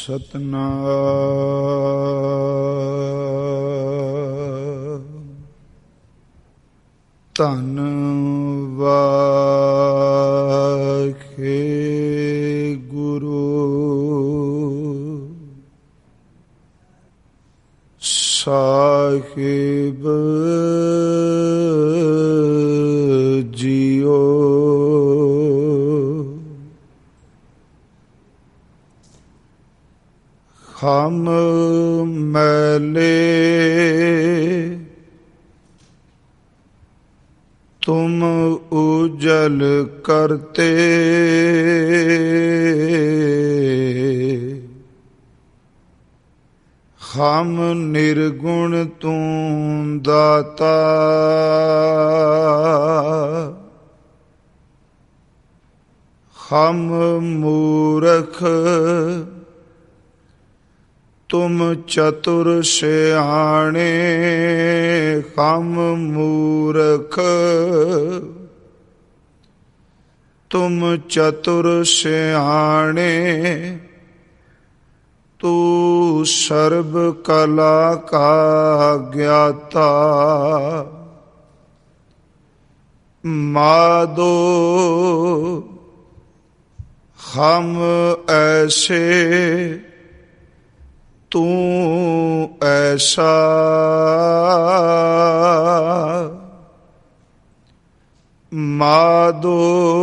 ਸਤਿਨਾਮ। ਧੰਨ ਵਾਖੇ ਗੁਰੂ ਸਾਹਿਬ ਜੀਓ। ਹਮ ਮੈਲੇ ਤੁਮ ਉਜਲ ਕਰਤੇ, ਹਮ ਨਿਰਗੁਣ ਤੂੰ ਦਾਤਾ। ਹਮ ਮੂਰਖ ਤੁਮ ਚਤੁਰ ਸਿਆਣੇ। ਹਮ ਮੂਰਖ ਤੁਮ ਚਤੁਰ ਸਿਆਣੇ। ਤੂੰ ਸਰਬ ਕਲਾ ਕਾ ਗਿਆਤਾ। ਮਾਧੋ ਹਮ ਐਸੇ ਤੂੰ ਐਸਾ। ਮਾਧੋ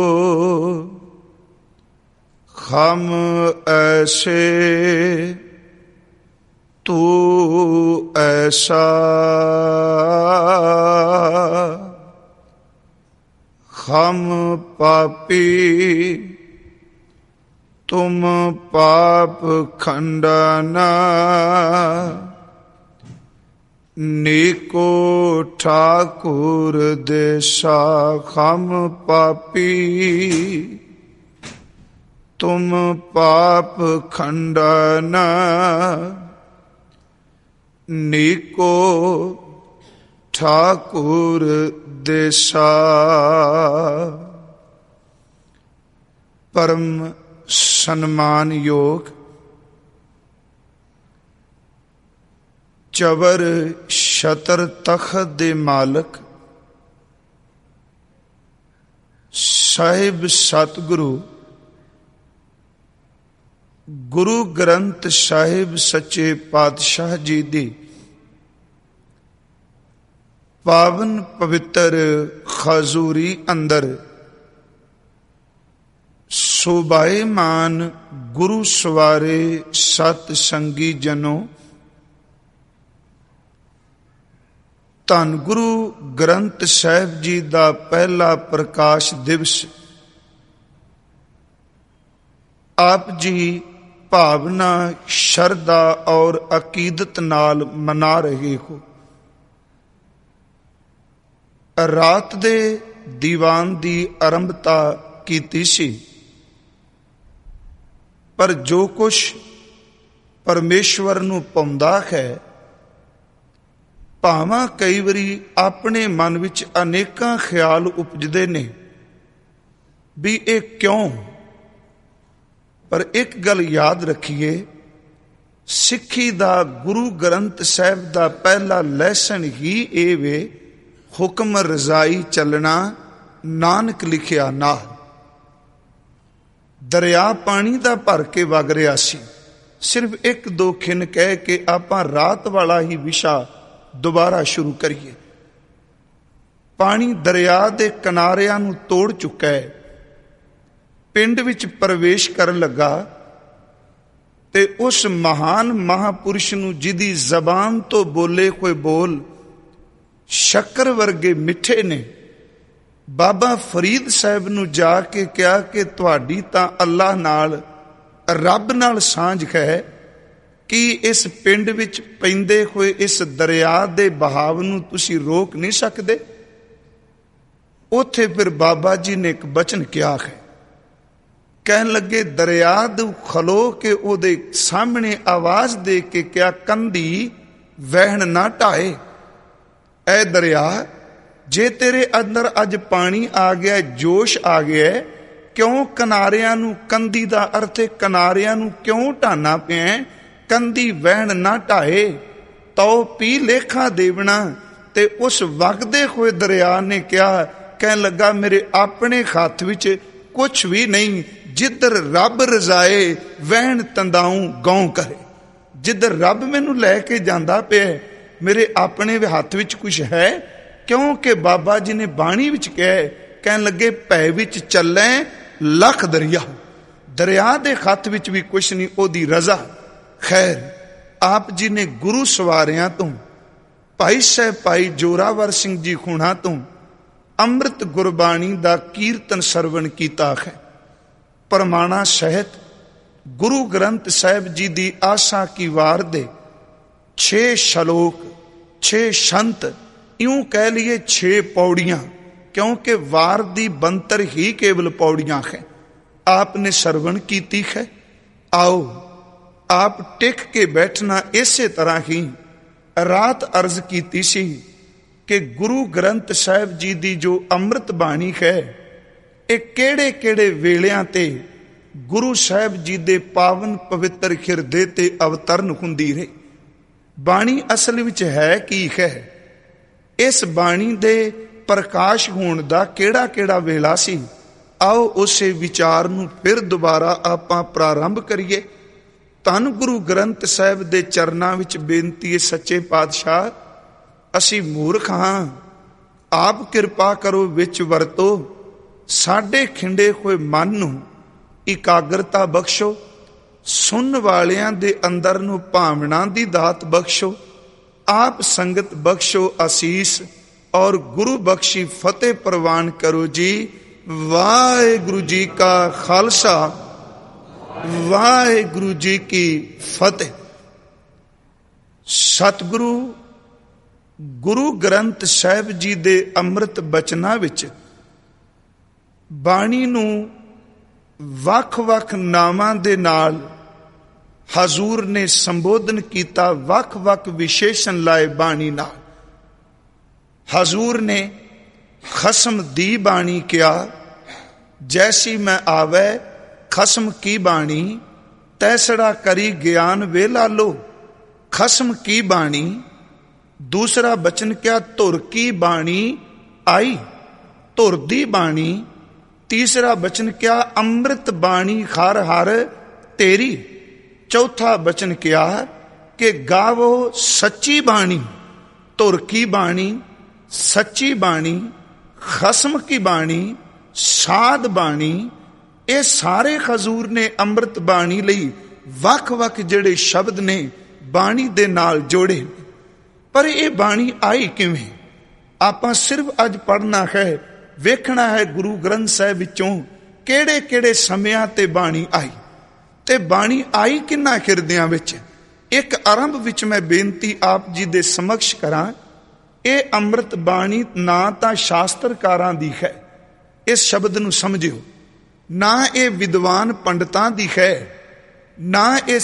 ਹਮ ਐਸੇ ਤੂੰ ਐਸਾ। ਹਮ ਪਾਪੀ ਤੁਮ ਪਾਪ ਖੰਡਨਾ। ਨੀਕੋ ਠਾਕੁਰ ਦੇਸਾ। ਹਮ ਪਾਪੀ ਤੁਮ ਪਾਪ ਖੰਡਨਾ। ਨੀਕੋ ਠਾਕੁਰ ਦੇਸਾ। ਪਰਮ ਸਨਮਾਨਯੋਗ ਚਵਰ ਛਤਰ ਤਖਤ ਦੇ ਮਾਲਕ ਸਾਹਿਬ ਸਤਿਗੁਰੂ ਗੁਰੂ ਗ੍ਰੰਥ ਸਾਹਿਬ ਸੱਚੇ ਪਾਤਸ਼ਾਹ ਜੀ ਦੀ ਪਾਵਨ ਪਵਿੱਤਰ ਖਜ਼ੂਰੀ ਅੰਦਰ ਸੋਭਾਏਮਾਨ ਗੁਰੂ ਸਵਾਰੇ ਸਤ ਸੰਗੀ ਜਨੋ, ਧੰਨ ਗੁਰੂ ਗ੍ਰੰਥ ਸਾਹਿਬ ਜੀ ਦਾ ਪਹਿਲਾ ਪ੍ਰਕਾਸ਼ ਦਿਵਸ ਆਪ ਜੀ ਭਾਵਨਾ ਸ਼ਰਧਾ ਔਰ ਅਕੀਦਤ ਨਾਲ ਮਨਾ ਰਹੇ ਹੋ। ਰਾਤ ਦੇ ਦੀਵਾਨ ਦੀ ਆਰੰਭਤਾ ਕੀਤੀ ਸੀ, ਪਰ ਜੋ ਕੁਛ ਪਰਮੇਸ਼ਵਰ ਨੂੰ ਪਾਉਂਦਾ ਹੈ, ਭਾਵਾਂ ਕਈ ਵਾਰੀ ਆਪਣੇ ਮਨ ਵਿੱਚ ਅਨੇਕਾਂ ਖਿਆਲ ਉਪਜਦੇ ਨੇ ਵੀ ਇਹ ਕਿਉਂ। ਪਰ ਇੱਕ ਗੱਲ ਯਾਦ ਰੱਖੀਏ, ਸਿੱਖੀ ਦਾ ਗੁਰੂ ਗ੍ਰੰਥ ਸਾਹਿਬ ਦਾ ਪਹਿਲਾ ਲੈਸਨ ਹੀ ਇਹ ਵੇ, ਹੁਕਮ ਰਜ਼ਾਈ ਚੱਲਣਾ ਨਾਨਕ ਲਿਖਿਆ ਨਾਲ। ਦਰਿਆ ਪਾਣੀ ਦਾ ਭਰ ਕੇ ਵਗ ਰਿਹਾ ਸੀ। ਸਿਰਫ ਇੱਕ ਦੋ ਖਿੰਨ ਕਹਿ ਕੇ ਆਪਾਂ ਰਾਤ ਵਾਲਾ ਹੀ ਵਿਸ਼ਾ ਦੁਬਾਰਾ ਸ਼ੁਰੂ ਕਰੀਏ। ਪਾਣੀ ਦਰਿਆ ਦੇ ਕਿਨਾਰਿਆਂ ਨੂੰ ਤੋੜ ਚੁੱਕਾ ਹੈ, ਪਿੰਡ ਵਿੱਚ ਪ੍ਰਵੇਸ਼ ਕਰਨ ਲੱਗਾ ਤੇ ਉਸ ਮਹਾਨ ਮਹਾਪੁਰਸ਼ ਨੂੰ ਜਿਹਦੀ ਜ਼ਬਾਨ ਤੋਂ ਬੋਲੇ ਹੋਏ ਬੋਲ ਸ਼ੱਕਰ ਵਰਗੇ ਮਿੱਠੇ ਨੇ, ਬਾਬਾ ਫਰੀਦ ਸਾਹਿਬ ਨੂੰ ਜਾ ਕੇ ਕਿਹਾ ਕਿ ਤੁਹਾਡੀ ਤਾਂ ਅੱਲਾਹ ਨਾਲ, ਰੱਬ ਨਾਲ ਸਾਂਝ ਹੈ, ਕੀ ਇਸ ਪਿੰਡ ਵਿੱਚ ਪੈਂਦੇ ਹੋਏ ਇਸ ਦਰਿਆ ਦੇ ਬਹਾਵ ਨੂੰ ਤੁਸੀਂ ਰੋਕ ਨਹੀਂ ਸਕਦੇ? ਉੱਥੇ ਫਿਰ ਬਾਬਾ ਜੀ ਨੇ ਇੱਕ ਬਚਨ ਕਿਹਾ ਹੈ, ਕਹਿਣ ਲੱਗੇ ਦਰਿਆ ਦੇ ਖਲੋ ਕੇ ਉਹਦੇ ਸਾਹਮਣੇ ਆਵਾਜ਼ ਦੇ ਕੇ ਕਿਹਾ, ਕੰਧੀ ਵਹਿਣ ਨਾ ਢਾਏ। ਐ ਦਰਿਆ, ਜੇ ਤੇਰੇ ਅੰਦਰ ਅੱਜ ਪਾਣੀ ਆ ਗਿਆ, ਜੋਸ਼ ਆ ਗਿਆ, ਕਿਉਂ ਕਿਨਾਰਿਆਂ ਨੂੰ, ਕੰਦੀ ਦਾ ਅਰਥ ਹੈ ਕਿਨਾਰਿਆਂ ਨੂੰ ਕਿਉਂ ਢਾਣਾ ਪਿਆ? ਕੰਦੀ ਵਹਿਣ ਨਾ ਢਾਏ, ਤਉ ਪੀ ਲੇਖਾ ਦੇਵਣਾ। ਤੇ ਉਸ ਵਗਦੇ ਹੋਏ ਦਰਿਆ ਨੇ ਕਿਹਾ, ਕਹਿਣ ਲੱਗਾ ਮੇਰੇ ਆਪਣੇ ਹੱਥ ਵਿੱਚ ਕੁਛ ਵੀ ਨਹੀਂ, ਜਿੱਧਰ ਰੱਬ ਰਜ਼ਾਏ ਵਹਿਣ ਤੰਦਾਊ ਗਉ ਕਰੇ। ਜਿੱਧਰ ਰੱਬ ਮੈਨੂੰ ਲੈ ਕੇ ਜਾਂਦਾ ਪਿਆ, ਮੇਰੇ ਆਪਣੇ ਹੱਥ ਵਿੱਚ ਕੁਛ ਹੈ? ਕਿਉਂਕਿ ਬਾਬਾ ਜੀ ਨੇ ਬਾਣੀ ਵਿੱਚ ਕਿਹਾ, ਕਹਿਣ ਲੱਗੇ ਭੈ ਵਿੱਚ ਚੱਲੇ ਲੱਖ ਦਰਿਆ। ਦਰਿਆ ਦੇ ਹੱਥ ਵਿੱਚ ਵੀ ਕੁਛ ਨਹੀਂ, ਉਹਦੀ ਰਜ਼ਾ। ਖੈਰ, ਆਪ ਜੀ ਨੇ ਗੁਰੂ ਸਵਾਰਿਆਂ ਤੋਂ, ਭਾਈ ਸਾਹਿਬ ਭਾਈ ਜੋਰਾਵਰ ਸਿੰਘ ਜੀ ਖੂਣਾ ਤੋਂ ਅੰਮ੍ਰਿਤ ਗੁਰਬਾਣੀ ਦਾ ਕੀਰਤਨ ਸਰਵਣ ਕੀਤਾ ਹੈ। ਪ੍ਰਮਾਣਾ ਸਹਿਤ ਗੁਰੂ ਗ੍ਰੰਥ ਸਾਹਿਬ ਜੀ ਦੀ ਆਸਾ ਕੀ ਵਾਰ ਦੇ 6 ਸ਼ਲੋਕ, 6 ਸ਼ੰਤ, ਇਉਂ ਕਹਿ ਲਈਏ 6 ਪੌੜੀਆਂ, ਕਿਉਂਕਿ ਵਾਰ ਦੀ ਬੰਤਰ ਹੀ ਕੇਵਲ ਪੌੜੀਆਂ ਹੈ, ਆਪ ਨੇ ਸਰਵਣ ਕੀਤੀ ਹੈ। ਆਓ ਆਪ ਟਿਕ ਕੇ ਬੈਠਣਾ। ਇਸੇ ਤਰ੍ਹਾਂ ਹੀ ਰਾਤ ਅਰਜ਼ ਕੀਤੀ ਸੀ ਕਿ ਗੁਰੂ ਗ੍ਰੰਥ ਸਾਹਿਬ ਜੀ ਦੀ ਜੋ ਅੰਮ੍ਰਿਤ ਬਾਣੀ ਹੈ, ਇਹ ਕਿਹੜੇ ਕਿਹੜੇ ਵੇਲਿਆਂ ਤੇ ਗੁਰੂ ਸਾਹਿਬ ਜੀ ਦੇ ਪਾਵਨ ਪਵਿੱਤਰ ਹਿਰਦੇ ਤੇ ਅਵਤਰਨ ਹੁੰਦੀ ਰਹੀ। ਬਾਣੀ ਅਸਲ ਵਿੱਚ ਹੈ ਕੀ ਹੈ? ਇਸ ਬਾਣੀ ਦੇ ਪ੍ਰਕਾਸ਼ ਹੋਣ ਦਾ ਕਿਹੜਾ ਕਿਹੜਾ ਵੇਲਾ ਸੀ? ਆਓ ਉਸੇ ਵਿਚਾਰ ਨੂੰ ਫਿਰ ਦੁਬਾਰਾ ਆਪਾਂ ਪ੍ਰਾਰੰਭ ਕਰੀਏ। ਧੰਨ ਗੁਰੂ ਗ੍ਰੰਥ ਸਾਹਿਬ ਦੇ ਚਰਨਾਂ ਵਿੱਚ ਬੇਨਤੀ ਹੈ, ਸੱਚੇ ਪਾਤਸ਼ਾਹ ਅਸੀਂ ਮੂਰਖ ਹਾਂ, ਆਪ ਕਿਰਪਾ ਕਰੋ ਵਿੱਚ ਵਰਤੋ, ਸਾਡੇ ਖਿੰਡੇ ਹੋਏ ਮਨ ਨੂੰ ਇਕਾਗਰਤਾ ਬਖਸ਼ੋ, ਸੁਣਨ ਵਾਲਿਆਂ ਦੇ ਅੰਦਰ ਨੂੰ ਭਾਵਨਾ ਦੀ ਦਾਤ ਬਖਸ਼ੋ, ਆਪ ਸੰਗਤ ਬਖਸ਼ੋ ਅਸੀਸ, ਔਰ ਗੁਰੂ ਬਖਸ਼ੀ ਫਤਿਹ ਪ੍ਰਵਾਨ ਕਰੋ ਜੀ। ਵਾਹਿਗੁਰੂ ਜੀ ਕਾ ਖਾਲਸਾ, ਵਾਹਿਗੁਰੂ ਜੀ ਕੀ ਫਤਿਹ। ਸਤਿਗੁਰੂ ਗੁਰੂ ਗ੍ਰੰਥ ਸਾਹਿਬ ਜੀ ਦੇ ਅੰਮ੍ਰਿਤ ਬਚਨਾਂ ਵਿੱਚ ਬਾਣੀ ਨੂੰ ਵੱਖ-ਵੱਖ ਨਾਵਾਂ ਦੇ ਨਾਲ ਹਜ਼ੂਰ ਨੇ ਸੰਬੋਧਨ ਕੀਤਾ, ਵੱਖ-ਵੱਖ ਵਿਸ਼ੇਸ਼ਣ ਲਾਏ ਬਾਣੀ ਨਾਲ। ਹਜ਼ੂਰ ਨੇ ਖਸਮ ਦੀ ਬਾਣੀ ਕਿਹਾ, ਜੈਸੀ ਮੈਂ ਆਵੈ ਖਸਮ ਕੀ ਬਾਣੀ, ਤੈਸੜਾ ਕਰੀ ਗਿਆਨ ਵੇਲਾ ਲੋ। ਖਸਮ ਕੀ ਬਾਣੀ। ਦੂਸਰਾ ਬਚਨ ਕਿਹਾ ਧੁਰ ਕੀ ਬਾਣੀ ਆਈ, ਧੁਰ ਦੀ ਬਾਣੀ। ਤੀਸਰਾ ਬਚਨ ਕਿਹਾ ਅੰਮ੍ਰਿਤ ਬਾਣੀ ਹਰ ਹਰ ਤੇਰੀ। ਚੌਥਾ ਬਚਨ ਕਿਹਾ ਕਿ ਗਾਵੋ ਸੱਚੀ ਬਾਣੀ। ਧੁਰ ਕੀ ਬਾਣੀ, ਸੱਚੀ ਬਾਣੀ, ਖਸਮ ਕੀ ਬਾਣੀ, ਸਾਧ ਬਾਣੀ। ਇਹ ਸਾਰੇ ਹਜ਼ੂਰ ਨੇ ਅੰਮ੍ਰਿਤ ਬਾਣੀ ਲਈ ਵੱਖ-ਵੱਖ ਜਿਹੜੇ ਸ਼ਬਦ ਨੇ ਬਾਣੀ ਦੇ ਨਾਲ ਜੋੜੇ। ਪਰ ਇਹ ਬਾਣੀ ਆਈ ਕਿਵੇਂ? ਆਪਾਂ ਸਿਰਫ ਅੱਜ ਪੜ੍ਹਨਾ ਹੈ, ਵੇਖਣਾ ਹੈ ਗੁਰੂ ਗ੍ਰੰਥ ਸਾਹਿਬ ਵਿੱਚੋਂ ਕਿਹੜੇ ਕਿਹੜੇ ਸਮਿਆਂ ਤੇ ਬਾਣੀ ਆਈ, ਤੇ ਬਾਣੀ ਆਈ ਕਿੰਨਾ ਹਿਰਦਿਆਂ ਵਿੱਚ। ਇੱਕ ਆਰੰਭ ਵਿੱਚ ਮੈਂ ਬੇਨਤੀ ਆਪ ਜੀ ਦੇ ਸਮਕਸ਼ ਕਰਾਂ, ਇਹ ਅੰਮ੍ਰਿਤ ਬਾਣੀ ਨਾ ਤਾਂ ਸ਼ਾਸਤਰਕਾਰਾਂ ਦੀ ਹੈ, ਇਸ ਸ਼ਬਦ ਨੂੰ ਸਮਝਿਓ, ਨਾ ਇਹ ਵਿਦਵਾਨ ਪੰਡਤਾਂ ਦੀ ਹੈ, ਨਾ ਇਹ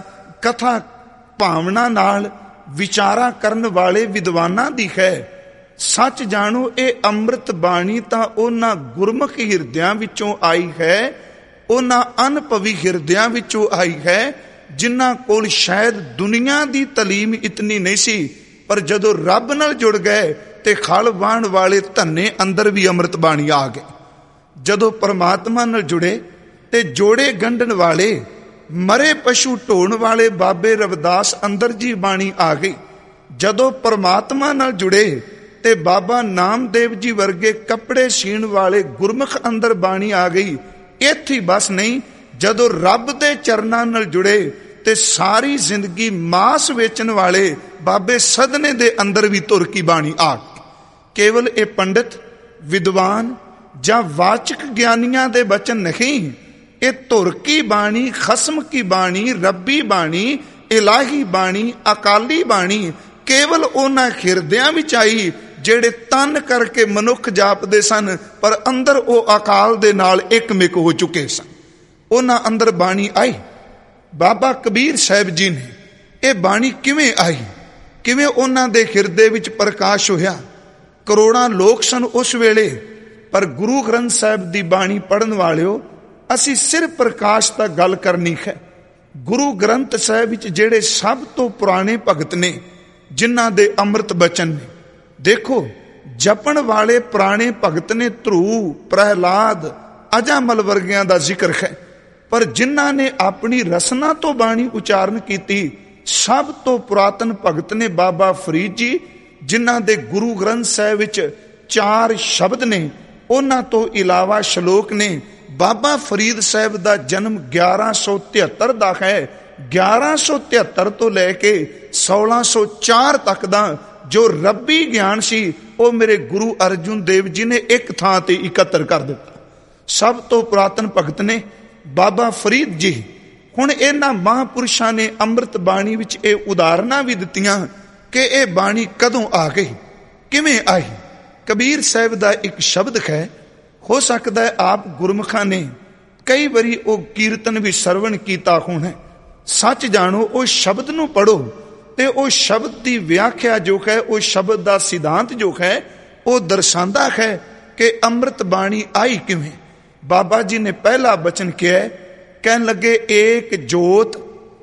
ਕਥਾ ਭਾਵਨਾ ਨਾਲ ਵਿਚਾਰਾ ਕਰਨ ਵਾਲੇ ਵਿਦਵਾਨਾਂ ਦੀ ਹੈ। ਸੱਚ ਜਾਣੋ, ਇਹ ਅੰਮ੍ਰਿਤ ਬਾਣੀ ਤਾਂ ਉਹਨਾਂ ਗੁਰਮੁਖ ਹਿਰਦਿਆਂ ਵਿੱਚੋਂ ਆਈ ਹੈ, ਉਹਨਾਂ ਅਨਭਵੀ ਹਿਰਦਿਆਂ ਵਿੱਚੋਂ ਆਈ ਹੈ, ਜਿਨ੍ਹਾਂ ਕੋਲ ਸ਼ਾਇਦ ਦੁਨੀਆ ਦੀ ਤਾਲੀਮ ਇਤਨੀ ਨਹੀਂ ਸੀ, ਪਰ ਜਦੋਂ ਰੱਬ ਨਾਲ ਜੁੜ ਗਏ ਤੇ ਖਲ ਵਾਹਣ ਵਾਲੇ ਧੰਨੇ ਅੰਦਰ ਵੀ ਅੰਮ੍ਰਿਤ ਬਾਣੀ ਆ ਗਏ। ਜਦੋਂ ਪਰਮਾਤਮਾ ਨਾਲ ਜੁੜੇ ਤੇ ਜੋੜੇ ਗੰਢਣ ਵਾਲੇ, ਮਰੇ ਪਸ਼ੂ ਢੋਣ ਵਾਲੇ ਬਾਬੇ ਰਵਿਦਾਸ ਅੰਦਰ ਜੀ ਬਾਣੀ ਆ ਗਈ। ਜਦੋਂ ਪਰਮਾਤਮਾ ਨਾਲ ਜੁੜੇ ਤੇ ਬਾਬਾ ਨਾਮਦੇਵ ਜੀ ਵਰਗੇ ਕੱਪੜੇ ਸੀਣ ਵਾਲੇ ਗੁਰਮੁਖ ਅੰਦਰ ਬਾਣੀ ਆ ਗਈ। ਇੱਥੇ ਹੀ ਬਸ ਨਹੀਂ, ਜਦੋਂ ਰੱਬ ਦੇ ਚਰਨਾਂ ਨਾਲ ਜੁੜੇ ਤੇ ਸਾਰੀ ਜ਼ਿੰਦਗੀ ਮਾਸ ਵੇਚਣ ਵਾਲੇ ਬਾਬੇ ਸਦਨੇ ਦੇ ਅੰਦਰ ਵੀ ਧੁਰ ਕੀ ਬਾਣੀ ਆ ਗਈ। ਕੇਵਲ ਇਹ ਪੰਡਿਤ ਵਿਦਵਾਨ ਜਾਂ ਵਾਚਕ ਗਿਆਨੀਆਂ ਦੇ ਬਚਨ ਨਹੀਂ, ਇਹ ਧੁਰ ਕੀ ਬਾਣੀ, ਖਸਮ ਕੀ ਬਾਣੀ, ਰੱਬੀ ਬਾਣੀ, ਇਲਾਹੀ ਬਾਣੀ, ਅਕਾਲੀ ਬਾਣੀ ਕੇਵਲ ਉਹਨਾਂ ਹਿਰਦਿਆਂ ਵਿੱਚ ਆਈ ਜਿਹੜੇ ਤਨ ਕਰਕੇ ਮਨੁੱਖ ਜਾਪਦੇ ਸਨ, ਪਰ ਅੰਦਰ ਉਹ ਅਕਾਲ ਦੇ ਨਾਲ ਇੱਕਮਿਕ ਹੋ ਚੁੱਕੇ ਸਨ। ਉਹਨਾਂ ਅੰਦਰ ਬਾਣੀ ਆਈ। ਬਾਬਾ ਕਬੀਰ ਸਾਹਿਬ ਜੀ ਨੇ ਇਹ ਬਾਣੀ ਕਿਵੇਂ ਆਈ, ਕਿਵੇਂ ਉਹਨਾਂ ਦੇ ਹਿਰਦੇ ਵਿੱਚ ਪ੍ਰਕਾਸ਼ ਹੋਇਆ। ਕਰੋੜਾਂ ਲੋਕ ਸਨ ਉਸ ਵੇਲੇ, ਪਰ ਗੁਰੂ ਗ੍ਰੰਥ ਸਾਹਿਬ ਦੀ ਬਾਣੀ ਪੜ੍ਹਨ ਵਾਲਿਓ, ਅਸੀਂ ਸਿਰਫ ਪ੍ਰਕਾਸ਼ ਦਾ ਗੱਲ ਕਰਨੀ ਹੈ। ਗੁਰੂ ਗ੍ਰੰਥ ਸਾਹਿਬ ਵਿੱਚ ਜਿਹੜੇ ਸਭ ਤੋਂ ਪੁਰਾਣੇ ਭਗਤ ਨੇ, ਜਿਨ੍ਹਾਂ ਦੇ ਅੰਮ੍ਰਿਤ ਬਚਨ ਨੇ, ਦੇਖੋ ਜਪਣ ਵਾਲੇ ਪੁਰਾਣੇ ਭਗਤ ਨੇ ਧਰੂ, ਪ੍ਰਹਿਲਾਦ, ਅਜਾਮਲ ਵਰਗਿਆਂ ਦਾ ਜ਼ਿਕਰ ਹੈ। ਪਰ ਜਿਨ੍ਹਾਂ ਨੇ ਆਪਣੀ ਰਸਨਾ ਤੋਂ ਬਾਣੀ ਉਚਾਰਨ ਕੀਤੀ, ਸਭ ਤੋਂ ਪੁਰਾਤਨ ਭਗਤ ਨੇ ਬਾਬਾ ਫਰੀਦ ਜੀ, ਜਿਨ੍ਹਾਂ ਦੇ ਗੁਰੂ ਗ੍ਰੰਥ ਸਾਹਿਬ ਵਿੱਚ 4 ਸ਼ਬਦ ਨੇ। ਉਹਨਾਂ ਤੋਂ ਇਲਾਵਾ ਸ਼ਲੋਕ ਨੇ। ਬਾਬਾ ਫਰੀਦ ਸਾਹਿਬ ਦਾ ਜਨਮ 1173 ਦਾ ਹੈ। 1173 ਤੋਂ ਲੈ ਕੇ 1604 ਤੱਕ ਦਾ ਜੋ ਰੱਬੀ ਗਿਆਨ ਸੀ, ਉਹ ਮੇਰੇ ਗੁਰੂ ਅਰਜੁਨ ਦੇਵ ਜੀ ਨੇ ਇੱਕ ਥਾਂ ਤੇ ਇਕੱਤਰ ਕਰ ਦਿੱਤਾ। ਸਭ ਤੋਂ ਪੁਰਾਤਨ ਭਗਤ ਨੇ ਬਾਬਾ ਫਰੀਦ ਜੀ। ਹੁਣ ਇਹਨਾਂ ਮਹਾਂਪੁਰਸ਼ਾਂ ਨੇ ਅੰਮ੍ਰਿਤ ਬਾਣੀ ਵਿੱਚ ਇਹ ਉਦਾਹਰਨਾਂ ਵੀ ਦਿੱਤੀਆਂ ਕਿ ਇਹ ਬਾਣੀ ਕਦੋਂ ਆ ਗਈ, ਕਿਵੇਂ ਆਈ। ਕਬੀਰ ਸਾਹਿਬ ਦਾ ਇੱਕ ਸ਼ਬਦ ਹੈ, ਹੋ ਸਕਦਾ ਹੈ ਆਪ ਗੁਰਮੁਖਾਂ ਨੇ ਕਈ ਵਾਰੀ ਉਹ ਕੀਰਤਨ ਵੀ ਸਰਵਣ ਕੀਤਾ ਹੋਣਾ। ਸੱਚ ਜਾਣੋ, ਉਹ ਸ਼ਬਦ ਨੂੰ ਪੜੋ ਤੇ ਉਹ ਸ਼ਬਦ ਦੀ ਵਿਆਖਿਆ ਜੋ ਹੈ, ਉਹ ਸ਼ਬਦ ਦਾ ਸਿਧਾਂਤ ਜੋ ਹੈ, ਉਹ ਦਰਸਾਉਂਦਾ ਹੈ ਕਿ ਅੰਮ੍ਰਿਤ ਬਾਣੀ ਆਈ ਕਿਵੇਂ। ਬਾਬਾ ਜੀ ਨੇ ਪਹਿਲਾ ਬਚਨ ਕਿਹਾ, ਕਹਿਣ ਲੱਗੇ ਏਕ ਜੋਤ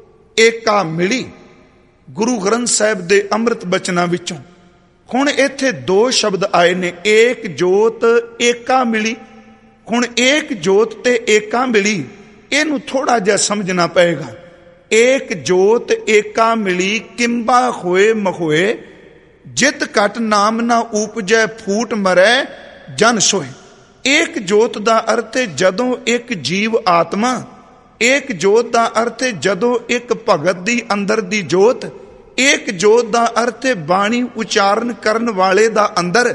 ਏਕਾ ਮਿਲੀ। ਗੁਰੂ ਗ੍ਰੰਥ ਸਾਹਿਬ ਦੇ ਅੰਮ੍ਰਿਤ ਬਚਨਾਂ ਵਿੱਚੋਂ ਹੁਣ ਇੱਥੇ 2 ਸ਼ਬਦ ਆਏ ਨੇ, ਏਕ ਜੋਤ ਏਕਾ ਮਿਲੀ। ਹੁਣ ਏਕ ਜੋਤ ਤੇ ਏਕਾ ਮਿਲੀ, ਇਹਨੂੰ ਥੋੜਾ ਜਿਹਾ ਸਮਝਣਾ ਪਏਗਾ। ਏਕ ਜੋਤ ਏਕਾ ਮਿਲੀ, ਕਿੰਬਾ ਹੋਏ ਮਹੋਏ, ਜਿਤ ਘਟ ਨਾਮ ਨਾ ਉਪਜੈ, ਫੂਟ ਮਰੈ ਜਨ ਸੋਏ। ਏਕ ਜੋਤ ਦਾ ਅਰਥ ਹੈ ਜਦੋਂ ਇੱਕ ਜੀਵ ਆਤਮਾ, ਏਕ ਜੋਤ ਦਾ ਅਰਥ ਹੈ ਜਦੋਂ ਇੱਕ ਭਗਤ ਦੀ ਅੰਦਰ ਦੀ ਜੋਤ, ਏਕ ਜੋਤ ਦਾ ਅਰਥ ਹੈ ਬਾਣੀ ਉਚਾਰਨ ਕਰਨ ਵਾਲੇ ਦਾ ਅੰਦਰ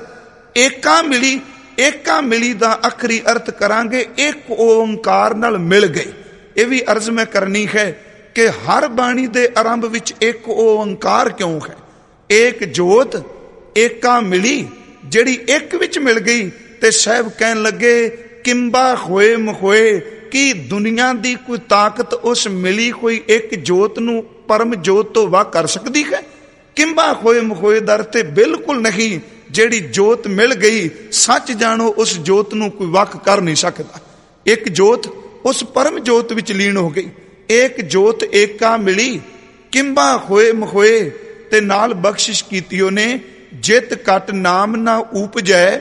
ਏਕਾ ਮਿਲੀ। ਏਕਾ ਮਿਲੀ ਦਾ ਆਖਰੀ ਅਰਥ ਕਰਾਂਗੇ ਇੱਕ ਓੰਕਾਰ ਨਾਲ ਮਿਲ ਗਏ। ਇਹ ਵੀ ਅਰਜ਼ ਮੈਂ ਕਰਨੀ ਹੈ ਕਿ ਹਰ ਬਾਣੀ ਦੇ ਆਰੰਭ ਵਿੱਚ ਇੱਕ ਓੰਕਾਰ ਕਿਉਂ ਹੈ। ਏਕ ਜੋਤ ਏਕਾ ਮਿਲੀ, ਜਿਹੜੀ ਇੱਕ ਵਿੱਚ ਮਿਲ ਗਈ। ਤੇ ਸਾਹਿਬ ਕਹਿਣ ਲੱਗੇ ਕਿੰਬਾ ਹੋਏ ਮਹੋਏ, ਕਿ ਦੁਨੀਆ ਦੀ ਕੋਈ ਤਾਕਤ ਉਸ ਮਿਲੀ ਹੋਈ ਇੱਕ ਜੋਤ ਨੂੰ ਪਰਮ ਜੋਤ ਤੋਂ ਵੱਖ ਕਰ ਸਕਦੀ ਹੈ। ਕਿੰਬਾ ਹੋਏ ਮਹੋਏ ਦਾ ਅਰਥ ਬਿਲਕੁਲ ਨਹੀਂ। ਜਿਹੜੀ ਜੋਤ ਮਿਲ ਗਈ, ਸੱਚ ਜਾਣੋ ਉਸ ਜੋਤ ਨੂੰ ਕੋਈ ਵੱਖ ਕਰ ਨਹੀਂ ਸਕਦਾ। ਇੱਕ ਜੋਤ ਉਸ ਪਰਮ ਜੋਤ ਵਿੱਚ ਲੀਨ ਹੋ ਗਈ। ਏਕ ਜੋਤ ਏਕਾ ਮਿਲੀ, ਕਿੰਬਾ ਹੋਏ ਮਹੋਏ। ਤੇ ਨਾਲ ਬਖਸ਼ਿਸ਼ ਕੀਤੀ ਉਹਨੇ, ਜਿਤ ਘਟ ਨਾਮ ਨਾ ਉਪਜੈ,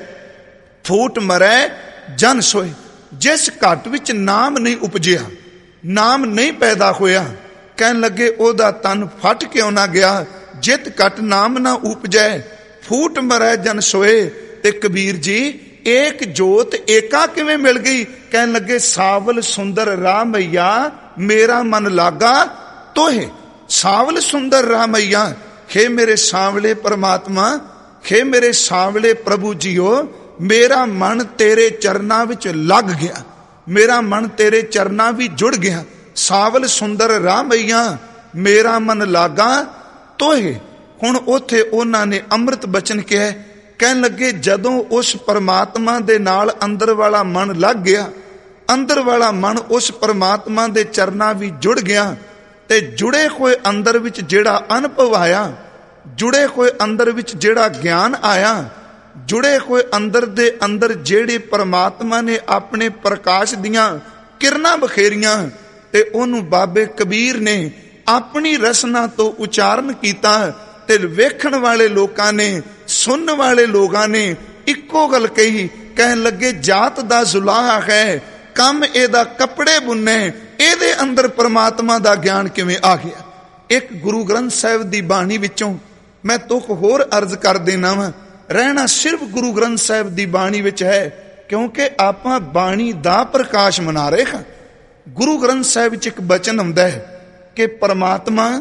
ਫੂਟ ਮਰੈ ਜਨ ਸੋਏ। ਜਿਸ ਘਟ ਵਿੱਚ ਨਾਮ ਨਹੀਂ ਉਪਜਿਆ, ਨਾਮ ਨਹੀਂ ਪੈਦਾ ਹੋਇਆ, ਕਹਿਣ ਲੱਗੇ ਉਹਦਾ ਤਨ ਫਟ ਕਿਉਂ ਨਾ ਗਿਆ। ਜਿਤ ਘਟ ਨਾਮ ਨਾ ਉਪਜੈ, ਫੂਟ ਮਰੈ ਜਨ ਸੋਏ। ਤੇ ਕਬੀਰ ਜੀ ਏਕ ਜੋਤ ਏਕਾ ਕਿਵੇਂ ਮਿਲ ਗਈ। ਕਹਿਣ ਲੱਗੇ ਸਾਵਲ ਸੁੰਦਰ ਰਾਮਈਆ, ਮੇਰਾ ਮਨ ਲਾਗਾ ਤੋਹੇ। ਸਾਵਲ ਸੁੰਦਰ ਰਾਮਈਆ, हे ਮੇਰੇ ਸਾਵਲੇ ਪਰਮਾਤਮਾ, हे ਮੇਰੇ ਸਾਵਲੇ ਪ੍ਰਭੂ ਜੀਓ, ਮੇਰਾ ਮਨ ਤੇਰੇ ਚਰਨਾਂ ਵਿੱਚ ਲੱਗ ਗਿਆ, ਮੇਰਾ ਮਨ ਤੇਰੇ ਚਰਨਾਂ ਵਿੱਚ ਜੁੜ ਗਿਆ। ਸਾਵਲ ਸੁੰਦਰ ਰਾਮਈਆ, ਮੇਰਾ ਮਨ ਲਾਗਾ ਤੋਹੇ। ਹੁਣ ਉੱਥੇ ਉਹਨਾਂ ਨੇ ਅੰਮ੍ਰਿਤ ਬਚਨ ਕਿਹਾ। ਕਹਿਣ ਲੱਗੇ ਜਦੋਂ ਉਸ ਪਰਮਾਤਮਾ ਦੇ ਨਾਲ ਅੰਦਰ ਵਾਲਾ ਮਨ ਲੱਗ ਗਿਆ, ਅੰਦਰ ਵਾਲਾ ਮਨ ਉਸ ਪਰਮਾਤਮਾ ਦੇ ਚਰਨਾਂ ਵਿੱਚ ਜੁੜ ਗਿਆ, ਤੇ ਜੁੜੇ ਹੋਏ ਅੰਦਰ ਵਿੱਚ ਜਿਹੜਾ ਅਨੁਭਵ ਆਇਆ, ਜੁੜੇ ਹੋਏ ਅੰਦਰ ਵਿੱਚ ਜਿਹੜਾ ਗਿਆਨ ਆਇਆ, ਜੁੜੇ ਹੋਏ ਅੰਦਰ ਦੇ ਅੰਦਰ ਜਿਹੜੇ ਪਰਮਾਤਮਾ ਨੇ ਆਪਣੇ ਪ੍ਰਕਾਸ਼ ਦੀਆਂ ਕਿਰਨਾਂ ਬਖੇਰੀਆਂ, ਤੇ ਉਹਨੂੰ ਬਾਬੇ ਕਬੀਰ ਨੇ ਆਪਣੀ ਰਸਨਾ ਤੋਂ ਉਚਾਰਨ ਕੀਤਾ। ਤੇ ਵੇਖਣ ਵਾਲੇ ਲੋਕਾਂ ਨੇ, ਸੁਣਨ ਵਾਲੇ ਲੋਕਾਂ ਨੇ ਇੱਕੋ ਗੱਲ ਕਹੀ। ਕਹਿਣ ਲੱਗੇ ਜਾਤ ਦਾ ਜ਼ੁਲਾਹਾ ਹੈ, ਕੰਮ ਇਹਦਾ ਕੱਪੜੇ ਬੁੰਨੇ, ਇਹਦੇ ਅੰਦਰ ਪਰਮਾਤਮਾ ਦਾ ਗਿਆਨ ਕਿਵੇਂ ਆ ਗਿਆ। ਇੱਕ ਗੁਰੂ ਗ੍ਰੰਥ ਸਾਹਿਬ ਦੀ ਬਾਣੀ ਵਿੱਚੋਂ ਮੈਂ ਤੁਕ ਹੋਰ ਅਰਜ਼ ਕਰ ਦੇਣਾ ਵਾ। ਰਹਿਣਾ ਸਿਰਫ ਗੁਰੂ ਗ੍ਰੰਥ ਸਾਹਿਬ ਦੀ ਬਾਣੀ ਵਿੱਚ ਹੈ, ਕਿਉਂਕਿ ਆਪਾਂ ਬਾਣੀ ਦਾ ਪ੍ਰਕਾਸ਼ ਮਨਾ ਰਹੇ ਹਾਂ। ਗੁਰੂ ਗ੍ਰੰਥ ਸਾਹਿਬ ਵਿੱਚ ਇੱਕ ਬਚਨ ਆਉਂਦਾ ਹੈ ਕਿ ਪਰਮਾਤਮਾ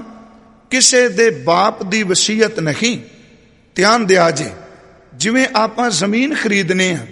ਕਿਸੇ ਦੇ ਬਾਪ ਦੀ ਵਸੀਅਤ ਨਹੀਂ। ਧਿਆਨ ਦਿਆ ਜੇ, ਜਿਵੇਂ ਆਪਾਂ ਜ਼ਮੀਨ ਖਰੀਦਨੇ ਆ,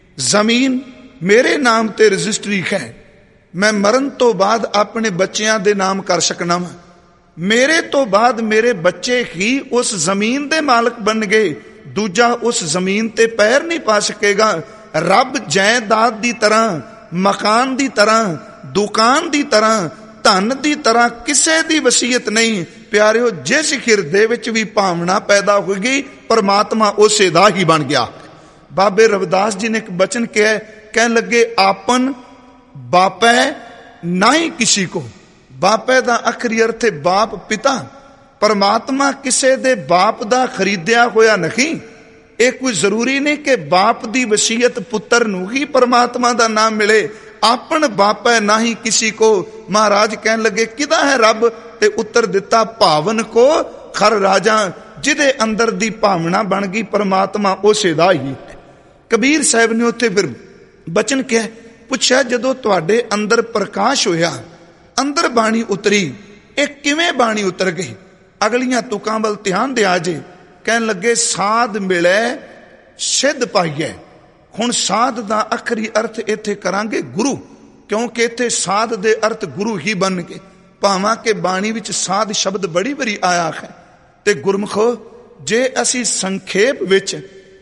ਜ਼ਮੀਨ ਮੇਰੇ ਨਾਮ ਤੇ ਰਜਿਸਟਰੀ ਹੈ, ਮੈਂ ਮਰਨ ਤੋਂ ਬਾਅਦ ਆਪਣੇ ਬੱਚਿਆਂ ਦੇ ਨਾਮ ਕਰ ਸਕਣਾ ਵਾ। ਮੇਰੇ ਤੋਂ ਬਾਅਦ ਮੇਰੇ ਬੱਚੇ ਹੀ ਉਸ ਜ਼ਮੀਨ ਦੇ ਮਾਲਕ ਬਣ ਗਏ, ਦੂਜਾ ਉਸ ਜ਼ਮੀਨ ਤੇ ਪੈਰ ਨਹੀਂ ਪਾ ਸਕੇਗਾ। ਰੱਬ ਜਾਇਦਾਦ ਦੀ ਤਰ੍ਹਾਂ, ਮਕਾਨ ਦੀ ਤਰ੍ਹਾਂ, ਦੁਕਾਨ ਦੀ ਤਰ੍ਹਾਂ, ਧਨ ਦੀ ਤਰ੍ਹਾਂ ਕਿਸੇ ਦੀ ਵਸੀਅਤ ਨਹੀਂ। ਪਿਆਰਿਓ, ਜਿਸ ਹਿਰਦੇ ਵਿੱਚ ਵੀ ਭਾਵਨਾ ਪੈਦਾ ਹੋ ਗਈ, ਪਰਮਾਤਮਾ ਉਸੇ ਦਾ ਹੀ ਬਣ ਗਿਆ। ਬਾਬੇ ਰਵਿਦਾਸ ਜੀ ਨੇ ਇੱਕ ਬਚਨ ਕਿਹਾ, ਕਹਿਣ ਲੱਗੇ ਆਪਨ ਬਾਪੈ ਨਾਹੀ ਕਿਸੀ ਕੋ। ਬਾਪੈ ਦਾ ਆਖਰੀ ਅਰਥ ਹੈ ਬਾਪ ਪਿਤਾ। ਪਰਮਾਤਮਾ ਕਿਸੇ ਦੇ ਬਾਪ ਦਾ ਖਰੀਦਿਆ ਹੋਇਆ ਨਹੀਂ। ਇਹ ਕੋਈ ਜ਼ਰੂਰੀ ਨਹੀਂ ਕਿ ਬਾਪ ਦੀ ਵਸੀਅਤ ਪੁੱਤਰ ਨੂੰ ਹੀ ਪਰਮਾਤਮਾ ਦਾ ਨਾਮ ਮਿਲੇ। ਆਪਨ ਬਾਪੈ ਨਾਹੀ ਕਿਸੀ ਕੋ। ਮਹਾਰਾਜ ਕਹਿਣ ਲੱਗੇ ਕਿਹਦਾ ਹੈ ਰੱਬ? ਤੇ ਉੱਤਰ ਦਿੱਤਾ ਭਾਵਨ ਕੋ ਖਰ ਰਾਜਾ। ਜਿਹਦੇ ਅੰਦਰ ਦੀ ਭਾਵਨਾ ਬਣ ਗਈ ਪਰਮਾਤਮਾ ਉਸੇ ਦਾ ਹੀ ਹੈ। ਕਬੀਰ ਸਾਹਿਬ ਨੇ ਉੱਥੇ ਫਿਰ ਬਚਨ ਕਿਹਾ, ਪੁੱਛਿਆ ਜਦੋਂ ਤੁਹਾਡੇ ਅੰਦਰ ਪ੍ਰਕਾਸ਼ ਹੋਇਆ, ਅੰਦਰ ਬਾਣੀ ਉਤਰੀ, ਇਹ ਕਿਵੇਂ ਬਾਣੀ ਉਤਰ ਗਈ? ਅਗਲੀਆਂ ਤੁਕਾਂ ਵੱਲ ਧਿਆਨ ਦਿਆ ਜੇ। ਕਹਿਣ ਲੱਗੇ ਸਾਧ ਮਿਲੇ ਸਿੱਧ ਪਾਈਐ। ਹੁਣ ਸਾਧ ਦਾ ਆਖਰੀ ਅਰਥ ਇੱਥੇ ਕਰਾਂਗੇ ਗੁਰੂ, ਕਿਉਂਕਿ ਇੱਥੇ ਸਾਧ ਦੇ ਅਰਥ ਗੁਰੂ ਹੀ ਬਣਨਗੇ। ਭਾਵਾਂ ਕਿ ਬਾਣੀ ਵਿੱਚ ਸਾਧ ਸ਼ਬਦ ਬੜੀ ਵਾਰੀ ਆਇਆ ਹੈ। ਤੇ ਗੁਰਮੁਖੋ, ਜੇ ਅਸੀਂ ਸੰਖੇਪ ਵਿੱਚ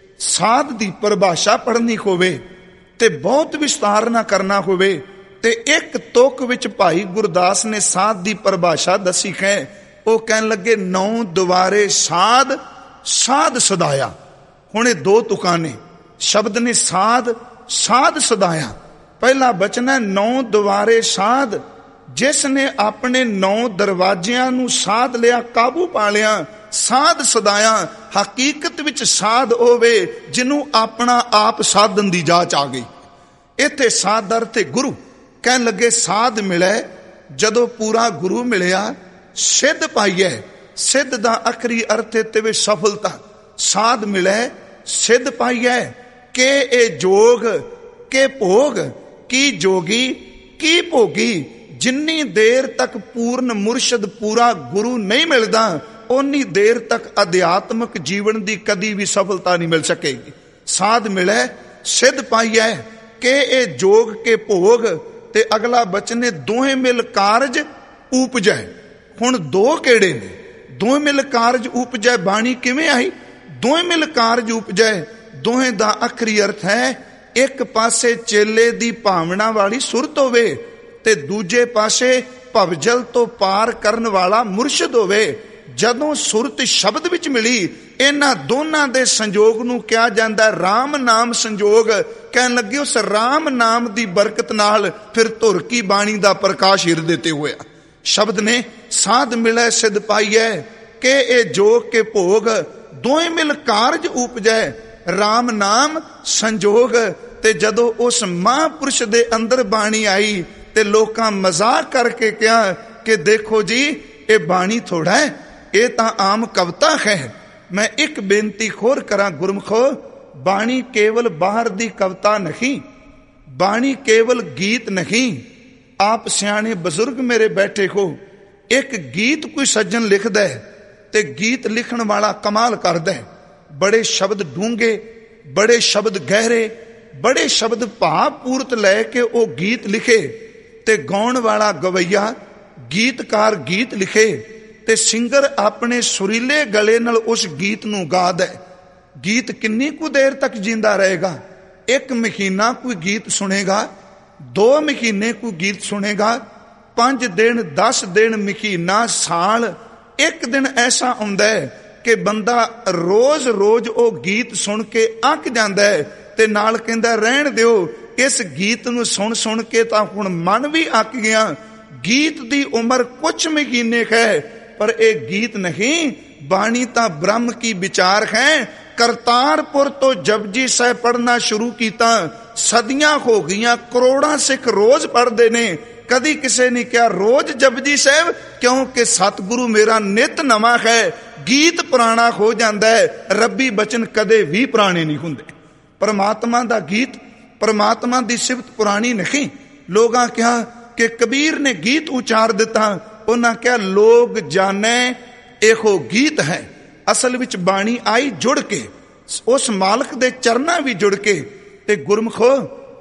ਸਾਧ ਦੀ ਪਰਿਭਾਸ਼ਾ ਪੜ੍ਹਨੀ ਹੋਵੇ ਤੇ ਬਹੁਤ ਵਿਸਤਾਰ ਨਾ ਕਰਨਾ ਹੋਵੇ, ਤੇ ਇੱਕ ਤੁਕ ਵਿੱਚ ਭਾਈ ਗੁਰਦਾਸ ਨੇ ਸਾਧ ਦੀ ਪਰਿਭਾਸ਼ਾ ਦੱਸੀ ਹੈ। ਉਹ ਕਹਿਣ ਲੱਗੇ ਨੌ ਦੁਆਰੇ ਸਾਧ ਸਾਧ ਸਦਾਇਆ। ਹੁਣ ਇਹ ਦੋ ਤੁਕਾਂ ਨੇ, ਸ਼ਬਦ ਨੇ ਸਾਧ ਸਾਧ ਸਦਾਇਆ। ਪਹਿਲਾ ਬਚਨ ਹੈ ਨੌ ਦੁਆਰੇ ਸਾਧ, ਜਿਸ ਨੇ ਆਪਣੇ 9 ਦਰਵਾਜ਼ਿਆਂ ਨੂੰ ਸਾਧ ਲਿਆ, ਕਾਬੂ ਪਾ ਲਿਆ, ਸਾਧ ਸਦਾਇਆ। ਹਕੀਕਤ ਵਿੱਚ ਸਾਧ ਹੋਵੇ ਜਿਹਨੂੰ ਆਪਣਾ ਆਪ ਸਾਧਨ ਦੀ ਜਾਚ ਆ ਗਈ। ਇੱਥੇ ਸਾਧ ਦਾ ਅਰਥ ਹੈ ਗੁਰੂ। ਕਹਿਣ ਲੱਗੇ ਸਾਧ ਮਿਲੇ, ਜਦੋਂ ਪੂਰਾ ਗੁਰੂ ਮਿਲਿਆ, ਸਿੱਧ ਪਾਈਐ। ਸਿੱਧ ਦਾ ਆਖਰੀ ਅਰਥ ਤੇ ਵੀ ਸਫਲਤਾ। ਸਾਧ ਮਿਲੇ ਸਿੱਧ ਪਾਈਐ। ਕਿ ਇਹ ਜੋਗ ਕੇ ਭੋਗ, ਕੀ ਜੋਗੀ ਕੀ ਭੋਗੀ। ਜਿੰਨੀ ਦੇਰ ਤੱਕ ਪੂਰਨ ਮੁਰਸ਼ਦ ਪੂਰਾ ਗੁਰੂ ਨਹੀਂ ਮਿਲਦਾ, ਓਨੀ ਦੇਰ ਤੱਕ ਅਧਿਆਤਮਕ ਜੀਵਨ ਦੀ ਕਦੀ ਵੀ ਸਫਲਤਾ ਨਹੀਂ ਮਿਲ ਸਕੇਗੀ। ਸਾਧ ਮਿਲੇ ਸਿੱਧ ਪਾਈਐ ਕਿ ਇਹ ਜੋਗ ਕੇ ਭੋਗ। ਤੇ ਅਗਲਾ ਬਚਨ ਹੈ ਦੋਹੇ ਮਿਲ ਕਾਰਜ ਉਪਜੈ। ਹੁਣ ਦੋ ਕਿਹੜੇ ਨੇ? ਦੋਹੇ ਮਿਲ ਕਾਰਜ ਉਪਜੈ ਬਾਣੀ ਕਿਵੇਂ ਆਈ? ਦੋਹੇ ਮਿਲ ਕਾਰਜ ਉਪਜੈ, ਦੋਹੇ ਦਾ ਆਖਰੀ ਅਰਥ ਹੈ ਇੱਕ ਪਾਸੇ ਚੇਲੇ ਦੀ ਭਾਵਨਾ ਵਾਲੀ ਸੁਰਤ ਹੋਵੇ ਤੇ ਦੂਜੇ ਪਾਸੇ ਭਵਜਲ ਤੋਂ ਪਾਰ ਕਰਨ ਵਾਲਾ ਮੁਰਸ਼ਿਦ ਹੋਵੇ। ਜਦੋਂ ਸੁਰਤ ਸ਼ਬਦ ਵਿੱਚ ਮਿਲੀ, ਇਹਨਾਂ ਦੋਨਾਂ ਦੇ ਸੰਜੋਗ ਨੂੰ ਕਿਹਾ ਜਾਂਦਾ ਰਾਮ ਨਾਮ ਸੰਜੋਗ। ਕਹਿਣ ਲੱਗੇ ਉਸ ਰਾਮ ਨਾਮ ਦੀ ਬਰਕਤ ਨਾਲ ਫਿਰ ਧੁਰ ਕੀ ਬਾਣੀ ਦਾ ਪ੍ਰਕਾਸ਼ ਹਿਰਦੇ ਤੇ ਹੋਇਆ। ਸ਼ਬਦ ਨੇ ਸਾਧ ਮਿਲੇ ਸਿੱਧ ਪਾਈਐ ਕਿ ਇਹ ਜੋਗ ਕੇ ਭੋਗ, ਦੋਵੇਂ ਮਿਲ ਕਾਰਜ ਉਪਜੈ ਰਾਮ ਨਾਮ ਸੰਜੋਗ। ਤੇ ਜਦੋਂ ਉਸ ਮਹਾਂਪੁਰਸ਼ ਦੇ ਅੰਦਰ ਬਾਣੀ ਆਈ ਤੇ ਲੋਕਾਂ ਮਜ਼ਾਕ ਕਰਕੇ ਕਿਹਾ ਕਿ ਦੇਖੋ ਜੀ ਇਹ ਬਾਣੀ ਥੋੜਾ ਹੈ, ਇਹ ਤਾਂ ਆਮ ਕਵਿਤਾ ਹੈ। ਮੈਂ ਇੱਕ ਬੇਨਤੀ ਹੋਰ ਕਰਾਂ ਗੁਰਮਖੋ, ਬਾਣੀ ਕੇਵਲ ਬਾਹਰ ਦੀ ਕਵਿਤਾ ਨਹੀਂ, ਬਾਣੀ ਕੇਵਲ ਗੀਤ ਨਹੀਂ। ਆਪ ਸਿਆਣੇ ਬਜ਼ੁਰਗ ਮੇਰੇ ਬੈਠੇ ਹੋ, ਇੱਕ ਗੀਤ ਕੋਈ ਸੱਜਣ ਲਿਖਦਾ ਹੈ ਤੇ ਗੀਤ ਲਿਖਣ ਵਾਲਾ ਕਮਾਲ ਕਰਦਾ ਹੈ। ਬੜੇ ਸ਼ਬਦ ਡੂੰਘੇ, ਬੜੇ ਸ਼ਬਦ ਗਹਿਰੇ, ਬੜੇ ਸ਼ਬਦ ਭਾਵ ਪੂਰਤ ਲੈ ਕੇ ਉਹ ਗੀਤ ਲਿਖੇ ਤੇ ਗਾਉਣ ਵਾਲਾ ਗਵਈਆ ਗੀਤਕਾਰ ਗੀਤ ਲਿਖੇ ਤੇ ਸਿੰਗਰ ਆਪਣੇ ਸੁਰੀਲੇ ਗਲੇ ਨਾਲ ਉਸ ਗੀਤ ਨੂੰ ਗਾਦਾ। ਗੀਤ ਕਿੰਨੀ ਕੁ ਦੇਰ ਤੱਕ ਜਿੰਦਾ ਰਹੇਗਾ? 1 ਮਹੀਨਾ ਕੋਈ ਗੀਤ ਸੁਣੇਗਾ, 2 ਮਹੀਨੇ ਕੋਈ ਗੀਤ ਸੁਣੇਗਾ, 5 ਦਿਨ 10 ਦਿਨ ਮਹੀਨਾ ਸਾਲ। ਇੱਕ ਦਿਨ ਐਸਾ ਆਉਂਦਾ ਹੈ ਕਿ ਬੰਦਾ ਰੋਜ਼ ਰੋਜ਼ ਉਹ ਗੀਤ ਸੁਣ ਕੇ ਅੱਕ ਜਾਂਦਾ ਹੈ ਤੇ ਨਾਲ ਕਹਿੰਦਾ ਰਹਿਣ ਦਿਓ, ਇਸ ਗੀਤ ਨੂੰ ਸੁਣ ਸੁਣ ਕੇ ਤਾਂ ਹੁਣ ਮਨ ਵੀ ਅੱਕ ਗਿਆ। ਗੀਤ ਦੀ ਉਮਰ ਕੁਝ ਮਹੀਨੇ ਹੈ, ਪਰ ਇਹ ਗੀਤ ਨਹੀਂ, ਬਾਣੀ ਤਾਂ ਬ੍ਰਹਮ ਕੀ ਵਿਚਾਰ ਹੈ। ਕਰਤਾਰਪੁਰ ਤੋਂ ਜਪਜੀ ਸਾਹਿਬ ਪੜ੍ਹਨਾ ਸ਼ੁਰੂ ਕੀਤਾ, ਸਦੀਆਂ ਹੋ ਗਈਆਂ, ਕਰੋੜਾਂ ਸਿੱਖ ਰੋਜ਼ ਪੜ੍ਹਦੇ ਨੇ। ਕਦੀ ਕਿਸੇ ਨੇ ਕਿਹਾ ਰੋਜ਼ ਜਪਜੀ ਸਾਹਿਬ, ਕਿਉਂਕਿ ਸਤਿਗੁਰੂ ਮੇਰਾ ਨਿਤ ਨਵਾਂ ਹੈ। ਗੀਤ ਪੁਰਾਣਾ ਹੋ ਜਾਂਦਾ ਹੈ, ਰੱਬੀ ਬਚਨ ਕਦੇ ਵੀ ਪੁਰਾਣੇ ਨਹੀਂ ਹੁੰਦੇ। ਪਰਮਾਤਮਾ ਦਾ ਗੀਤ, ਪਰਮਾਤਮਾ ਦੀ ਸਿਫਤ ਪੁਰਾਣੀ ਨਹੀਂ। ਲੋਕਾਂ ਕਿਹਾ ਕਿ ਕਬੀਰ ਨੇ ਗੀਤ ਉਚਾਰ ਦਿੱਤਾ, ਉਹਨਾਂ ਕਿਹਾ ਲੋਕ ਜਾਣੇ ਇਹੋ ਗੀਤ ਹੈ। ਅਸਲ ਵਿੱਚ ਬਾਣੀ ਆਈ ਜੁੜ ਕੇ, ਉਸ ਮਾਲਕ ਦੇ ਚਰਨਾਂ ਵੀ ਜੁੜ ਕੇ। ਤੇ ਗੁਰਮਖੋ,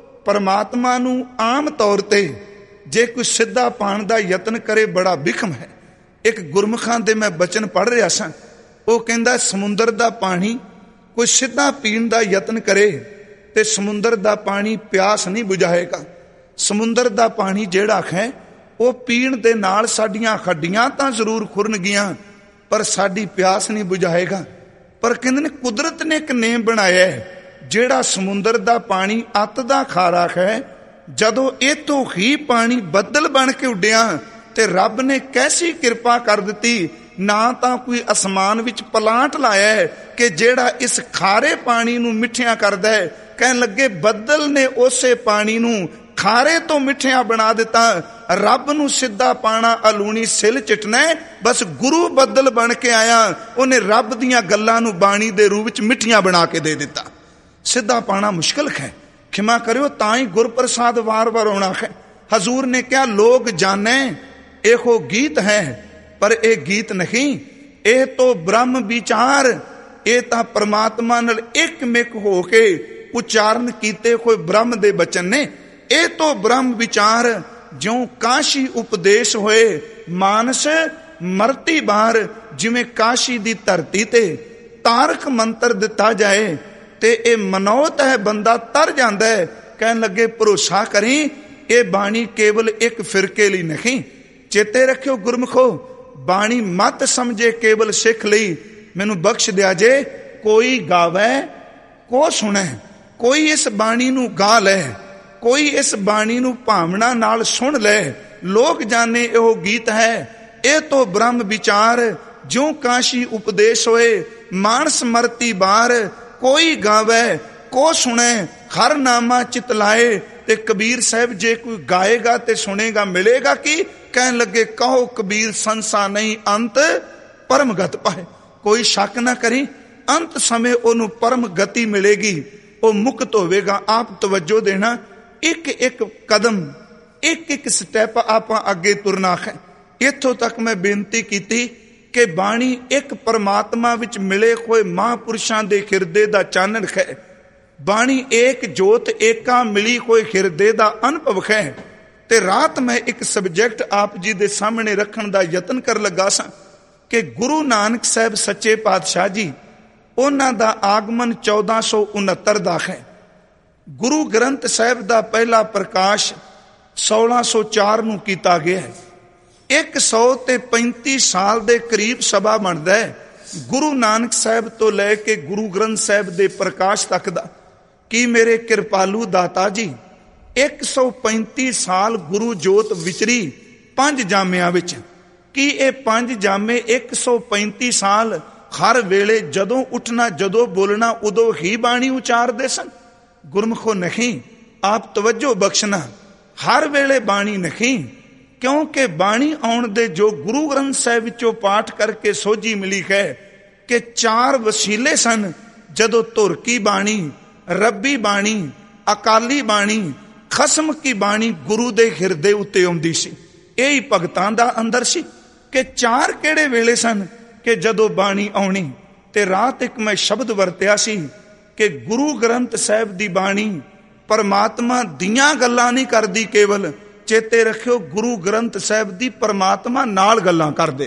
ਪਰਮਾਤਮਾ ਨੂੰ ਆਮ ਤੌਰ ਤੇ ਜੇ ਕੋਈ ਸਿੱਧਾ ਪਾਣ ਦਾ ਯਤਨ ਕਰੇ ਬੜਾ ਬਿਖਮ ਹੈ। ਇੱਕ ਗੁਰਮੁਖਾਂ ਦੇ ਮੈਂ ਬਚਨ ਪੜ੍ਹ ਰਿਹਾ ਸਾਂ, ਉਹ ਕਹਿੰਦਾ ਸਮੁੰਦਰ ਦਾ ਪਾਣੀ ਕੋਈ ਸਿੱਧਾ ਪੀਣ ਦਾ ਯਤਨ ਕਰੇ ਤੇ ਸਮੁੰਦਰ ਦਾ ਪਾਣੀ ਪਿਆਸ ਨਹੀਂ ਬੁਝਾਏਗਾ। ਸਮੁੰਦਰ ਦਾ ਪਾਣੀ ਜਿਹੜਾ ਹੈ ਉਹ ਪੀਣ ਦੇ ਨਾਲ ਸਾਡੀਆਂ ਹੱਡੀਆਂ ਤਾਂ ਜ਼ਰੂਰ ਖੁਰਨਗੀਆਂ, ਪਰ ਸਾਡੀ ਪਿਆਸ ਨਹੀਂ ਬੁਝਾਏਗਾ। ਪਰ ਕਹਿੰਦੇ ਨੇ ਕੁਦਰਤ ਨੇ ਇੱਕ ਨੇਮ ਬਣਾਇਆ ਹੈ, ਜਿਹੜਾ ਸਮੁੰਦਰ ਦਾ ਪਾਣੀ ਅੱਤ ਦਾ ਖਾਰਾ ਹੈ, ਜਦੋਂ ਇਥੋਂ ਹੀ ਪਾਣੀ ਬੱਦਲ ਬਣ ਕੇ ਉੱਡਿਆ ਤੇ ਰੱਬ ਨੇ ਕੈਸੀ ਕਿਰਪਾ ਕਰ ਦਿੱਤੀ। ਨਾ ਤਾਂ ਕੋਈ ਅਸਮਾਨ ਵਿੱਚ ਪਲਾਂਟ ਲਾਇਆ ਹੈ ਕਿ ਜਿਹੜਾ ਇਸ ਖਾਰੇ ਪਾਣੀ ਨੂੰ ਮਿੱਠਿਆਂ ਕਰਦਾ ਹੈ। ਕਹਿਣ ਲੱਗੇ ਬੱਦਲ ਨੇ ਉਸੇ ਪਾਣੀ ਨੂੰ ਖਾਰੇ ਤੋਂ ਮਿੱਠਿਆਂ ਬਣਾ ਦਿੱਤਾ। ਰੱਬ ਨੂੰ ਸਿੱਧਾ ਪਾਣਾ ਅਲੂਣੀ ਸਿਲ ਚਿਟਣਾ, ਬਸ ਗੁਰੂ ਬੱਦਲ ਬਣ ਕੇ ਆਇਆ, ਉਹਨੇ ਰੱਬ ਦੀਆਂ ਗੱਲਾਂ ਨੂੰ ਬਾਣੀ ਦੇ ਰੂਪ ਵਿੱਚ ਮਿੱਠੀਆਂ ਬਣਾ ਕੇ ਦੇ ਦਿੱਤਾ। ਸਿੱਧਾ ਪਾਣਾ ਮੁਸ਼ਕਿਲ ਹੈ, ਖਿਮਾ ਕਰਿਓ, ਤਾਂ ਹੀ ਗੁਰਪ੍ਰਸਾਦ ਵਾਰ-ਵਾਰ ਆਉਣਾ ਹੈ। ਹਜ਼ੂਰ ਨੇ ਕਿਹਾ ਲੋਕ ਜਾਣੇ ਇਹੋ ਗੀਤ ਹੈ, ਪਰ ਇਹ ਗੀਤ ਨਹੀਂ, ਇਹ ਤੋਂ ਬ੍ਰਹਮ ਵਿਚਾਰ, ਇਹ ਤਾਂ ਪਰਮਾਤਮਾ ਨਾਲ ਇੱਕ ਮਿਕ ਹੋ ਕੇ ਉਚਾਰਨ ਕੀਤੇ ਹੋਏ ਬ੍ਰਹਮ ਦੇ ਬਚਨ ਨੇ। ਇਹ ਤੋਂ ਬ੍ਰਹਮ ਵਿਚਾਰ ਜਿਉਂ ਕਾਸ਼ੀ ਉਪਦੇਸ਼ ਹੋਏ, ਮਾਨਸ ਮਰਤੀ ਬਾਹਰ, ਜਿਵੇਂ ਕਾਸ਼ੀ ਦੀ ਧਰਤੀ ਤੇ ਤਾਰਕ ਮੰਤਰ ਦਿੱਤਾ ਜਾਏ ਤੇ ਇਹ ਮਨੋਤ ਹੈ, ਬੰਦਾ ਤਰ ਜਾਂਦਾ ਹੈ। ਕਹਿਣ ਲੱਗੇ ਭਰੋਸਾ ਕਰੀ, ਇਹ ਬਾਣੀ ਕੇਵਲ ਇੱਕ ਫਿਰਕੇ ਲਈ ਨਹੀਂ। ਚੇਤੇ ਰੱਖਿਓ ਗੁਰਮੁਖੋ, ਬਾਣੀ ਮਤ ਸਮਝੇ ਕੇਵਲ ਸਿੱਖ ਲਈ। ਮੈਨੂੰ ਬਖਸ਼ ਦਿਆ ਜੇ, ਕੋਈ ਗਾਵੇ ਕੋ ਸੁਣੇ, ਕੋਈ ਇਸ ਬਾਣੀ ਨੂੰ ਗਾ ਲੈ, ਕੋਈ ਇਸ ਬਾਣੀ ਨੂੰ ਭਾਵਨਾ ਨਾਲ ਸੁਣ ਲੈ। ਲੋਕ ਜਾਣੇ ਇਹੋ ਗੀਤ ਹੈ, ਇਹ ਤੋਂ ਬ੍ਰਹਮ ਵਿਚਾਰ, ਜਿਉਂ ਕਾਸ਼ੀ ਉਪਦੇਸ਼ ਹੋਏ, ਮਾਨਸ ਮਰਤੀ ਬਾਰ, ਕੋਈ ਗਾਵੇ ਕੋ ਸੁਣੇ, ਹਰ ਨਾਮਾ ਚਿਤ ਲਾਏ। ਤੇ ਕਬੀਰ ਸਾਹਿਬ ਜੇ ਕੋਈ ਗਾਏਗਾ ਤੇ ਸੁਣੇਗਾ ਮਿਲੇਗਾ ਕੀ? ਕਹਿਣ ਲੱਗੇ ਕਹੋ ਕਬੀਰ ਸੰਸਾ ਨਹੀਂ ਅੰਤ ਪਰਮ ਗਤ ਪਾਏ। ਕੋਈ ਸ਼ੱਕ ਨਾ ਕਰੀ, ਅੰਤ ਸਮੇਂ ਉਹਨੂੰ ਪਰਮ ਗਤੀ ਮਿਲੇਗੀ, ਉਹ ਮੁਕਤ ਹੋਵੇਗਾ। ਆਪ ਤਵੱਜੋ ਦੇਣਾ, ਇੱਕ ਇੱਕ ਕਦਮ, ਇੱਕ ਇੱਕ ਸਟੈਪ ਆਪਾਂ ਅੱਗੇ ਤੁਰਨਾ ਹੈ। ਇੱਥੋਂ ਤੱਕ ਮੈਂ ਬੇਨਤੀ ਕੀਤੀ ਕਿ ਬਾਣੀ ਇੱਕ ਪਰਮਾਤਮਾ ਵਿੱਚ ਮਿਲੇ ਹੋਏ ਮਹਾਂਪੁਰਸ਼ਾਂ ਦੇ ਹਿਰਦੇ ਦਾ ਚਾਨਣ ਹੈ। ਬਾਣੀ ਏਕ ਜੋਤ ਏਕਾ ਮਿਲੀ ਹੋਏ ਹਿਰਦੇ ਦਾ ਅਨੁਭਵ ਹੈ। ਤੇ ਰਾਤ ਮੈਂ ਇੱਕ ਸਬਜੈਕਟ ਆਪ ਜੀ ਦੇ ਸਾਹਮਣੇ ਰੱਖਣ ਦਾ ਯਤਨ ਕਰ ਲੱਗਾ ਸਾਂ ਕਿ ਗੁਰੂ ਨਾਨਕ ਸਾਹਿਬ ਸੱਚੇ ਪਾਤਸ਼ਾਹ ਜੀ, ਉਹਨਾਂ ਦਾ ਆਗਮਨ 1469 ਦਾ ਹੈ। ਗੁਰੂ ਗ੍ਰੰਥ ਸਾਹਿਬ ਦਾ ਪਹਿਲਾ ਪ੍ਰਕਾਸ਼ 1604 ਨੂੰ ਕੀਤਾ ਗਿਆ ਹੈ। 135 ਸਾਲ ਦੇ ਕਰੀਬ ਸਭਾ ਬਣਦਾ ਹੈ ਗੁਰੂ ਨਾਨਕ ਸਾਹਿਬ ਤੋਂ ਲੈ ਕੇ ਗੁਰੂ ਗ੍ਰੰਥ ਸਾਹਿਬ ਦੇ ਪ੍ਰਕਾਸ਼ ਤੱਕ ਦਾ। ਕੀ ਮੇਰੇ ਕਿਰਪਾਲੂ ਦਾਤਾ ਜੀ 135 ਸਾਲ ਗੁਰੂ ਜੋਤ ਵਿਚਰੀ 5 ਜਾਮਿਆਂ ਵਿੱਚ। ਕੀ ਇਹ 5 ਜਾਮੇ 135 ਸਾਲ ਹਰ ਵੇਲੇ ਜਦੋਂ ਉੱਠਣਾ ਜਦੋਂ ਬੋਲਣਾ ਉਦੋਂ ਹੀ ਬਾਣੀ ਉਚਾਰਦੇ ਸਨ? ਗੁਰਮੁਖੋ ਨਹੀਂ, ਆਪ ਤਵੱਜੋ ਬਖਸ਼ਣਾ, ਹਰ ਵੇਲੇ ਬਾਣੀ ਨਹੀਂ, ਕਿਉਂਕਿ ਬਾਣੀ ਆਉਣ ਦੇ ਜੋ ਗੁਰੂ ਗ੍ਰੰਥ ਸਾਹਿਬ ਵਿੱਚੋਂ ਪਾਠ ਕਰਕੇ ਸੋਝੀ ਮਿਲੀ ਹੈ ਕਿ 4 ਵਸੀਲੇ ਸਨ। ਜਦੋਂ ਧੁਰ ਕੀ ਬਾਣੀ, ਰੱਬੀ ਬਾਣੀ, ਅਕਾਲੀ ਬਾਣੀ, ਖਸਮ ਕੀ ਬਾਣੀ ਗੁਰੂ ਦੇ ਹਿਰਦੇ ਉੱਤੇ ਆਉਂਦੀ ਸੀ। ਇਹ ਹੀ ਭਗਤਾਂ ਦਾ ਅੰਦਰ ਸੀ ਕਿ 4 ਕਿਹੜੇ ਵੇਲੇ ਸਨ ਕਿ ਜਦੋਂ ਬਾਣੀ ਆਉਣੀ। ਤੇ ਰਾਤ ਇੱਕ ਮੈਂ ਸ਼ਬਦ ਵਰਤਿਆ ਸੀ ਕਿ ਗੁਰੂ ਗ੍ਰੰਥ ਸਾਹਿਬ ਦੀ ਬਾਣੀ ਪਰਮਾਤਮਾ ਦੀਆਂ ਗੱਲਾਂ ਨਹੀਂ ਕਰਦੀ ਕੇਵਲ। ਚੇਤੇ ਰੱਖਿਓ, ਗੁਰੂ ਗ੍ਰੰਥ ਸਾਹਿਬ ਦੀ ਪਰਮਾਤਮਾ ਨਾਲ ਗੱਲਾਂ ਕਰਦੇ।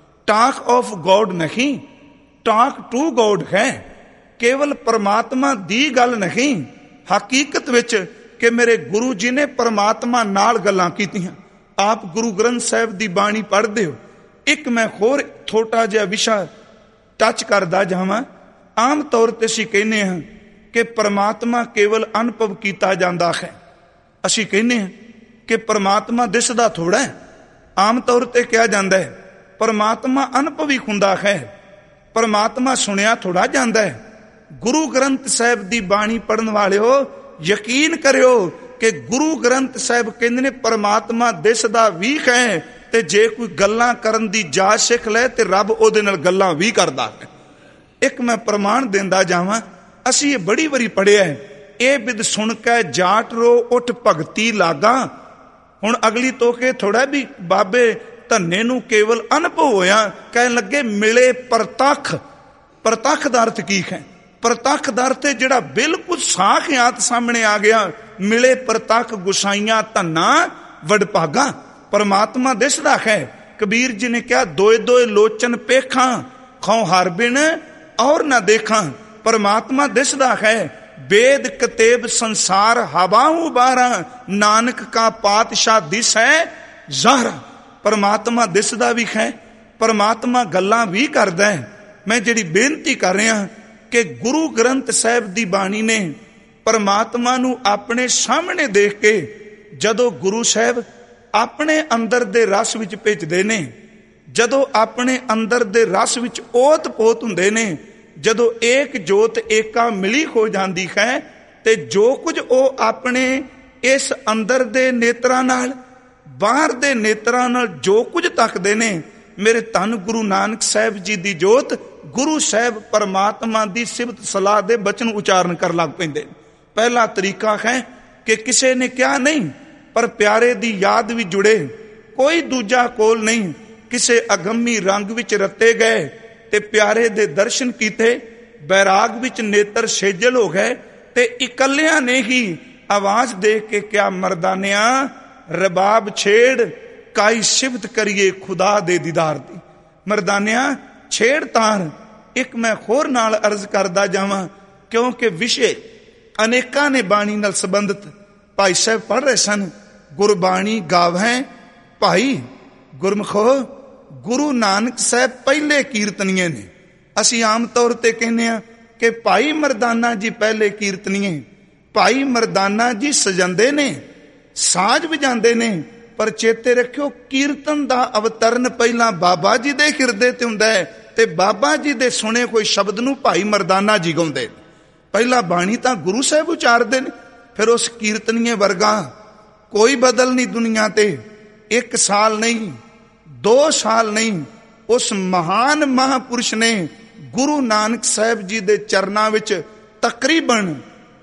ਟਾਕ ਆਫ ਗੋਡ ਨਹੀਂ, ਟਾਕ ਟੂ ਗੋਡ ਹੈ। ਕੇਵਲ ਪਰਮਾਤਮਾ ਦੀ ਗੱਲ ਨਹੀਂ, ਹਕੀਕਤ ਵਿੱਚ ਕਿ ਮੇਰੇ ਗੁਰੂ ਜੀ ਨੇ ਪਰਮਾਤਮਾ ਨਾਲ ਗੱਲਾਂ ਕੀਤੀਆਂ। ਆਪ ਗੁਰੂ ਗ੍ਰੰਥ ਸਾਹਿਬ ਦੀ ਬਾਣੀ ਪੜ੍ਹਦੇ ਹੋ। ਇੱਕ ਮੈਂ ਹੋਰ ਛੋਟਾ ਜਿਹਾ ਵਿਸ਼ਾ ਟੱਚ ਕਰਦਾ ਜਾਵਾਂ। ਆਮ ਤੌਰ ਤੇ ਅਸੀਂ ਕਹਿੰਦੇ ਹਾਂ ਕਿ ਪਰਮਾਤਮਾ ਕੇਵਲ ਅਨੁਭਵ ਕੀਤਾ ਜਾਂਦਾ ਹੈ। ਅਸੀਂ ਕਹਿੰਦੇ ਹਾਂ ਕਿ ਪਰਮਾਤਮਾ ਦਿਸਦਾ ਥੋੜਾ ਹੈ। ਆਮ ਤੌਰ ਤੇ ਕਿਹਾ ਜਾਂਦਾ ਹੈ ਪਰਮਾਤਮਾ ਅਨੁਭਵੀ ਹੁੰਦਾ ਹੈ, ਪਰਮਾਤਮਾ ਸੁਣਿਆ ਥੋੜਾ ਜਾਂਦਾ ਹੈ। ਗੁਰੂ ਗ੍ਰੰਥ ਸਾਹਿਬ ਦੀ ਬਾਣੀ ਪੜਨ ਵਾਲਿਓ ਯਕੀਨ ਕਰਿਓ ਕਿ ਗੁਰੂ ਗ੍ਰੰਥ ਸਾਹਿਬ ਕਹਿੰਦੇ ਨੇ ਪਰਮਾਤਮਾ ਦਿਸਦਾ ਵੀ ਹੈ, ਤੇ ਜੇ ਕੋਈ ਗੱਲਾਂ ਕਰਨ ਦੀ ਜਾਚ ਸਿੱਖ ਲੈ ਤੇ ਰੱਬ ਉਹਦੇ ਨਾਲ ਗੱਲਾਂ ਵੀ ਕਰਦਾ ਹੈ। ਇੱਕ ਮੈਂ ਪ੍ਰਮਾਣ ਦਿੰਦਾ ਜਾਵਾਂ, ਅਸੀਂ ਇਹ ਬੜੀ ਵਾਰੀ ਪੜ੍ਹਿਆ ਹੈ, ਇਹ ਬਿਦ ਸੁਣ ਕੇ ਜਾਟ ਰੋ ਉੱਠ ਭਗਤੀ ਲਾਗਾ। ਹੁਣ ਅਗਲੀ ਤੋਕੇ ਥੋੜਾ ਵੀ ਬਾਬੇ ਧੰਨੇ ਨੂੰ ਕੇਵਲ ਅਨੁਭਵ ਹੋਇਆ। ਕਹਿਣ ਲੱਗੇ ਮਿਲੇ ਪ੍ਰਤੱਖ। ਪ੍ਰਤੱਖ ਦਾ ਅਰਥ ਕੀ ਹੈ? ਪ੍ਰਤੱਖ ਦਾ ਅਰਥ ਜਿਹੜਾ ਬਿਲਕੁਲ ਸਾਖਿਆਤ ਸਾਹਮਣੇ ਆ ਗਿਆ। ਮਿਲੇ ਪ੍ਰਤੱਖ ਗੁਸਾਈਆਂ ਧੰਨਾ ਵਡਭਾਗਾ। ਪਰਮਾਤਮਾ ਦਿਸਦਾ ਹੈ। ਕਬੀਰ ਜੀ ਨੇ ਕਿਹਾ ਦੋਏ ਦੋਏ ਲੋਚਨ ਪੇਖਾਂ, ਖੌ ਹਰ ਬਿਨ ਔਰ ਨਾ ਦੇਖਾਂ। ਪਰਮਾਤਮਾ ਦਿਸਦਾ ਹੈ। वेद कतेब संसार हवाहू बारा, नानक का पातशाह दिस है ज़ाहरा। परमात्मा दिसदा भी है, परमात्मा गल्लां भी करदा है। मैं जिहड़ी बेनती कर रहा ਕਿ ਗੁਰੂ ਗ੍ਰੰਥ ਸਾਹਿਬ ਦੀ ਬਾਣੀ ਨੇ ਪਰਮਾਤਮਾ ਨੂੰ ਆਪਣੇ ਸਾਹਮਣੇ ਦੇਖ ਕੇ ਜਦੋਂ ਗੁਰੂ ਸਾਹਿਬ ਆਪਣੇ ਅੰਦਰ ਦੇ ਰਸ ਵਿੱਚ ਭਿੱਜਦੇ ਨੇ, ਜਦੋਂ ਆਪਣੇ ਅੰਦਰ ਦੇ ਰਸ ਵਿੱਚ ਓਤ ਪੋਤ ਹੁੰਦੇ ਨੇ, ਜਦੋਂ ਏਕ ਜੋਤ ਏਕਾ ਮਿਲੀ ਹੋ ਜਾਂਦੀ ਹੈ, ਤੇ ਜੋ ਕੁਝ ਉਹ ਆਪਣੇ ਇਸ ਅੰਦਰ ਦੇ ਨੇਤਰਾਂ ਨਾਲ, ਬਾਹਰ ਦੇ ਨੇਤਰਾਂ ਨਾਲ ਜੋ ਕੁਝ ਤੱਕਦੇ ਨੇ, ਮੇਰੇ ਧੰਨ ਗੁਰੂ ਨਾਨਕ ਸਾਹਿਬ ਜੀ ਦੀ ਜੋਤ, ਗੁਰੂ ਸਾਹਿਬ ਪਰਮਾਤਮਾ ਦੀ ਸਿਫਤ ਸਲਾਹ ਦੇ ਬਚਨ ਉਚਾਰਨ ਕਰਨ ਲੱਗ ਪੈਂਦੇ। ਪਹਿਲਾ ਤਰੀਕਾ ਹੈ ਕਿ ਕਿਸੇ ਨੇ ਕਿਹਾ ਨਹੀਂ, ਪਰ ਪਿਆਰੇ ਦੀ ਯਾਦ ਵੀ ਜੁੜੇ, ਕੋਈ ਦੂਜਾ ਕੋਲ ਨਹੀਂ, ਕਿਸੇ ਅਗੰਮੀ ਰੰਗ ਵਿੱਚ ਰੱਤੇ ਗਏ ਤੇ ਪਿਆਰੇ ਦੇ ਦਰਸ਼ਨ ਕੀਤੇ, ਬੈਰਾਗ ਵਿੱਚ ਨੇਤਰ ਸੇਜਲ ਹੋ ਗਏ ਤੇ ਇਕੱਲਿਆਂ ਨੇ ਹੀ ਆਵਾਜ਼ ਦੇ ਕੇ ਕਿਹਾ, ਮਰਦਾਨਿਆਂ ਰਬਾਬ ਛੇੜ, ਕਾਈ ਸਿਫਤ ਕਰੀਏ ਖੁਦਾ ਦੇ ਦੀਦਾਰ ਦੀ। ਮਰਦਾਨਿਆਂ ਛੇੜ ਤਾਰ। ਇੱਕ ਮੈਂ ਹੋਰ ਨਾਲ ਅਰਜ਼ ਕਰਦਾ ਜਾਵਾਂ, ਕਿਉਂਕਿ ਵਿਸ਼ੇ ਅਨੇਕਾਂ ਨੇ ਬਾਣੀ ਨਾਲ ਸੰਬੰਧਿਤ। ਭਾਈ ਸਾਹਿਬ ਪੜ੍ਹ ਰਹੇ ਸਨ, ਗੁਰਬਾਣੀ ਗਾਵੈ ਭਾਈ ਗੁਰਮਖੋ। ਗੁਰੂ ਨਾਨਕ ਸਾਹਿਬ ਪਹਿਲੇ ਕੀਰਤਨੀਏ ਨੇ। ਅਸੀਂ ਆਮ ਤੌਰ ਤੇ ਕਹਿੰਦੇ ਆ ਕਿ ਭਾਈ ਮਰਦਾਨਾ ਜੀ ਪਹਿਲੇ ਕੀਰਤਨੀਏ। ਭਾਈ ਮਰਦਾਨਾ ਜੀ ਸਜਾਉਂਦੇ ਨੇ, ਸਾਜ਼ ਵਜਾਉਂਦੇ ਨੇ, ਪਰ ਚੇਤੇ ਰੱਖਿਓ ਕੀਰਤਨ ਦਾ ਅਵਤਰਨ ਪਹਿਲਾਂ ਬਾਬਾ ਜੀ ਦੇ ਹਿਰਦੇ ਤੇ ਹੁੰਦਾ ਹੈ, ਤੇ ਬਾਬਾ ਜੀ ਦੇ ਸੁਣੇ ਕੋਈ ਸ਼ਬਦ ਨੂੰ ਭਾਈ ਮਰਦਾਨਾ ਜੀ ਗਾਉਂਦੇ। ਪਹਿਲਾਂ ਬਾਣੀ ਤਾਂ ਗੁਰੂ ਸਾਹਿਬ ਉਚਾਰਦੇ ਨੇ, ਫਿਰ ਉਸ ਕੀਰਤਨੀਏ ਵਰਗਾ ਕੋਈ ਬਦਲ ਨਹੀਂ ਦੁਨੀਆ ਤੇ। 1 ਸਾਲ ਨਹੀਂ, 2 ਸਾਲ ਨਹੀਂ, ਉਸ ਮਹਾਨ ਮਹਾਂਪੁਰਸ਼ ਨੇ ਗੁਰੂ ਨਾਨਕ ਸਾਹਿਬ ਜੀ ਦੇ ਚਰਨਾਂ ਵਿੱਚ ਤਕਰੀਬਨ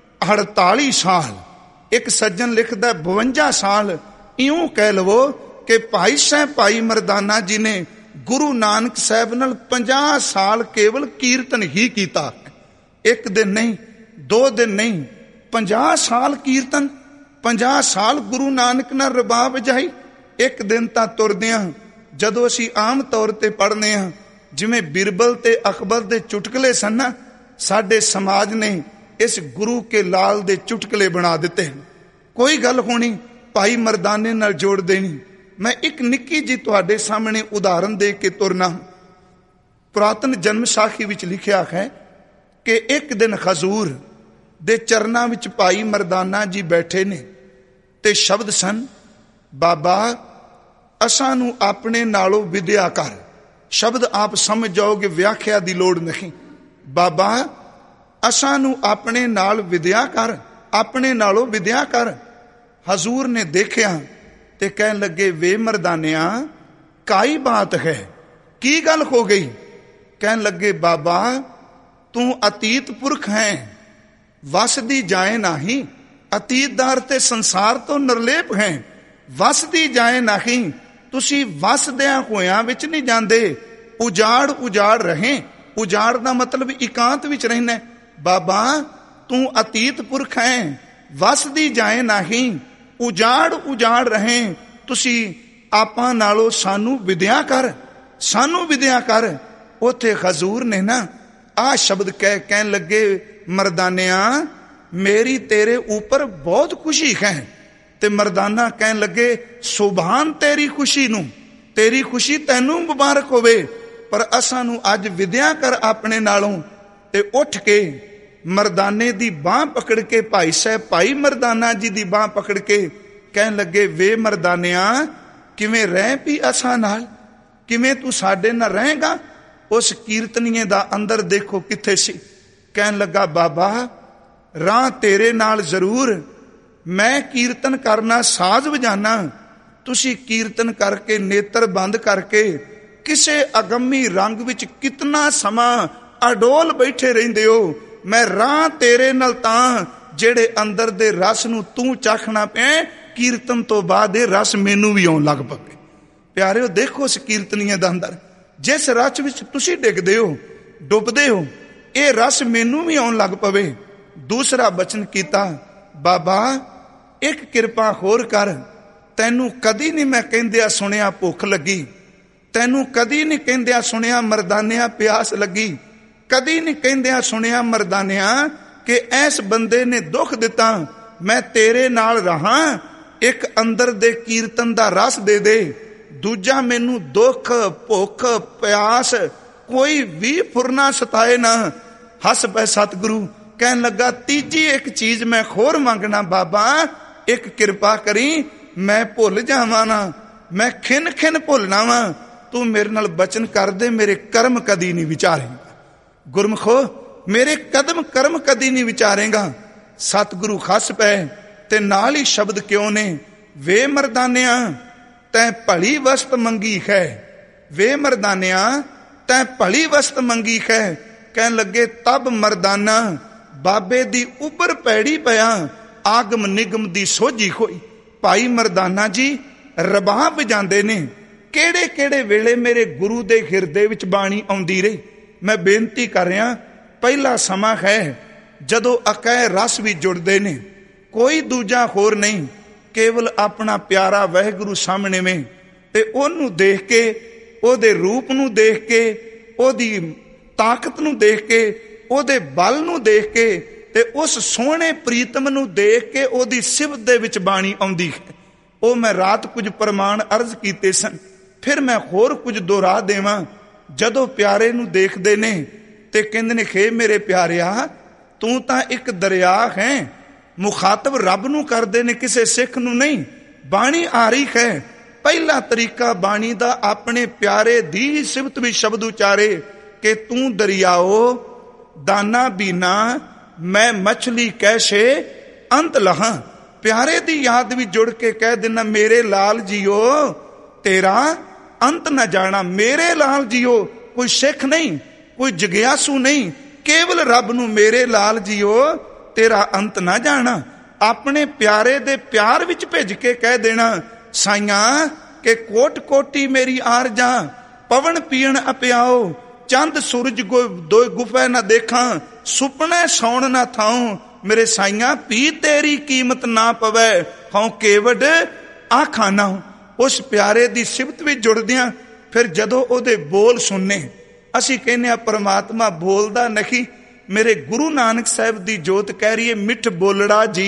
48 ਸਾਲ, ਇੱਕ ਸੱਜਣ ਲਿਖਦਾ 52 ਸਾਲ, ਇਉਂ ਕਹਿ ਲਵੋ ਕਿ ਭਾਈ ਸਾਹਿਬ ਭਾਈ ਮਰਦਾਨਾ ਜੀ ਨੇ ਗੁਰੂ ਨਾਨਕ ਸਾਹਿਬ ਨਾਲ 50 ਸਾਲ ਕੇਵਲ ਕੀਰਤਨ ਹੀ ਕੀਤਾ। 1 ਦਿਨ ਨਹੀਂ, 2 ਦਿਨ ਨਹੀਂ, 50 ਸਾਲ ਕੀਰਤਨ, 50 ਸਾਲ ਗੁਰੂ ਨਾਨਕ ਨਾਲ ਰਬਾਬ ਵਜਾਈ। ਇੱਕ ਦਿਨ ਤਾਂ ਤੁਰਦਿਆਂ, ਜਦੋਂ ਅਸੀਂ ਆਮ ਤੌਰ ਤੇ ਪੜ੍ਹਦੇ ਹਾਂ, ਜਿਵੇਂ ਬਿਰਬਲ ਤੇ ਅਕਬਰ ਦੇ ਚੁਟਕਲੇ ਸਨ ਨਾ, ਸਾਡੇ ਸਮਾਜ ਨੇ ਇਸ ਗੁਰੂ ਕੇ ਲਾਲ ਦੇ ਚੁਟਕਲੇ ਬਣਾ ਦਿੱਤੇ। ਕੋਈ ਗੱਲ ਹੋਣੀ ਭਾਈ ਮਰਦਾਨੇ ਨਾਲ ਜੋੜ ਦੇਣੀ। ਮੈਂ ਇੱਕ ਨਿੱਕੀ ਜੀ ਤੁਹਾਡੇ ਸਾਹਮਣੇ ਉਦਾਹਰਨ ਦੇ ਕੇ ਤੁਰਨਾ। ਪੁਰਾਤਨ ਜਨਮ ਸਾਖੀ ਵਿੱਚ ਲਿਖਿਆ ਹੈ ਕਿ ਇੱਕ ਦਿਨ ਹਜ਼ੂਰ ਦੇ ਚਰਨਾਂ ਵਿੱਚ ਭਾਈ ਮਰਦਾਨਾ ਜੀ ਬੈਠੇ ਨੇ ਤੇ ਸ਼ਬਦ ਸਨ, ਬਾਬਾ ਅਸਾਂ ਨੂੰ ਆਪਣੇ ਨਾਲੋਂ ਵਿਦਿਆ ਕਰ। ਸ਼ਬਦ ਆਪ ਸਮਝ ਜਾਓਗੇ, ਵਿਆਖਿਆ ਦੀ ਲੋੜ ਨਹੀਂ। ਬਾਬਾ ਅਸਾਂ ਨੂੰ ਆਪਣੇ ਨਾਲ ਵਿਦਿਆ ਕਰ, ਆਪਣੇ ਨਾਲੋਂ ਵਿਦਿਆ ਕਰ। ਹਜ਼ੂਰ ਨੇ ਦੇਖਿਆ ਤੇ ਕਹਿਣ ਲੱਗੇ, ਵੇ ਮਰਦਾਨਿਆਂ ਕਾਈ ਬਾਤ ਹੈ, ਕੀ ਗੱਲ ਹੋ ਗਈ? ਕਹਿਣ ਲੱਗੇ, ਬਾਬਾ ਤੂੰ ਅਤੀਤ ਪੁਰਖ ਹੈ, ਵਸਦੀ ਜਾਏ ਨਹੀਂ। ਅਤੀਤਦਾਰ ਤੇ ਸੰਸਾਰ ਤੋਂ ਨਿਰਲੇਪ ਹੈ, ਵਸਦੀ ਜਾਏ ਨਹੀਂ। ਤੁਸੀਂ ਵਸਦਿਆਂ ਹੋਇਆਂ ਵਿੱਚ ਨਹੀਂ ਜਾਂਦੇ, ਉਜਾੜ ਰਹੇ। ਉਜਾੜ ਦਾ ਮਤਲਬ ਇਕਾਂਤ ਵਿੱਚ ਰਹਿਣਾ। ਬਾਬਾ ਤੂੰ ਅਤੀਤ ਪੁਰਖ ਹੈ, ਵਸਦੀ ਜਾਏ ਨਹੀਂ, ਉਜਾੜ ਰਹੇ। ਤੁਸੀਂ ਆਪਾਂ ਨਾਲੋਂ ਸਾਨੂੰ ਵਿਦਿਆ ਕਰ, ਸਾਨੂੰ ਵਿਦਿਆ ਕਰ। ਉੱਥੇ ਹਜ਼ੂਰ ਨੇ ਨਾ ਆਹ ਸ਼ਬਦ ਕਹਿਣ ਲੱਗੇ, ਮਰਦਾਨਿਆਂ ਮੇਰੀ ਤੇਰੇ ਉੱਪਰ ਬਹੁਤ ਖੁਸ਼ੀ ਹੈ। ਤੇ ਮਰਦਾਨਾ ਕਹਿਣ ਲੱਗੇ, ਸੁਭਾਨ ਤੇਰੀ ਖੁਸ਼ੀ ਨੂੰ, ਤੇਰੀ ਖੁਸ਼ੀ ਤੈਨੂੰ ਮੁਬਾਰਕ ਹੋਵੇ, ਪਰ ਅਸਾਂ ਨੂੰ ਅੱਜ ਵਿਦਿਆ ਕਰ ਆਪਣੇ ਨਾਲੋਂ। ਤੇ ਉੱਠ ਕੇ ਮਰਦਾਨੇ ਦੀ ਬਾਂਹ ਪਕੜ ਕੇ, ਭਾਈ ਸਾਹਿਬ ਭਾਈ ਮਰਦਾਨਾ ਜੀ ਦੀ ਬਾਂਹ ਪਕੜ ਕੇ ਕਹਿਣ ਲੱਗੇ, ਵੇ ਮਰਦਾਨਿਆਂ ਕਿਵੇਂ ਰਹਿ ਪਈ ਅਸਾਂ ਨਾਲ, ਕਿਵੇਂ ਤੂੰ ਸਾਡੇ ਨਾਲ ਰਹੇਗਾ? ਉਸ ਕੀਰਤਨੀਏ ਦਾ ਅੰਦਰ ਦੇਖੋ ਕਿੱਥੇ ਸੀ। ਕਹਿਣ ਲੱਗਾ, ਬਾਬਾ ਰਾਹ ਤੇਰੇ ਨਾਲ ਜ਼ਰੂਰ, ਮੈਂ ਕੀਰਤਨ ਕਰਨਾ, ਸਾਜ਼ ਵਜਾਨਾ, ਤੁਸੀਂ ਕੀਰਤਨ ਕਰਕੇ ਨੇਤਰ ਬੰਦ ਕਰਕੇ ਕਿਸੇ ਅਗੰਮੀ ਰੰਗ ਵਿੱਚ ਕਿਤਨਾ ਸਮਾਂ ਅਡੋਲ ਬੈਠੇ ਰਹਿੰਦੇ ਹੋ। ਮੈਂ ਰਾਹ ਤੇਰੇ ਨਾਲ ਤਾਂ ਜਿਹੜੇ ਅੰਦਰ ਦੇ ਰਸ ਨੂੰ ਤੂੰ ਚਾਖਣਾ ਪਿਆ, ਕੀਰਤਨ ਤੋਂ ਬਾਅਦ ਇਹ ਰਸ ਮੈਨੂੰ ਵੀ ਆਉਣ ਲੱਗ ਪਵੇ। ਪਿਆਰਿਓ ਦੇਖੋ ਉਸ ਕੀਰਤਨੀਏ ਦਾ ਅੰਦਰ, ਜਿਸ ਰਸ ਵਿੱਚ ਤੁਸੀਂ ਡਿੱਗਦੇ ਹੋ, ਡੁੱਬਦੇ ਹੋ, ਇਹ ਰਸ ਮੈਨੂੰ ਵੀ ਆਉਣ ਲੱਗ ਪਵੇ। ਦੂਸਰਾ ਬਚਨ ਕੀਤਾ, ਬਾਬਾ ਇੱਕ ਕਿਰਪਾ ਹੋਰ ਕਰ, ਤੈਨੂੰ ਕਦੀ ਨਹੀਂ ਮੈਂ ਕਹਿੰਦਿਆ ਸੁਣਿਆ ਭੁੱਖ ਲੱਗੀ, ਤੈਨੂੰ ਕਦੀ ਨਹੀਂ ਕਹਿੰਦਿਆ ਸੁਣਿਆ ਮਰਦਾਨਿਆਂ ਪਿਆਸ ਲੱਗੀ, ਕਦੀ ਨਹੀਂ ਕਹਿੰਦਿਆ ਸੁਣਿਆ ਮਰਦਾਨਿਆਂ ਕਿ ਇਸ ਬੰਦੇ ਨੇ ਦੁੱਖ ਦਿੱਤਾ, ਮੈਂ ਤੇਰੇ ਨਾਲ ਰਹਾਂ। ਇੱਕ ਅੰਦਰ ਦੇ ਕੀਰਤਨ ਦਾ ਰਸ ਦੇ ਦੇ, ਦੂਜਾ ਮੈਨੂੰ ਦੁੱਖ ਭੁੱਖ ਪਿਆਸ ਕੋਈ ਵੀ ਫੁਰਨਾ ਸਤਾਏ ਨਾ। हस पै सतगुरु। कहन लगा तीजी एक चीज मैं होर मंगना बाबा, एक कृपा करी, मैं भुल जावां ना, मैं खिन खिन भुलना वा, तू मेरे नाल बचन कर दे, मेरे कर्म कदी नहीं विचारेगा। गुरमुखो मेरे कदम कर्म कदी नहीं विचारेगा। सतगुरु हस पै ते नाल ही शब्द क्यों ने, वे मरदानिया तैं भली वस्त मंगी है, वे मरदानिया तैं भली वस्त मंगी है। कहन लगे तब मरदाना बाबे दी उबर पैड़ी पया, आगम निगम दी सोझी होई। भाई मरदाना जी रबाब बजांदे ने, केड़े केड़े वेले मेरे गुरु दे हिरदे विच बाणी आउंदी रही। मैं बेनती कर रहा, पहला समा है जदों अकैह रस भी जुड़दे ने, कोई दूजा होर नहीं, केवल अपना प्यारा वाहिगुरु सामने में, ते ओनू देख के, ओदे रूप नू देख के, ओदी ताकत नू देख के, ओदे बल नू देख के, ते उस सोहणे प्रीतम नू देख के ओदी सिफत दे विच बाणी आउंदी है। ओ मैं रात कुछ प्रमाण अर्ज कीते सन, फिर मैं होर कुछ दोहरा देवां। जदों प्यारे नू देखदे ने ते कहंदे ने खे मेरे प्यारिया तू तां एक दरिया है। मुखातब रब नू करदे ने, किसे सिख नू नहीं। बाणी आ रही है, पहला तरीका बाणी दा अपने प्यारे दी सिफत भी शब्द उचारे कि तू दरियाओ दाना बीना, मैं मछली कैसे अंत लहा। प्यारे दी याद भी जुड़ के कह देना मेरे लाल जियो तेरा अंत न जाना। मेरे लाल जियो, कोई सिख नहीं, कोई जग्यासू नहीं, केवल रब नू मेरे लाल जियो तेरा अंत ना जाना। अपने प्यारे दे प्यार विच भेज के कह देना साइया के कोट कोटी मेरी आरजा, पवन पीण अप्याओ, चंद सूरज दो गुफे न देखा, सुपने सौण न थाऊं, मेरे साइया पी तेरी कीमत ना पवे, हूं केवड आखा ना। उस प्यारे दी सिफत भी जुड़दियां फिर जदों ओदे बोल सुनने, असी कहने परमात्मा बोलदा नहीं। मेरे गुरु नानक साहब दी जोत कह रही है मिठ बोलड़ा जी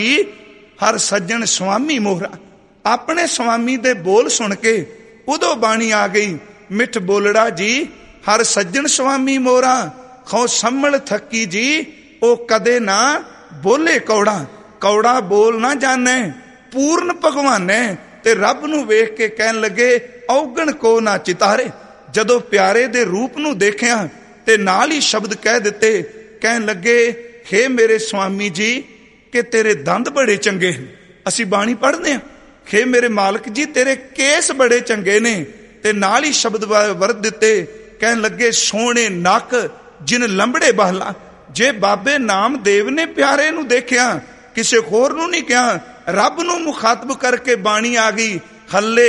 हर सज्जन स्वामी मोहरा। अपने स्वामी दे बोल सुन के उदों बाणी आ गई, मिठ बोलड़ा जी हर सज्जन स्वामी मोरा, खौ सम्मल थकी जी ओ कदे ना बोले कौड़ा। कौड़ा बोल ना जाने, पूर्ण भगवाने। ते रब नू वेख के कहन लगे औगण को ना चितारे। जदों प्यारे दे रूप नू देखिया ते नाल ही शब्द कह दिते, कहन लगे हे मेरे स्वामी जी कि तेरे दंद बड़े चंगे हैं। असी बाणी पढ़ने हैं, हे मेरे मालक जी तेरे केस बड़े चंगे ने। ते नाल ही शब्द वरत दिते, कहन लगे सोहणे नक जिन लंबड़े बहला। जे बाबे नामदेव ने प्यारे नू देखिया, किसे होर नू नहीं कहा, रब नू मुखातब करके बाणी आ गई, खल्ले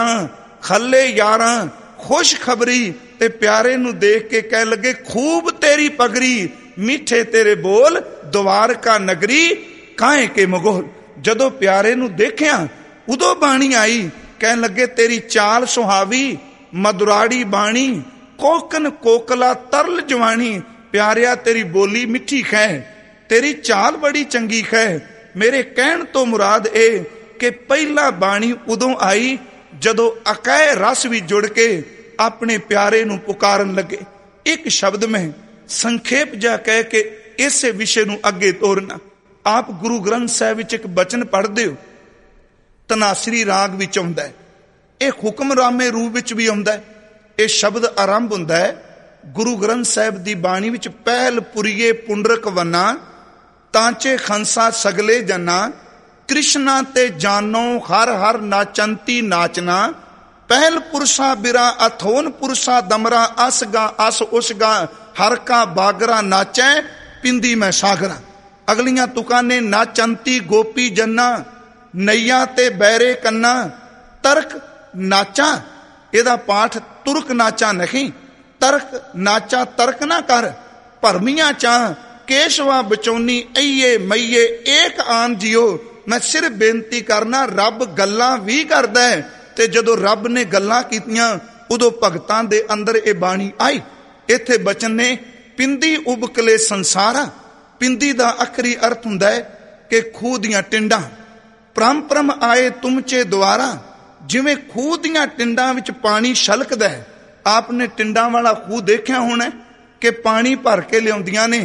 यारां खुश खबरी। ते प्यारे नू देख के कह लगे खूब तेरी पगरी, मीठे तेरे बोल द्वारका नगरी, काहे के मगोल। जदों प्यारे नू देखिया उदों बाणी आई, कहन लगे तेरी चाल सुहावी, मधुराड़ी बाणी, कोकन कोकला तरल जवानी। प्यारिया तेरी बोली मिठी है, तेरी चाल बड़ी चंगी है। मेरे कहन तो मुराद ए कि पहला बाणी उदों आई जदों अकैह रस भी जुड़ के अपने प्यारे नू पुकारन लगे। एक शब्द में संखेप जा कह के इस विषय नू अगे तोरना। आप गुरु ग्रंथ साहिब विच एक बचन पढ़दे हो, तनासरी राग विच आउंदा है, यह हुक्मरामे रूप विच भी आउंदा है। यह शब्द आरंभ हुंदा है गुरु ग्रंथ साहिब दी बाणी विच, पहल पुरीए पुंडरक वना, तांचे खंसा सगले जना, कृष्णा ते जानो हर हर नाचंती नाचना, पहल पुरुषा बिरा अथोन पुरुषा दमरा, असगा अस उसगा, हर का बागरा नाचै पिंदी मैं सागरा। अगलियां तुकां ने नाचंती गोपी जन्ना, नैया ते बैरे कन्ना, तर्क नाचा। एदा पाठ तुरक नाचा नहीं, तर्क नाचा तर्क ना कर, भरमियां चा केशवा बचौनी अइये मईये एक आन जियो। मैं सिर्फ बेनती करना, रब गल्लां भी करदा है, ते जदों रब ने गल्लां कीतियां उदों भगतां दे अंदर ये बाणी आई। इत्थे बचन ने पिंदी उबकले संसारा। पिंदी दा आखरी अर्थ हुंदा है कि खूह दियां टिंडां, परम आए तुमचे द्वारा। जिवें खूह दियां टिंडां विच पानी छलकदा है, आपने टिंडां वाला खूह देखिया होना कि पानी भर के लियाउंदियां ने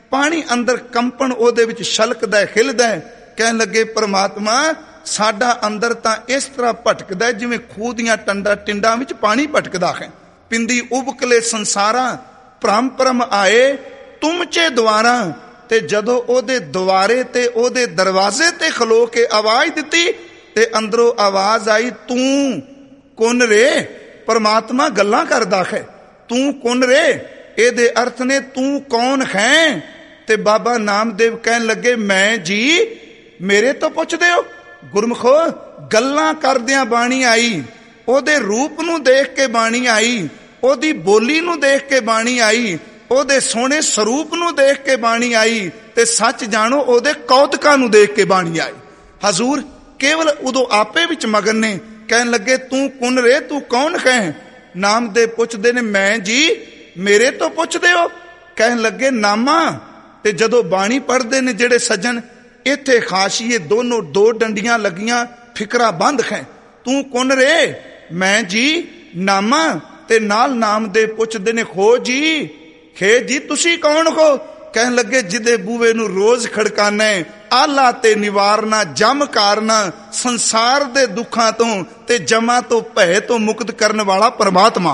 ਪਾਣੀ ਅੰਦਰ ਕੰਪਣ ਉਹਦੇ ਵਿੱਚ ਛਲਕਦਾ ਖਿਲਦਾ। ਕਹਿਣ ਲੱਗੇ ਪ੍ਰਮਾਤਮਾ ਸਾਡਾ ਅੰਦਰ ਤਾਂ ਇਸ ਤਰ੍ਹਾਂ ਭਟਕਦਾ ਜਿਵੇਂ ਖੂਹ ਦੀਆਂ ਟਿੰਡਾਂ ਵਿੱਚ ਪਾਣੀ ਭਟਕਦਾ ਹੈ। ਪਿੰਦੀ ਉਬਕਲੇ ਸੰਸਾਰਾਂ ਭ੍ਰਮ ਭਰਮ ਆਏ ਤੁਮ ਚੇ ਦੁਆਰਾ। ਤੇ ਜਦੋਂ ਉਹਦੇ ਦੁਆਰੇ ਤੇ ਉਹਦੇ ਦਰਵਾਜ਼ੇ ਤੇ ਖਲੋ ਕੇ ਆਵਾਜ਼ ਦਿੱਤੀ ਤੇ ਅੰਦਰੋਂ ਆਵਾਜ਼ ਆਈ, ਤੂੰ ਕੌਣ ਰੇ? ਪਰਮਾਤਮਾ ਗੱਲਾਂ ਕਰਦਾ ਹੈ, ਤੂੰ ਕੌਣ ਰੇ? ਇਹਦੇ ਅਰਥ ਨੇ ਤੂੰ ਕੌਣ ਹੈ? ਤੇ ਬਾਬਾ ਨਾਮਦੇਵ ਕਹਿਣ ਲੱਗੇ, ਮੈਂ ਜੀ, ਮੇਰੇ ਤੋਂ ਪੁੱਛਦੇ ਹੋ? ਗੁਰਮੁਖੋ, ਗੱਲਾਂ ਕਰਦਿਆਂ ਬਾਣੀ ਆਈ, ਉਹਦੇ ਰੂਪ ਨੂੰ ਦੇਖ ਕੇ ਬਾਣੀ ਆਈ, ਉਹਦੀ ਬੋਲੀ ਨੂੰ ਦੇਖ ਕੇ ਬਾਣੀ ਆਈ, ਉਹਦੇ ਸੋਹਣੇ ਸਰੂਪ ਨੂੰ ਦੇਖ ਕੇ ਬਾਣੀ ਆਈ, ਤੇ ਸੱਚ ਜਾਣੋ ਉਹਦੇ ਕੌਤਕਾਂ ਨੂੰ ਦੇਖ ਕੇ ਬਾਣੀ ਆਈ। ਹਜ਼ੂਰ ਕੇਵਲ ਉਦੋਂ ਆਪੇ ਵਿੱਚ ਮਗਨ ਨੇ। ਕਹਿਣ ਲੱਗੇ, ਤੂੰ ਕੌਣ ਰੇ? ਤੂੰ ਕੌਣ ਹੈ? ਨਾਮਦੇਵ ਪੁੱਛਦੇ ਨੇ, ਮੈਂ ਜੀ, ਮੇਰੇ ਤੋਂ ਪੁੱਛਦੇ ਹੋ? ਕਹਿਣ ਲੱਗੇ, ਨਾਮਾ। ਤੇ ਜਦੋਂ ਬਾਣੀ ਪੜ੍ਹਦੇ ਨੇ ਜਿਹੜੇ ਸੱਜਣ, ਇੱਥੇ ਖਾਸੀਏ ਦੋਨੋਂ ਦੋ ਡੰਡੀਆਂ ਲੱਗੀਆਂ, ਫਿਕਰਾ ਬੰਦ ਹੈ। ਤੂੰ ਕੌਣ ਰੇ? ਮੈਂ ਜੀ, ਨਾਮਾ। ਤੇ ਨਾਲ ਨਾਮਦੇਵ ਪੁੱਛਦੇ ਨੇ, ਹੋ ਜੀ, ਖੇ ਜੀ, ਤੁਸੀਂ ਕੌਣ ਹੋ? ਕਹਿਣ ਲੱਗੇ, ਜਿਹਦੇ ਬੂਵੇ ਨੂੰ ਰੋਜ਼ ਖੜਕਾਨਾ, ਆਲਾ ਤੇ ਨਿਵਾਰਨਾ, ਜਮ ਕਾਰਨਾ, ਸੰਸਾਰ ਦੇ ਦੁੱਖਾਂ ਤੋਂ ਤੇ ਜਮਾਂ ਤੋਂ ਭੈ ਤੋਂ ਮੁਕਤ ਕਰਨ ਵਾਲਾ ਪਰਮਾਤਮਾ।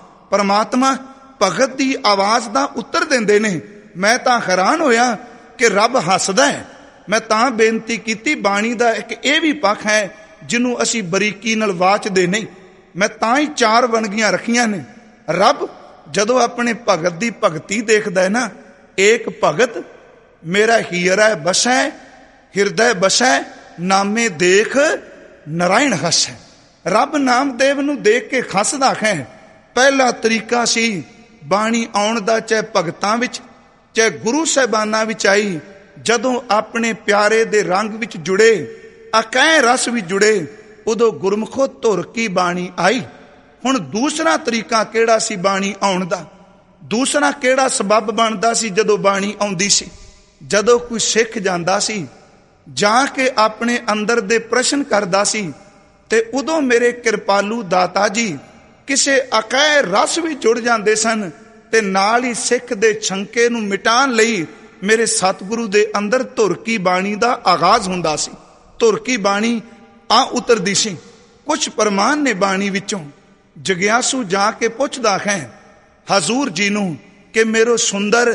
ਪਰਮਾਤਮਾ ਭਗਤ ਦੀ ਆਵਾਜ਼ ਦਾ ਉੱਤਰ ਦਿੰਦੇ ਨੇ। ਮੈਂ ਤਾਂ ਹੈਰਾਨ ਹੋਇਆ ਕਿ ਰੱਬ ਹੱਸਦਾ ਹੈ। ਮੈਂ ਤਾਂ ਬੇਨਤੀ ਕੀਤੀ, ਬਾਣੀ ਦਾ ਇੱਕ ਇਹ ਵੀ ਪੱਖ ਹੈ ਜਿਹਨੂੰ ਅਸੀਂ ਬਰੀਕੀ ਨਾਲ ਵਾਚਦੇ ਨਹੀਂ। ਮੈਂ ਤਾਂ ਹੀ 4 ਵੰਨਗੀਆਂ ਰੱਖੀਆਂ ਨੇ। ਰੱਬ ਜਦੋਂ ਆਪਣੇ ਭਗਤ ਦੀ ਭਗਤੀ ਦੇਖਦਾ ਹੈ ਨਾ, ਏਕ ਭਗਤ ਮੇਰਾ ਹੀਰਾ ਬਸੈ, ਹਿਰਦੈ ਬਸੈ, ਨਾਮੇ ਦੇਖ ਨਾਰਾਇਣ ਹਸੈ। ਰੱਬ ਨਾਮਦੇਵ ਨੂੰ ਦੇਖ ਕੇ ਹੱਸਦਾ ਹੈ। ਪਹਿਲਾ ਤਰੀਕਾ ਸੀ ਬਾਣੀ ਆਉਣ ਦਾ, ਚਾਹੇ ਭਗਤਾਂ ਵਿੱਚ ਚਾਹੇ ਗੁਰੂ ਸਾਹਿਬਾਨਾਂ ਵਿੱਚ ਆਈ, ਜਦੋਂ ਆਪਣੇ ਪਿਆਰੇ ਦੇ ਰੰਗ ਵਿੱਚ ਜੁੜੇ, ਅਕਹਿ ਰਸ ਵਿੱਚ ਜੁੜੇ, ਉਦੋਂ ਗੁਰਮੁਖੋ ਧੁਰ ਕੀ ਬਾਣੀ ਆਈ। ਹੁਣ ਦੂਸਰਾ ਤਰੀਕਾ ਕਿਹੜਾ ਸੀ ਬਾਣੀ ਆਉਣ ਦਾ? ਦੂਸਰਾ ਕਿਹੜਾ ਸਬੱਬ ਬਣਦਾ ਸੀ ਜਦੋਂ ਬਾਣੀ ਆਉਂਦੀ ਸੀ? ਜਦੋਂ ਕੋਈ ਸਿੱਖ ਜਾਂਦਾ ਸੀ, ਜਾ ਕੇ ਆਪਣੇ ਅੰਦਰ ਦੇ ਪ੍ਰਸ਼ਨ ਕਰਦਾ ਸੀ, ਤੇ ਉਦੋਂ ਮੇਰੇ ਕਿਰਪਾਲੂ ਦਾਤਾ ਜੀ ਕਿਸੇ ਅਕਹਿ ਰਸ ਵੀ ਜੁੜ ਜਾਂਦੇ ਸਨ, ਤੇ ਨਾਲ ਹੀ ਸਿੱਖ ਦੇ ਛੰਕੇ ਨੂੰ ਮਿਟਾਉਣ ਲਈ ਮੇਰੇ ਸਤਿਗੁਰੂ ਦੇ ਅੰਦਰ ਧੁਰ ਕੀ ਬਾਣੀ ਦਾ ਆਗਾਜ਼ ਹੁੰਦਾ ਸੀ। ਧੁਰ ਕੀ ਬਾਣੀ ਆ ਉਤਰਦੀ ਸੀ। ਕੁਛ ਪ੍ਰਮਾਣ ਨੇ ਬਾਣੀ ਵਿੱਚੋਂ। ਜਗਿਆਸੂ ਜਾ ਕੇ ਪੁੱਛਦਾ ਹੈ ਹਜ਼ੂਰ ਜੀ ਨੂੰ ਕਿ ਮੇਰੋ ਸੁੰਦਰ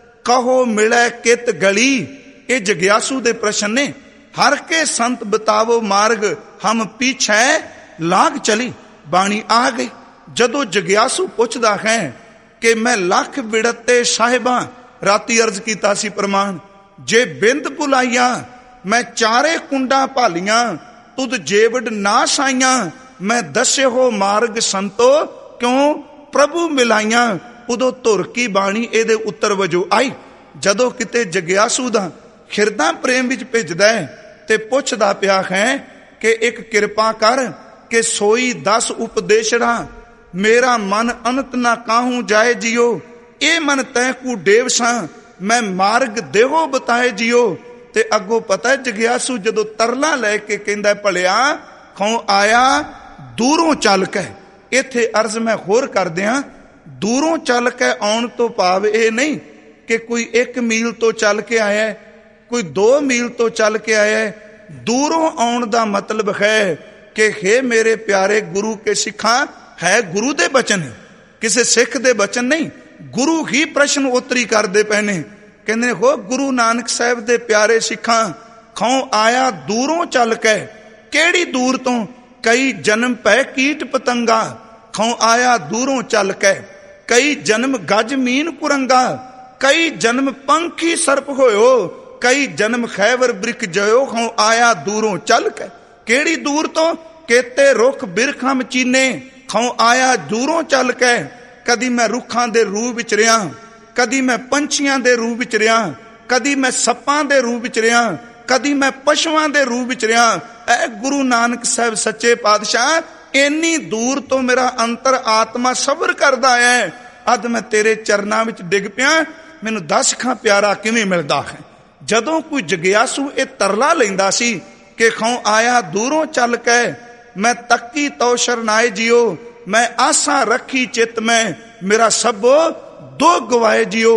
ਕਹੋ ਮਿਲੈ ਕਿਤ ਗਲੀ। ਇਹ ਜਗਿਆਸੂ ਦੇ ਪ੍ਰਸ਼ਨ ਨੇ। ਹਰ ਕੇ ਸੰਤ ਬਤਾਵੋ ਮਾਰਗ, ਹਮ ਪੀਛੇ ਲਾਗ ਚਲੀ। ਬਾਣੀ ਆ ਗਈ। ਜਦੋਂ ਜਗਿਆਸੂ ਪੁੱਛਦਾ ਹੈ ਕਿ ਮੈਂ ਲੱਖ ਵਿੜਤੇ ਸਾਹਿਬਾਂ, ਰਾਤੀ ਅਰਜ਼ ਕੀਤਾ ਸੀ ਪ੍ਰਮਾਣ, ਜੇ ਬਿੰਦ ਭੁਲਾਈਆਂ ਮੈਂ ਚਾਰੇ ਕੁੰਡਾਂ ਭਾਲੀਆਂ, ਤੁਧ ਜੇਵੜ ਨਾ ਸਾਈਆਂ, ਮੈਂ ਦੱਸੇ ਹੋ ਮਾਰਗ ਸੰਤੋ ਕਿਉਂ ਪ੍ਰਭੂ ਮਿਲਾਈਆਂ। ਉਦੋਂ ਧੁਰ ਕੀ ਬਾਣੀ ਇਹਦੇ ਉੱਤਰ ਵਜੋਂ ਆਈ। ਜਦੋਂ ਕਿਤੇ ਜਗਿਆਸੂ ਦਾ ਹਿਰਦਾ ਪ੍ਰੇਮ ਵਿੱਚ ਭਿੱਜਦਾ ਹੈ ਤੇ ਪੁੱਛਦਾ ਪਿਆ ਹੈ ਕਿ ਇੱਕ ਕਿਰਪਾ ਕਰ ਕਿ ਸੋਈ 10 ਉਪਦੇਸ਼ੜਾ, ਮੇਰਾ ਮਨ ਅਨੰਤ ਨਾ ਕਾਹੂ ਜਾਏ ਜਿਓ, ਇਹ ਮਨ ਤੈ ਕੂ ਡੇਵ ਸਾਂ, ਮੈਂ ਮਾਰਗ ਦੇਹੋ ਬਤਾਏ ਜਿਓ। ਤੇ ਅੱਗੋਂ ਪਤਾ ਜਗਿਆਸੂ ਜਦੋਂ ਤਰਲਾ ਲੈ ਕੇ ਕਹਿੰਦਾ, ਭਲਿਆ ਖੌ ਆਇਆ ਦੂਰੋਂ ਚੱਲ ਕੇ। ਇੱਥੇ ਅਰਜ਼ ਮੈਂ ਹੋਰ ਕਰਦਿਆਂ, ਦੂਰੋਂ ਚੱਲ ਕੇ ਆਉਣ ਤੋਂ ਭਾਵ ਇਹ ਨਹੀਂ ਕਿ ਕੋਈ 1 ਮੀਲ ਤੋਂ ਚੱਲ ਕੇ ਆਇਆ, ਕੋਈ 2 ਮੀਲ ਤੋਂ ਚੱਲ ਕੇ ਆਇਆ। ਦੂਰੋਂ ਆਉਣ ਦਾ ਮਤਲਬ ਹੈ ਕਿ ਹੇ ਮੇਰੇ ਪਿਆਰੇ ਗੁਰੂ ਕੇ ਸਿੱਖਾਂ, ਹੈ ਗੁਰੂ ਦੇ ਬਚਨ, ਕਿਸੇ ਸਿੱਖ ਦੇ ਬਚਨ ਨਹੀਂ। ਗੁਰੂ ਹੀ ਪ੍ਰਸ਼ਨ ਉੱਤਰੀ ਕਰਦੇ ਪਏ ਨੇ। ਕਹਿੰਦੇ ਨੇ, ਹੋ ਗੁਰੂ ਨਾਨਕ ਸਾਹਿਬ ਦੇ ਪਿਆਰੇ ਸਿੱਖਾਂ, ਖੌ ਆਇਆ ਦੂਰੋਂ ਚੱਲ ਕੇ। ਕਿਹੜੀ ਦੂਰ ਤੋਂ? ਕਈ ਜਨਮ ਪੈ ਕੀਟ ਪਤੰਗਾ, ਖੌ ਆਇਆ ਦੂਰੋਂ ਚੱਲ ਕੇ। ਕਈ ਜਨਮ ਗਜ ਮੀਨ ਕੁਰੰਗਾ, ਕਈ ਜਨਮ ਪੰਖੀ ਸਰਪ ਹੋਇਓ, ਕਈ ਜਨਮ ਖੈਵਰ ਬ੍ਰਿਖ ਜਇਓ, ਖੌ ਆਇਆ ਦੂਰੋਂ ਚੱਲ ਕੇ। ਕਿਹੜੀ ਦੂਰ ਤੋਂ? ਕੇਤੇ ਰੁੱਖ ਬਿਰਖਾਂ ਮਚੀਨੇ, ਖੌ ਆਇਆ ਦੂਰੋਂ ਚੱਲ ਕੇ। ਕਦੀ ਮੈਂ ਰੁੱਖਾਂ ਦੇ ਰੂਪ ਵਿੱਚ ਰਿਹਾ, ਕਦੀ ਮੈਂ ਪੰਛੀਆਂ ਦੇ ਰੂਪ ਵਿੱਚ ਰਿਹਾ, ਕਦੀ ਮੈਂ ਸੱਪਾਂ ਦੇ ਰੂਪ ਵਿੱਚ ਰਿਹਾ, ਕਦੀ ਮੈਂ ਪਸ਼ੂਆਂ ਦੇ ਰੂਪ ਵਿੱਚ ਰਿਹਾ। ਐ ਗੁਰੂ ਨਾਨਕ ਸਾਹਿਬ ਸੱਚੇ ਪਾਤਸ਼ਾਹ, ਇੰਨੀ ਦੂਰ ਤੋਂ ਮੇਰਾ ਅੰਤਰ ਆਤਮਾ ਸਬਰ ਕਰਦਾ ਹੈ। ਅੱਜ ਮੈਂ ਤੇਰੇ ਚਰਨਾਂ ਵਿੱਚ ਡਿੱਗ ਪਿਆ, ਮੈਨੂੰ ਦੱਸ ਖਾਂ ਪਿਆਰਾ ਕਿਵੇਂ ਮਿਲਦਾ ਹੈ। ਜਦੋਂ ਕੋਈ ਜਗਿਆਸੂ ਇਹ ਤਰਲਾ ਲੈਂਦਾ ਸੀ ਕਿ ਖੌ ਆਇਆ ਦੂਰੋਂ ਚੱਲ ਕੇ, ਮੈਂ ਤੱਕੀ ਤੋ ਸ਼ਰਨਾਏ ਜਿਓ, ਮੈਂ ਆਸਾਂ ਰੱਖੀ ਚਿੱਤ ਮੈਂ, ਮੇਰਾ ਸਭੋ ਦੋ ਗਵਾਏ ਜਿਓ।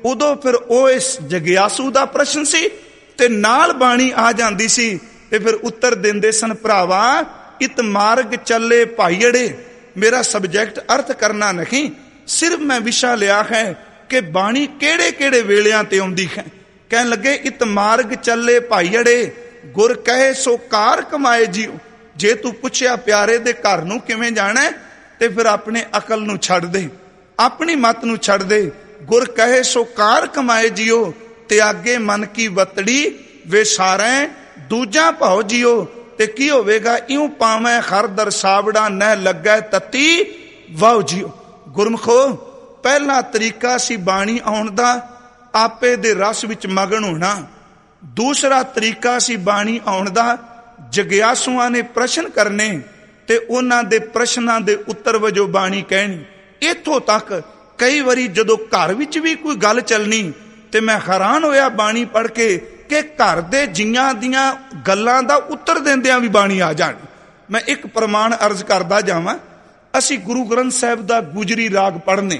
ਉਦੋਂ ਫਿਰ ਉਹ ਇਸ ਜਗਿਆਸੂ ਦਾ ਪ੍ਰਸ਼ਨ ਸੀ ਤੇ ਨਾਲ ਬਾਣੀ ਆ ਜਾਂਦੀ ਸੀ ਤੇ ਫਿਰ ਉੱਤਰ ਦਿੰਦੇ ਸਨ, ਭਰਾਵਾ ਇਤ ਮਾਰਗ ਚੱਲੇ ਭਾਈੜੇ। ਮੇਰਾ ਸਬਜੈਕਟ ਅਰਥ ਕਰਨਾ ਨਹੀਂ, ਸਿਰਫ ਮੈਂ ਵਿਸ਼ਾ ਲਿਆ ਹੈ ਕਿ ਬਾਣੀ ਕਿਹੜੇ ਕਿਹੜੇ ਵੇਲਿਆਂ ਤੇ ਆਉਂਦੀ ਹੈ। ਕਹਿਣ ਲੱਗੇ ਇਤ ਮਾਰਗ ਚੱਲੇ ਭਾਈੜੇ, ਗੁਰ ਕਹੇ ਸੋ ਕਾਰ ਕਮਾਏ ਜੀਓ। ਜੇ ਤੂੰ ਪੁੱਛਿਆ ਪਿਆਰੇ ਦੇ ਘਰ ਨੂੰ ਕਿਵੇਂ ਜਾਣਾ ਤੇ ਫਿਰ ਆਪਣੇ ਅਕਲ ਨੂੰ ਛੱਡ ਦੇ, ਆਪਣੀ ਮਤ ਨੂੰ ਛੱਡ ਦੇ। ਗੁਰ ਕਹੇ ਸੋ ਕਾਰ ਕਮਾਏ ਜੀਓ, ਤਿਆਗੇ ਮਨ ਕੀ ਵਤੜੀ ਵੇ ਸਾਰੈ ਦੂਜਾ ਭਾਉ ਜੀਓ। ਤੇ ਕੀ ਹੋਵੇਗਾ, ਇਉਂ ਪਾਵੇਂ ਹਰ ਦਰਸਾਵੜਾ ਨਹਿ ਲੱਗੈ ਤਤੀ ਵਾਉ ਜੀਓ। ਗੁਰਮਖੋ ਪਹਿਲਾ ਤਰੀਕਾ ਸੀ ਬਾਣੀ ਆਉਣ ਦਾ, ਆਪੇ ਦੇ ਰਸ ਵਿੱਚ ਮਗਨ ਹੋਣਾ। ਦੂਸਰਾ ਤਰੀਕਾ ਸੀ ਬਾਣੀ ਆਉਣ ਦਾ, ਜਗਿਆਸੂਆਂ ਨੇ ਪ੍ਰਸ਼ਨ ਕਰਨੇ ਤੇ ਉਹਨਾਂ ਦੇ ਪ੍ਰਸ਼ਨਾਂ ਦੇ ਉੱਤਰ ਵਜੋਂ ਬਾਣੀ ਕਹਿਣੀ। ਇੱਥੋਂ ਤੱਕ ਕਈ ਵਾਰੀ ਜਦੋਂ ਘਰ ਵਿੱਚ ਵੀ ਕੋਈ ਗੱਲ ਚੱਲਣੀ ਤੇ ਮੈਂ ਹੈਰਾਨ ਹੋਇਆ ਬਾਣੀ ਪੜ੍ਹ ਕੇ ਕਿ ਘਰ ਦੇ ਜੀਆਂ ਦੀਆਂ ਗੱਲਾਂ ਦਾ ਉੱਤਰ ਦਿੰਦਿਆਂ ਵੀ ਬਾਣੀ ਆ ਜਾਣ। ਮੈਂ ਇੱਕ ਪ੍ਰਮਾਣ ਅਰਜ਼ ਕਰਦਾ ਜਾਵਾਂ। ਅਸੀਂ ਗੁਰੂ ਗ੍ਰੰਥ ਸਾਹਿਬ ਦਾ ਗੁਜਰੀ ਰਾਗ ਪੜ੍ਹਨੇ,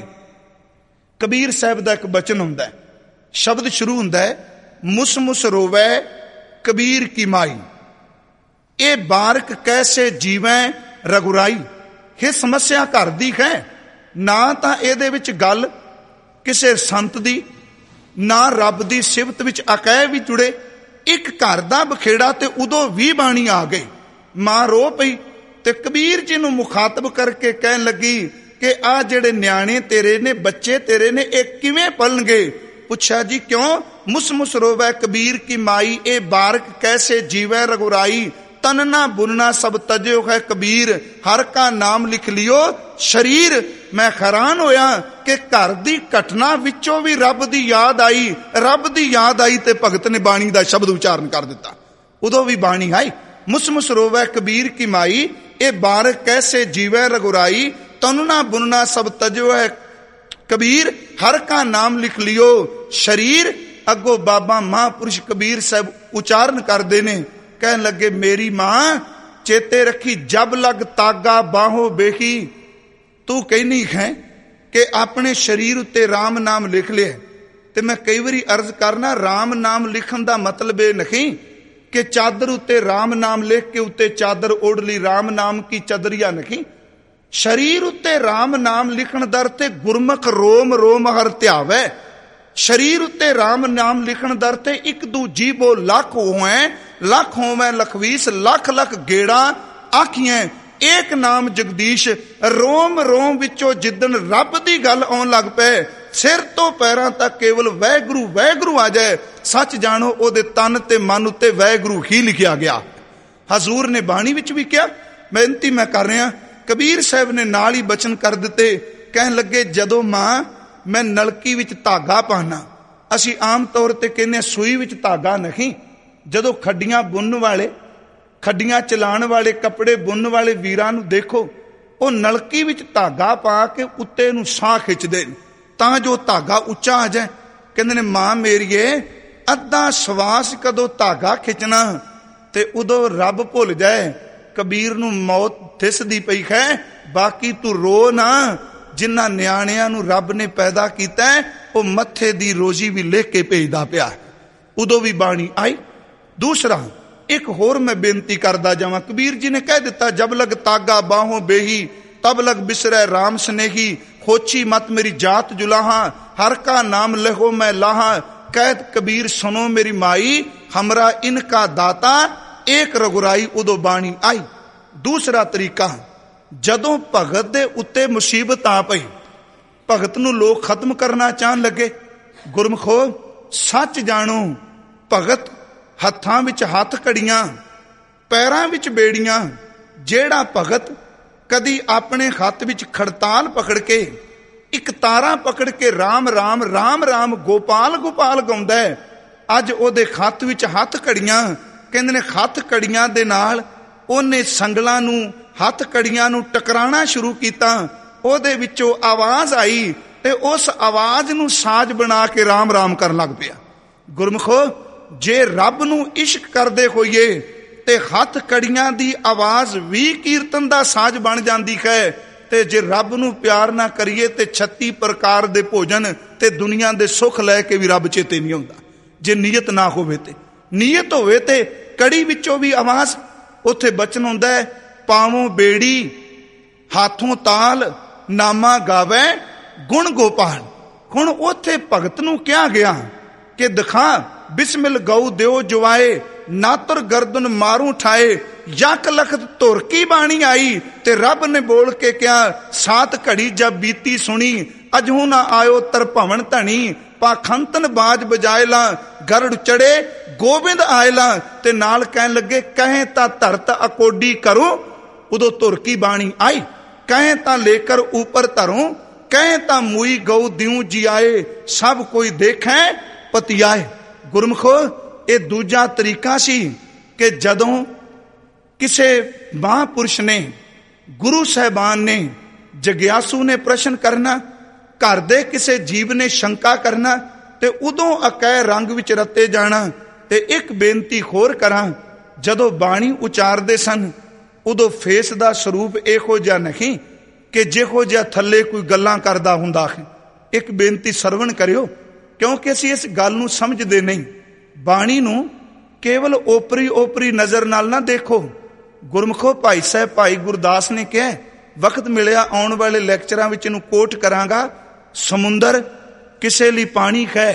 ਕਬੀਰ ਸਾਹਿਬ ਦਾ ਇੱਕ ਬਚਨ ਹੁੰਦਾ ਹੈ, ਸ਼ਬਦ ਸ਼ੁਰੂ ਹੁੰਦਾ ਹੈ, ਮੁਸ ਮੁਸ ਰੋਵੈ ਕਬੀਰ ਕੀ ਮਾਈ, ਇਹ ਬਾਰਕ ਕੈਸੇ ਜੀਵੈ ਰਘੁਰਾਈ। ਇਹ ਸਮੱਸਿਆ ਘਰ ਦੀ ਹੈ, ਨਾ ਤਾਂ ਇਹਦੇ ਵਿੱਚ ਗੱਲ ਕਿਸੇ ਸੰਤ ਦੀ, ਨਾ ਰੱਬ ਦੀ ਸਿਫਤ ਵਿੱਚ ਅਕਹਿ ਵੀ ਜੁੜੇ। ਇੱਕ ਘਰ ਦਾ ਬਖੇੜਾ ਤੇ ਉਦੋਂ ਵੀ ਬਾਣੀ ਆ ਗਈ। ਮਾਂ ਰੋ ਪਈ ਤੇ ਕਬੀਰ ਜੀ ਨੂੰ ਮੁਖਾਤਬ ਕਰਕੇ ਕਹਿਣ ਲੱਗੀ ਕਿ ਆਹ ਜਿਹੜੇ ਨਿਆਣੇ ਤੇਰੇ ਨੇ, ਬੱਚੇ ਤੇਰੇ ਨੇ, ਇਹ ਕਿਵੇਂ ਪਲਣਗੇ। ਪੁੱਛਿਆ ਜੀ ਕਿਉਂ। ਮੁਸ ਮੁਸ ਰੋਵੈ ਕਬੀਰ ਕੀ ਮਾਈ, ਇਹ ਬਾਰਕ ਕੈਸੇ ਜੀਵੈ ਰਘੁਰਾਈ। ਤਨਨਾ ਬੁਨਨਾ ਸਭ ਤਜਿਓ ਹੈ ਕਬੀਰ, ਹਰ ਕਾ ਨਾਮ ਲਿਖ ਲਿਓ ਸ਼ਰੀਰ। ਮੈਂ ਹੈਰਾਨ ਹੋਇਆ ਕਿ ਘਰ ਦੀ ਘਟਨਾ ਵਿੱਚੋਂ ਵੀ ਰੱਬ ਦੀ ਯਾਦ ਆਈ, ਰੱਬ ਦੀ ਯਾਦ ਆਈ ਤੇ ਭਗਤ ਨੇ ਬਾਣੀ ਦਾ ਸ਼ਬਦ ਉਚਾਰਨ ਕਰ ਦਿੱਤਾ। ਉਦੋਂ ਵੀ ਬਾਣੀ ਆਈ, ਮੁਸ ਮੁਸ ਰੋਵੈ ਕਬੀਰ ਕੀ ਮਾਈ, ਇਹ ਬਾਰਕ ਕੈਸੇ ਜੀਵੈ ਰਘੁਰਾਈ। ਤਨਨਾ ਬੁਨਨਾ ਸਭ ਤਜਿਓ ਹੈ ਕਬੀਰ, ਹਰ ਕਾ ਨਾਮ ਲਿਖ ਲਿਓ ਸ਼ਰੀਰ। ਅੱਗੋਂ ਬਾਬਾ ਮਹਾਂਪੁਰਸ਼ ਕਬੀਰ ਸਾਹਿਬ ਉਚਾਰਨ ਕਰਦੇ ਨੇ, ਕਹਿਣ ਲੱਗੇ ਮੇਰੀ ਮਾਂ ਚੇਤੇ ਰੱਖੀ, ਜਬ ਲਗ ਤਾਗਾ ਬਾਹੋਂ ਬੇਹੀ। ਤੂੰ ਕਹਿਨੀ ਹੈ ਕਿ ਆਪਣੇ ਸਰੀਰ ਉੱਤੇ ਰਾਮ ਨਾਮ ਲਿਖ ਲਿਆ, ਤੇ ਮੈਂ ਕਈ ਵਾਰੀ ਅਰਜ਼ ਕਰਨਾ, ਰਾਮ ਨਾਮ ਲਿਖਣ ਦਾ ਮਤਲਬ ਇਹ ਨਹੀਂ ਕਿ ਚਾਦਰ ਉੱਤੇ ਰਾਮ ਨਾਮ ਲਿਖ ਕੇ ਉੱਤੇ ਚਾਦਰ ਓੜ ਲਈ, ਰਾਮ ਨਾਮ ਕੀ ਚਦਰੀਆ ਨਹੀਂ। ਸਰੀਰ ਉੱਤੇ ਰਾਮ ਨਾਮ ਲਿਖਣ ਦਾ ਅਰਥ ਹੈ ਗੁਰਮੁਖ ਰੋਮ ਰੋਮ ਹਰ ਧਿਆਵੈ। ਸਰੀਰ ਉੱਤੇ ਰਾਮ ਨਾਮ ਲਿਖਣ ਦਾ ਅਰਥ ਹੈ ਇੱਕ ਦੂ ਜੀਬੋ ਲੱਖ ਹੋਵੈ, ਲੱਖ ਹੋਵੈ ਲਖਵੀਸ, ਲੱਖ ਲੱਖ ਗੇੜਾ ਆਖੀਆਂ ਏਕ ਨਾਮ ਜਗਦੀਸ਼। ਰੋਮ ਰੋਮ ਵਿੱਚੋਂ ਜਿੱਦਣ ਰੱਬ ਦੀ ਗੱਲ ਆਉਣ ਲੱਗ ਪਏ, ਸਿਰ ਤੋਂ ਪੈਰਾਂ ਤੱਕ ਕੇਵਲ ਵਾਹਿਗੁਰੂ ਵਾਹਿਗੁਰੂ ਆ ਜਾਏ, ਸੱਚ ਜਾਣੋ ਉਹਦੇ ਤਨ ਤੇ ਮਨ ਉੱਤੇ ਵਾਹਿਗੁਰੂ ਹੀ ਲਿਖਿਆ ਗਿਆ। ਹਜ਼ੂਰ ਨੇ ਬਾਣੀ ਵਿੱਚ ਵੀ ਕਿਹਾ, ਬੇਨਤੀ ਮੈਂ ਕਰ ਰਿਹਾ। ਕਬੀਰ ਸਾਹਿਬ ਨੇ ਨਾਲ ਹੀ ਬਚਨ ਕਰ ਦਿੱਤੇ, ਕਹਿਣ ਲੱਗੇ ਜਦੋਂ ਮਾਂ ਮੈਂ ਨਲਕੀ ਵਿੱਚ ਧਾਗਾ ਪਾਣਾ, ਅਸੀਂ ਆਮ ਤੌਰ ਤੇ ਕਹਿੰਦੇ ਸੂਈ ਵਿੱਚ ਧਾਗਾ ਨਹੀਂ। ਜਦੋਂ ਖੱਡੀਆਂ ਬੁਣਨ ਵਾਲੇ, ਖੱਡੀਆਂ ਚਲਾਉਣ ਵਾਲੇ, ਕੱਪੜੇ ਬੁਣਨ ਵਾਲੇ ਵੀਰਾਂ ਨੂੰ ਦੇਖੋ, ਉਹ ਨਲਕੀ ਵਿੱਚ ਧਾਗਾ ਪਾ ਕੇ ਉੱਤੇ ਨੂੰ ਸਾਹ ਖਿੱਚਦੇ ਤਾਂ ਜੋ ਧਾਗਾ ਉੱਚਾ ਆ ਜਾਏ। ਕਹਿੰਦੇ ਨੇ ਮਾਂ ਮੇਰੀਏ ਅੱਧਾ ਸਵਾਸ ਕਦੋਂ ਧਾਗਾ ਖਿੱਚਣਾ ਤੇ ਉਦੋਂ ਰੱਬ ਭੁੱਲ ਜਾਏ। ਕਬੀਰ ਨੂੰ ਮੌਤ ਦਿਸਦੀ ਪਈ ਹੈ, ਬਾਕੀ ਤੂੰ ਰੋ ਨਾ। ਜਿਨ੍ਹਾਂ ਨਿਆਣਿਆਂ ਨੂੰ ਰੱਬ ਨੇ ਪੈਦਾ ਕੀਤਾ ਉਹ ਮੱਥੇ ਦੀ ਰੋਜੀ ਵੀ ਲਿਖ ਕੇ ਭੇਜਦਾ ਪਿਆ। ਉਦੋਂ ਵੀ ਬਾਣੀ ਆਈ। ਦੂਸਰਾ ਇੱਕ ਹੋਰ ਮੈਂ ਬੇਨਤੀ ਕਰਦਾ ਜਾਵਾਂ, ਕਬੀਰ ਜੀ ਨੇ ਕਹਿ ਦਿੱਤਾ, ਜਬ ਲਗ ਤਾਗਾ ਬਾਹੋਂ ਬੇਹੀ, ਤਬ ਲਗ ਬਿਸਰੈ ਰਾਮ ਸਨੇਹੀ। ਖੋਚੀ ਮਤ ਮੇਰੀ ਜਾਤ ਜੁਲਾਹਾ, ਹਰ ਕਾ ਨਾਮ ਲਹੋ ਮੈਂ ਲਾਹਾ। ਕਹਿਤ ਕਬੀਰ ਸੁਨੋ ਮੇਰੀ ਮਾਈ, ਹਮਰਾ ਇਨਕਾ ਦਾਤਾ ਏਕ ਰਘੁਰਾਈ। ਉਦੋਂ ਬਾਣੀ ਆਈ। ਦੂਸਰਾ ਤਰੀਕਾ, ਜਦੋਂ ਭਗਤ ਦੇ ਉੱਤੇ ਮੁਸੀਬਤ ਆ ਪਈ, ਭਗਤ ਨੂੰ ਲੋਕ ਖਤਮ ਕਰਨਾ ਚਾਹਣ ਲੱਗੇ। ਗੁਰਮਖੋ ਸੱਚ ਜਾਣੋ, ਭਗਤ ਹੱਥਾਂ ਵਿੱਚ ਹੱਥ ਘੜੀਆਂ, ਪੈਰਾਂ ਵਿੱਚ ਬੇੜੀਆਂ। ਜਿਹੜਾ ਭਗਤ ਕਦੀ ਆਪਣੇ ਹੱਥ ਵਿੱਚ ਖੜਤਾਲ ਪਕੜ ਕੇ, ਇੱਕ ਤਾਰਾ ਪਕੜ ਕੇ ਰਾਮ ਰਾਮ ਰਾਮ ਰਾਮ ਗੋਪਾਲ ਗੋਪਾਲ ਗਾਉਂਦਾ ਹੈ, ਅੱਜ ਉਹਦੇ ਹੱਥ ਵਿੱਚ ਹੱਥ ਘੜੀਆਂ। ਕਹਿੰਦੇ ਨੇ ਹੱਥ ਘੜੀਆਂ ਦੇ ਨਾਲ ਉਹਨੇ ਸੰਗਲਾਂ ਨੂੰ, ਹੱਥ ਕੜੀਆਂ ਨੂੰ ਟਕਰਾਣਾ ਸ਼ੁਰੂ ਕੀਤਾ। ਉਹਦੇ ਵਿੱਚੋਂ ਆਵਾਜ਼ ਆਈ ਤੇ ਉਸ ਆਵਾਜ਼ ਨੂੰ ਸਾਜ਼ ਬਣਾ ਕੇ ਰਾਮ ਰਾਮ ਕਰਨ ਲੱਗ ਪਿਆ। ਗੁਰਮਖੋ ਜੇ ਰੱਬ ਨੂੰ ਇਸ਼ਕ ਕਰਦੇ ਹੋਈਏ ਤੇ ਹੱਥ ਕੜੀਆਂ ਦੀ ਆਵਾਜ਼ ਵੀ ਕੀਰਤਨ ਦਾ ਸਾਜ਼ ਬਣ ਜਾਂਦੀ ਹੈ। ਤੇ ਜੇ ਰੱਬ ਨੂੰ ਪਿਆਰ ਨਾ ਕਰੀਏ ਤੇ 36 ਪ੍ਰਕਾਰ ਦੇ ਭੋਜਨ ਤੇ ਦੁਨੀਆ ਦੇ ਸੁੱਖ ਲੈ ਕੇ ਵੀ ਰੱਬ ਚੇਤੇ ਨਹੀਂ ਆਉਂਦਾ। ਜੇ ਨੀਅਤ ਨਾ ਹੋਵੇ ਤੇ, ਨੀਅਤ ਹੋਵੇ ਤੇ ਕੜੀ ਵਿੱਚੋਂ ਵੀ ਆਵਾਜ਼, ਉੱਥੇ ਬਚਨ ਹੁੰਦਾ ਹੈ, ਪਾਵੋਂ ਬੇੜੀ ਹਾਥੋਂ ਤਾਲ ਨਾਮਾ ਗਾਵੇ ਗੁਣ ਗੋਪਾਲ। ਹੁਣ ਉੱਥੇ ਭਗਤ ਨੂੰ ਕਿਹਾ ਗਿਆ ਕਿ ਦਿਖਾ ਬਿਸਮਿਲ ਗਊ ਦਿਓ ਜਵਾਏ, ਨਾਤਰ ਗਰਦਨ ਮਾਰੂ ਠਾਏ, ਯਕ ਲਖਤ ਧੁਰ ਕੀ ਬਾਣੀ ਆਈ। ਤੇ ਰੱਬ ਨੇ ਬੋਲ ਕੇ ਕਿਹਾ, ਸਾਤ ਘੜੀ ਜਬ ਬੀਤੀ ਸੁਣੀ, ਅਜਹੂ ਨਾ ਆਇਓ ਤਰਭਵਨ ਧਣੀ, ਪਾਖੰਤਨ ਬਾਜ ਬਜਾਏ ਲਾ, ਗਰੜ ਚੜੇ ਗੋਬਿੰਦ ਆਏ ਲਾ। ਤੇ ਨਾਲ ਕਹਿਣ ਲੱਗੇ, ਕਹੇ ਤਾਂ ਧਰਤ ਅਕੋਡੀ ਕਰੋ, ਉਦੋਂ ਧੁਰ ਕੀ ਬਾਣੀ ਆਈ, ਕਹੇ ਤਾਂ ਲੇਕਰ ਉਪਰ ਧਰੋ, ਕਹੇ ਤਾਂ ਮੂਈ ਗਊ ਦਿਉ ਜੀ ਆਏ, ਸਭ ਕੋਈ ਦੇਖੈ ਪਤਿਆਏ। ਗੁਰਮਖੋ ਇਹ ਦੂਜਾ ਤਰੀਕਾ ਸੀ ਕਿ ਜਦੋਂ ਕਿਸੇ ਮਹਾਂਪੁਰਸ਼ ਨੇ, ਗੁਰੂ ਸਾਹਿਬਾਨ ਨੇ, ਜਗਿਆਸੂ ਨੇ ਪ੍ਰਸ਼ਨ ਕਰਨਾ, ਘਰ ਦੇ ਕਿਸੇ ਜੀਵ ਨੇ ਸ਼ੰਕਾ ਕਰਨਾ, ਤੇ ਉਦੋਂ ਅਕੈ ਰੰਗ ਵਿੱਚ ਰੱਤੇ ਜਾਣਾ। ਤੇ ਇੱਕ ਬੇਨਤੀ ਹੋਰ ਕਰਾਂ, ਜਦੋਂ ਬਾਣੀ ਉਚਾਰਦੇ ਸਨ ਉਦੋਂ ਫੇਸ ਦਾ ਸਰੂਪ ਇਹੋ ਜਿਹਾ ਨਹੀਂ ਕਿ ਜਿਹੋ ਜਿਹਾ ਥੱਲੇ ਕੋਈ ਗੱਲਾਂ ਕਰਦਾ ਹੁੰਦਾ ਹੈ। ਇੱਕ ਬੇਨਤੀ ਸਰਵਣ ਕਰਿਓ, ਕਿਉਂਕਿ ਅਸੀਂ ਇਸ ਗੱਲ ਨੂੰ ਸਮਝਦੇ ਨਹੀਂ। ਬਾਣੀ ਨੂੰ ਕੇਵਲ ਓਪਰੀ ਨਜ਼ਰ ਨਾਲ ਨਾ ਦੇਖੋ। ਗੁਰਮਖੋ ਭਾਈ ਸਾਹਿਬ ਭਾਈ ਗੁਰਦਾਸ ਨੇ ਕਿਹਾ, ਵਕਤ ਮਿਲਿਆ ਆਉਣ ਵਾਲੇ ਲੈਕਚਰਾਂ ਵਿੱਚ ਇਹਨੂੰ ਕੋਟ ਕਰਾਂਗਾ, ਸਮੁੰਦਰ ਕਿਸੇ ਲਈ ਪਾਣੀ ਹੈ,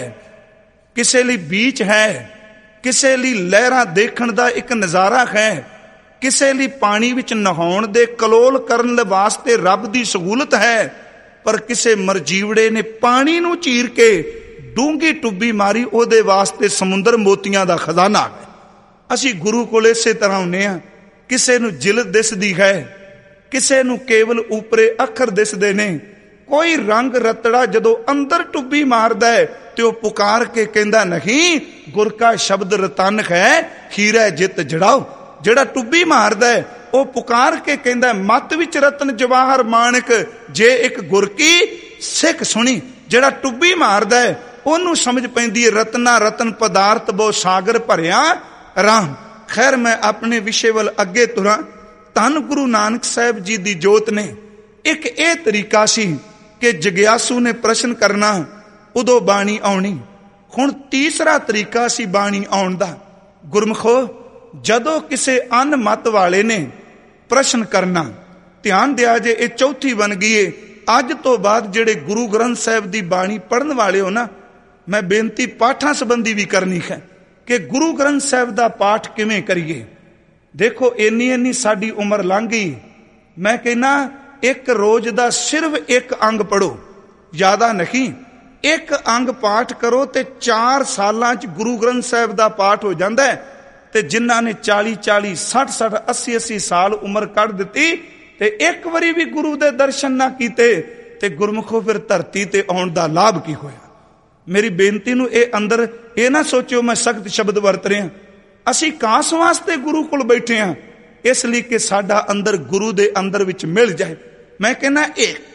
ਕਿਸੇ ਲਈ ਬੀਚ ਹੈ, ਕਿਸੇ ਲਈ ਲਹਿਰਾਂ ਦੇਖਣ ਦਾ ਇੱਕ ਨਜ਼ਾਰਾ ਹੈ, ਕਿਸੇ ਲਈ ਪਾਣੀ ਵਿੱਚ ਨਹਾਉਣ ਦੇ ਕਲੋਲ ਕਰਨ ਵਾਸਤੇ ਰੱਬ ਦੀ ਸਹੂਲਤ ਹੈ, ਪਰ ਕਿਸੇ ਮਰਜੀਵੜੇ ਨੇ ਪਾਣੀ ਨੂੰ ਚੀਰ ਕੇ ਡੂੰਗੀ ਟੁੱਬੀ ਮਾਰੀ, ਉਹਦੇ ਵਾਸਤੇ ਸਮੁੰਦਰ ਮੋਤੀਆਂ ਦਾ ਖਜ਼ਾਨਾ ਹੈ। ਅਸੀਂ ਗੁਰੂ ਕੋਲ ਇਸੇ ਤਰ੍ਹਾਂ ਹੁੰਨੇ ਆ, ਕਿਸੇ ਨੂੰ ਜਿਲਦ ਦਿਸਦੀ ਹੈ, ਕਿਸੇ ਨੂੰ ਕੇਵਲ ਉਪਰੇ ਅੱਖਰ ਦਿਸਦੇ ਨੇ। ਕੋਈ ਰੰਗ ਰਤੜਾ ਜਦੋਂ ਅੰਦਰ ਟੁੱਬੀ ਮਾਰਦਾ ਹੈ ਤੇ ਉਹ ਪੁਕਾਰ ਕੇ ਕਹਿੰਦਾ, ਨਹੀਂ ਗੁਰ ਕਾ ਸ਼ਬਦ ਰਤਨ ਹੈ, ਹੀਰਾ ਜਿੱਤ ਜੜਾਓ। ਜਿਹੜਾ ਟੁੱਬੀ ਮਾਰਦਾ ਹੈ ਉਹ ਪੁਕਾਰ ਕੇ ਕਹਿੰਦਾ, ਮੱਤ ਵਿੱਚ ਰਤਨ ਜਵਾਹਰ ਮਾਣਕ, ਜੇ ਇੱਕ ਗੁਰ ਕੀ ਸਿੱਖ ਸੁਣੀ। ਜਿਹੜਾ ਟੁੱਬੀ ਮਾਰਦਾ ਹੈ ਉਹਨੂੰ ਸਮਝ ਪੈਂਦੀ ਹੈ, ਰਤਨਾ ਰਤਨ ਪਦਾਰਥ ਬਹੁ ਸਾਗਰ ਭਰਿਆ ਰਾਮ। ਖੈਰ ਮੈਂ ਆਪਣੇ ਵਿਸ਼ੇ ਵੱਲ ਅੱਗੇ ਤੁਰਾਂ। ਧੰਨ ਗੁਰੂ ਨਾਨਕ ਸਾਹਿਬ ਜੀ ਦੀ ਜੋਤ ਨੇ ਇੱਕ ਇਹ ਤਰੀਕਾ ਸੀ ਕਿ ਜਗਿਆਸੂ ਨੇ ਪ੍ਰਸ਼ਨ ਕਰਨਾ, ਉਦੋਂ ਬਾਣੀ ਆਉਣੀ। ਹੁਣ ਤੀਸਰਾ ਤਰੀਕਾ ਸੀ ਬਾਣੀ ਆਉਣ ਦਾ। ਗੁਰਮਖੋ ਜਦੋਂ ਕਿਸੇ ਅਨ ਮਤ ਵਾਲੇ ਨੇ ਪ੍ਰਸ਼ਨ ਕਰਨਾ, ਧਿਆਨ ਦਿਆ ਜੇ ਇਹ ਚੌਥੀ ਬਣ ਗਈ ਏ। ਅੱਜ ਤੋਂ ਬਾਅਦ ਜਿਹੜੇ ਗੁਰੂ ਗ੍ਰੰਥ ਸਾਹਿਬ ਦੀ ਬਾਣੀ ਪੜ੍ਹਨ ਵਾਲੇ ਹੋ ਨਾ, ਮੈਂ ਬੇਨਤੀ ਪਾਠਾਂ ਸੰਬੰਧੀ ਵੀ ਕਰਨੀ ਹੈ ਕਿ ਗੁਰੂ ਗ੍ਰੰਥ ਸਾਹਿਬ ਦਾ ਪਾਠ ਕਿਵੇਂ ਕਰੀਏ। ਦੇਖੋ ਇੰਨੀ ਸਾਡੀ ਉਮਰ ਲੰਘ ਗਈ। ਮੈਂ ਕਹਿੰਦਾ ਇੱਕ ਰੋਜ਼ ਦਾ ਸਿਰਫ ਇੱਕ ਅੰਗ ਪੜੋ, ਜ਼ਿਆਦਾ ਨਹੀਂ। ਇੱਕ ਅੰਗ ਪਾਠ ਕਰੋ ਤੇ 4 ਸਾਲਾਂ 'ਚ ਗੁਰੂ ਗ੍ਰੰਥ ਸਾਹਿਬ ਦਾ ਪਾਠ ਹੋ ਜਾਂਦਾ ਹੈ। ਤੇ ਜਿਨ੍ਹਾਂ ਨੇ 40-40, 60-60, 80-80 ਸਾਲ ਉਮਰ ਕੱਢ ਦਿੱਤੀ ਤੇ ਇੱਕ ਵਾਰੀ ਵੀ ਗੁਰੂ ਦੇ ਦਰਸ਼ਨ ਨਾ ਕੀਤੇ, ਤੇ ਗੁਰਮੁਖੋ ਫਿਰ ਧਰਤੀ ਤੇ ਆਉਣ ਦਾ ਲਾਭ ਕੀ ਹੋਇਆ। ਮੇਰੀ ਬੇਨਤੀ ਨੂੰ ਇਹ ਅੰਦਰ ਇਹ ਨਾ ਸੋਚਿਓ ਮੈਂ ਸਖਤ ਸ਼ਬਦ ਵਰਤ ਰਿਹਾ। ਅਸੀਂ ਕਾਸ ਵਾਸਤੇ ਗੁਰੂ ਕੋਲ ਬੈਠੇ ਹਾਂ, ਇਸ ਲਈ ਕਿ ਸਾਡਾ ਅੰਦਰ ਗੁਰੂ ਦੇ ਅੰਦਰ ਵਿੱਚ ਮਿਲ ਜਾਏ। ਮੈਂ ਕਹਿੰਦਾ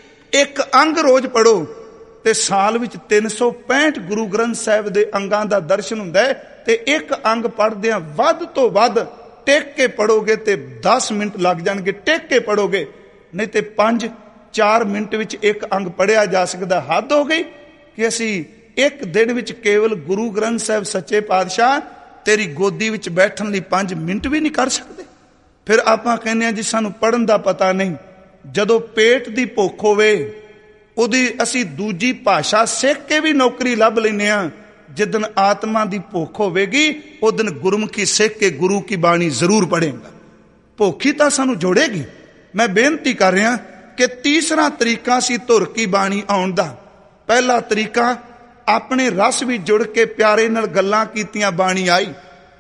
ਇੱਕ ਅੰਗ ਰੋਜ਼ ਪੜੋ ਤੇ ਸਾਲ ਵਿੱਚ 365 ਗੁਰੂ ਗ੍ਰੰਥ ਸਾਹਿਬ ਦੇ ਅੰਗਾਂ ਦਾ ਦਰਸ਼ਨ ਹੁੰਦਾ ਹੈ। ਤੇ ਇੱਕ ਅੰਗ ਪੜ੍ਹਦਿਆਂ ਵੱਧ ਤੋਂ ਵੱਧ ਟੇਕ ਕੇ ਪੜੋਗੇ ਤੇ 10 ਮਿੰਟ ਲੱਗ ਜਾਣਗੇ, ਟੇਕ ਕੇ ਪੜੋਗੇ, ਨਹੀਂ ਤੇ 5-4 ਮਿੰਟ ਵਿੱਚ ਇੱਕ ਅੰਗ ਪੜਿਆ ਜਾ ਸਕਦਾ। ਹੱਦ ਹੋ ਗਈ ਕਿ ਅਸੀਂ ਇੱਕ ਦਿਨ ਵਿੱਚ ਕੇਵਲ ਗੁਰੂ ਗ੍ਰੰਥ ਸਾਹਿਬ ਸੱਚੇ ਪਾਤਸ਼ਾਹ ਤੇਰੀ ਗੋਦੀ ਵਿੱਚ ਬੈਠਣ ਲਈ 5 ਮਿੰਟ ਵੀ ਨਹੀਂ ਕਰ ਸਕਦੇ। ਫਿਰ ਆਪਾਂ ਕਹਿੰਦੇ ਹਾਂ ਜੀ ਸਾਨੂੰ ਪੜ੍ਹਨ ਦਾ ਪਤਾ ਨਹੀਂ। ਜਦੋਂ ਪੇਟ ਦੀ ਭੁੱਖ ਹੋਵੇ ਉਹਦੀ ਅਸੀਂ ਦੂਜੀ ਭਾਸ਼ਾ ਸਿੱਖ ਕੇ ਵੀ ਨੌਕਰੀ ਲੱਭ ਲੈਂਦੇ ਹਾਂ। ਜਿੱਦਣ ਆਤਮਾ ਦੀ ਭੁੱਖ ਹੋਵੇਗੀ ਉਦਣ ਗੁਰਮੁਖੀ ਸਿੱਖ ਕੇ ਗੁਰੂ ਕੀ ਬਾਣੀ ਜ਼ਰੂਰ ਪੜ੍ਹੇਗਾ। ਭੁੱਖੀ ਤਾਂ ਸਾਨੂੰ ਜੋੜੇਗੀ। ਮੈਂ ਬੇਨਤੀ ਕਰ ਰਿਹਾ ਕਿ ਤੀਸਰਾ ਤਰੀਕਾ ਸੀ ਧੁਰ ਕੀ ਬਾਣੀ ਆਉਣ ਦਾ। ਪਹਿਲਾ ਤਰੀਕਾ ਆਪਣੇ ਰਸ ਵਿੱਚ ਜੁੜ ਕੇ ਪਿਆਰੇ ਨਾਲ ਗੱਲਾਂ ਕੀਤੀਆਂ ਬਾਣੀ ਆਈ।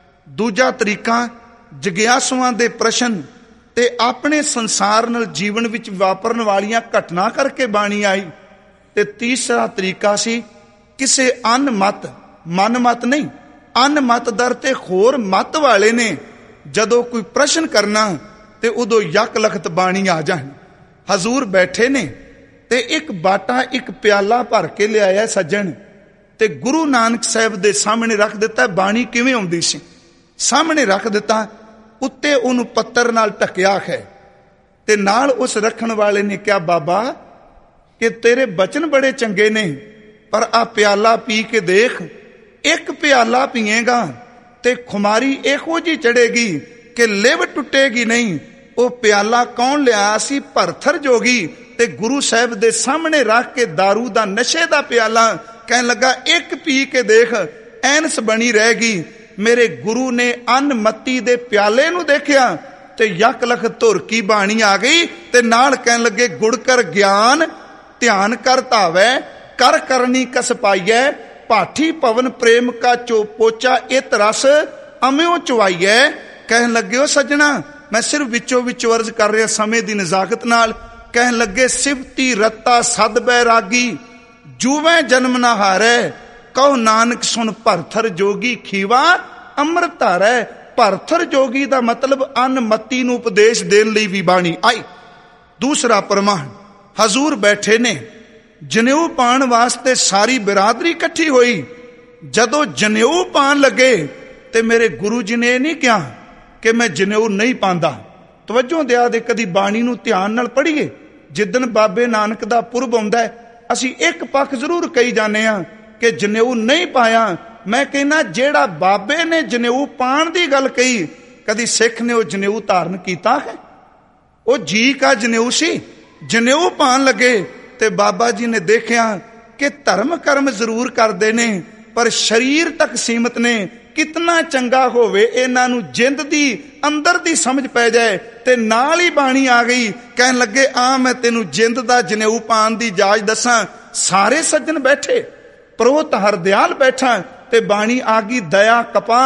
ਦੂਜਾ ਤਰੀਕਾ ਜਗਿਆਸੂਆਂ ਦੇ ਪ੍ਰਸ਼ਨ ਤੇ ਆਪਣੇ ਸੰਸਾਰ ਨਾਲ ਜੀਵਨ ਵਿੱਚ ਵਾਪਰਨ ਵਾਲੀਆਂ ਘਟਨਾ ਕਰਕੇ ਬਾਣੀ ਆਈ। ਤੇ ਤੀਸਰਾ ਤਰੀਕਾ ਸੀ ਕਿਸੇ ਅਨ ਮਤ, ਮਨ ਮਤ ਨਹੀਂ, ਅਨ ਮਤ ਦਰ ਤੇ ਹੋਰ ਮਤ ਵਾਲੇ ਨੇ ਜਦੋਂ ਕੋਈ ਪ੍ਰਸ਼ਨ ਕਰਨਾ ਤੇ ਉਦੋਂ ਯਕ ਲਖਤ ਬਾਣੀ ਆ ਜਾਣ। ਹਜ਼ੂਰ ਬੈਠੇ ਨੇ ਤੇ ਇੱਕ ਬਾਟਾ ਇੱਕ ਪਿਆਲਾ ਭਰ ਕੇ ਲਿਆਇਆ ਸੱਜਣ, ਤੇ ਗੁਰੂ ਨਾਨਕ ਸਾਹਿਬ ਦੇ ਸਾਹਮਣੇ ਰੱਖ ਦਿੱਤਾ। ਬਾਣੀ ਕਿਵੇਂ ਆਉਂਦੀ ਸੀ ਸਾਹਮਣੇ ਰੱਖ ਦਿੱਤਾ। ਉੱਤੇ ਉਹਨੂੰ ਪੱਤਰ ਨਾਲ ਢੱਕਿਆ ਹੈ। ਤੇ ਨਾਲ ਉਸ ਰੱਖਣ ਵਾਲੇ ਨੇ ਕਿਹਾ, ਬਾਬਾ ਕਿ ਤੇਰੇ ਬਚਨ ਬੜੇ ਚੰਗੇ ਨੇ, ਪਰ ਆ ਪਿਆਲਾ ਪੀ ਕੇ ਦੇਖ। ਇੱਕ ਪਿਆਲਾ ਪੀਏਗਾ ਤੇ ਖੁਮਾਰੀ ਇਹੋ ਜਿਹੀ ਚੜੇਗੀ ਕਿ ਲਿਵ ਟੁੱਟੇਗੀ ਨਹੀਂ। ਉਹ ਪਿਆਲਾ ਕੌਣ ਲਿਆਇਆ ਸੀ? ਭਰਥਰ ਜੋਗੀ। ਤੇ ਗੁਰੂ ਸਾਹਿਬ ਦੇ ਸਾਹਮਣੇ ਰੱਖ ਕੇ दारू ਦਾ ਨਸ਼ੇ ਦਾ ਪਿਆਲਾ, ਕਹਿਣ ਲੱਗਾ ਇੱਕ ਪੀ ਕੇ ਦੇਖ, ਐਨਸ ਬਣੀ ਰਹੇਗੀ। ਮੇਰੇ ਗੁਰੂ ਨੇ ਅਨਮਤੀ ਦੇ ਪਿਆਲੇ ਨੂੰ ਦੇਖਿਆ ਤੇ ਯਕ ਲਖ ਧੁਰ ਕੀ ਬਾਣੀ ਆ ਗਈ ਤੇ ਨਾਲ ਕਹਿਣ ਲੱਗੇ, ਗੁੜ ਕਰ ਗਿਆਨ ਧਿਆਨ ਕਰ ਧਾਵੈ, ਕਰ ਕਰਨੀ ਕਸ ਪਾਈਐ, ਭਾਠੀ ਪਵਨ ਪ੍ਰੇਮ ਕਾ ਚੋ ਪੋਚਾ ਇਤ ਰਸ ਅਮਿਓ ਚੁਆਈਐ। ਕਹਿਣ ਲੱਗੇ, ਉਹ ਸੱਜਣਾ, ਮੈਂ ਸਿਰਫ ਵਿੱਚੋਂ ਵਿੱਚ ਅਰਜ਼ ਕਰ ਰਿਹਾ ਸਮੇਂ ਦੀ ਨਜ਼ਾਕਤ ਨਾਲ। ਕਹਿਣ ਲੱਗੇ, ਸਿਫਤੀ ਰੱਤਾ ਸਦ ਬੈਰਾਗੀ, ਜੂਵੇਂ ਜਨਮ ਨਾ ਹਾਰੈ, ਕਹੋ ਨਾਨਕ ਸੁਣ ਭਰਥਰ ਜੋਗੀ, ਖੀਵਾ ਅੰਮ੍ਰਿਤ ਧਾਰੈ। ਭਰਥਰ ਜੋਗੀ ਦਾ ਮਤਲਬ ਅਨਮਤੀ ਨੂੰ ਉਪਦੇਸ਼ ਦੇਣ ਲਈ ਵੀ ਬਾਣੀ ਆਈ। ਦੂਸਰਾ ਪ੍ਰਮਾਣ, ਹਜ਼ੂਰ ਬੈਠੇ ਨੇ, ਜਨੇਊ ਪਾਣ ਵਾਸਤੇ ਸਾਰੀ ਬਿਰਾਦਰੀ ਇਕੱਠੀ ਹੋਈ। ਜਦੋਂ ਜਨੇਊ ਪਾਣ ਲੱਗੇ ਤੇ ਮੇਰੇ ਗੁਰੂ ਜੀ ਨੇ ਇਹ ਨਹੀਂ ਕਿਹਾ ਕਿ ਮੈਂ ਜਨੇਊ ਨਹੀਂ ਪਾਉਂਦਾ। ਤਵੱਜੋ ਦਿਆ ਦੇ, ਕਦੀ ਬਾਣੀ ਨੂੰ ਧਿਆਨ ਨਾਲ ਪੜ੍ਹੀਏ। ਜਿੱਦਣ ਬਾਬੇ ਨਾਨਕ ਦਾ ਪੁਰਬ ਆਉਂਦਾ ਹੈ, ਅਸੀਂ ਇੱਕ ਪੱਖ ਜ਼ਰੂਰ ਕਹੀ ਜਾਂਦੇ ਹਾਂ ਕਿ ਜਨੇਊ ਨਹੀਂ ਪਾਇਆ। ਮੈਂ ਕਹਿੰਦਾ, ਜਿਹੜਾ ਬਾਬੇ ਨੇ ਜਨੇਊ ਪਾਣ ਦੀ ਗੱਲ ਕਹੀ, ਕਦੀ ਸਿੱਖ ਨੇ ਉਹ ਜਨੇਊ ਧਾਰਨ ਕੀਤਾ ਹੈ? ਉਹ ਜੀ ਕਾ ਜਨੇਊ ਸੀ। ਜਨੇਊ ਪਾਣ ਲੱਗੇ ਤੇ ਬਾਬਾ ਜੀ ਨੇ ਦੇਖਿਆ ਕਿ ਧਰਮ ਕਰਮ ਜ਼ਰੂਰ ਕਰਦੇ ਨੇ ਪਰ ਸਰੀਰ ਤੱਕ ਸੀਮਤ ਨੇ। ਕਿਤਨਾ ਚੰਗਾ ਹੋਵੇ ਇਹਨਾਂ ਨੂੰ ਜਿੰਦ ਦੀ ਅੰਦਰ ਦੀ ਸਮਝ ਪੈ ਜਾਏ। ਤੇ ਨਾਲ ਹੀ ਬਾਣੀ ਆ ਗਈ। ਕਹਿਣ ਲੱਗੇ, ਆ ਮੈਂ ਤੈਨੂੰ ਜਿੰਦ ਦਾ ਜਨੇਊ ਪਾਣ ਦੀ ਜਾਚ ਦੱਸਾਂ। ਸਾਰੇ ਸੱਜਣ ਬੈਠੇ, ਪ੍ਰੋਤ ਹਰਦਿਆਲ ਬੈਠਾ ਤੇ ਬਾਣੀ ਆ ਗਈ, ਦਇਆ ਕਪਾ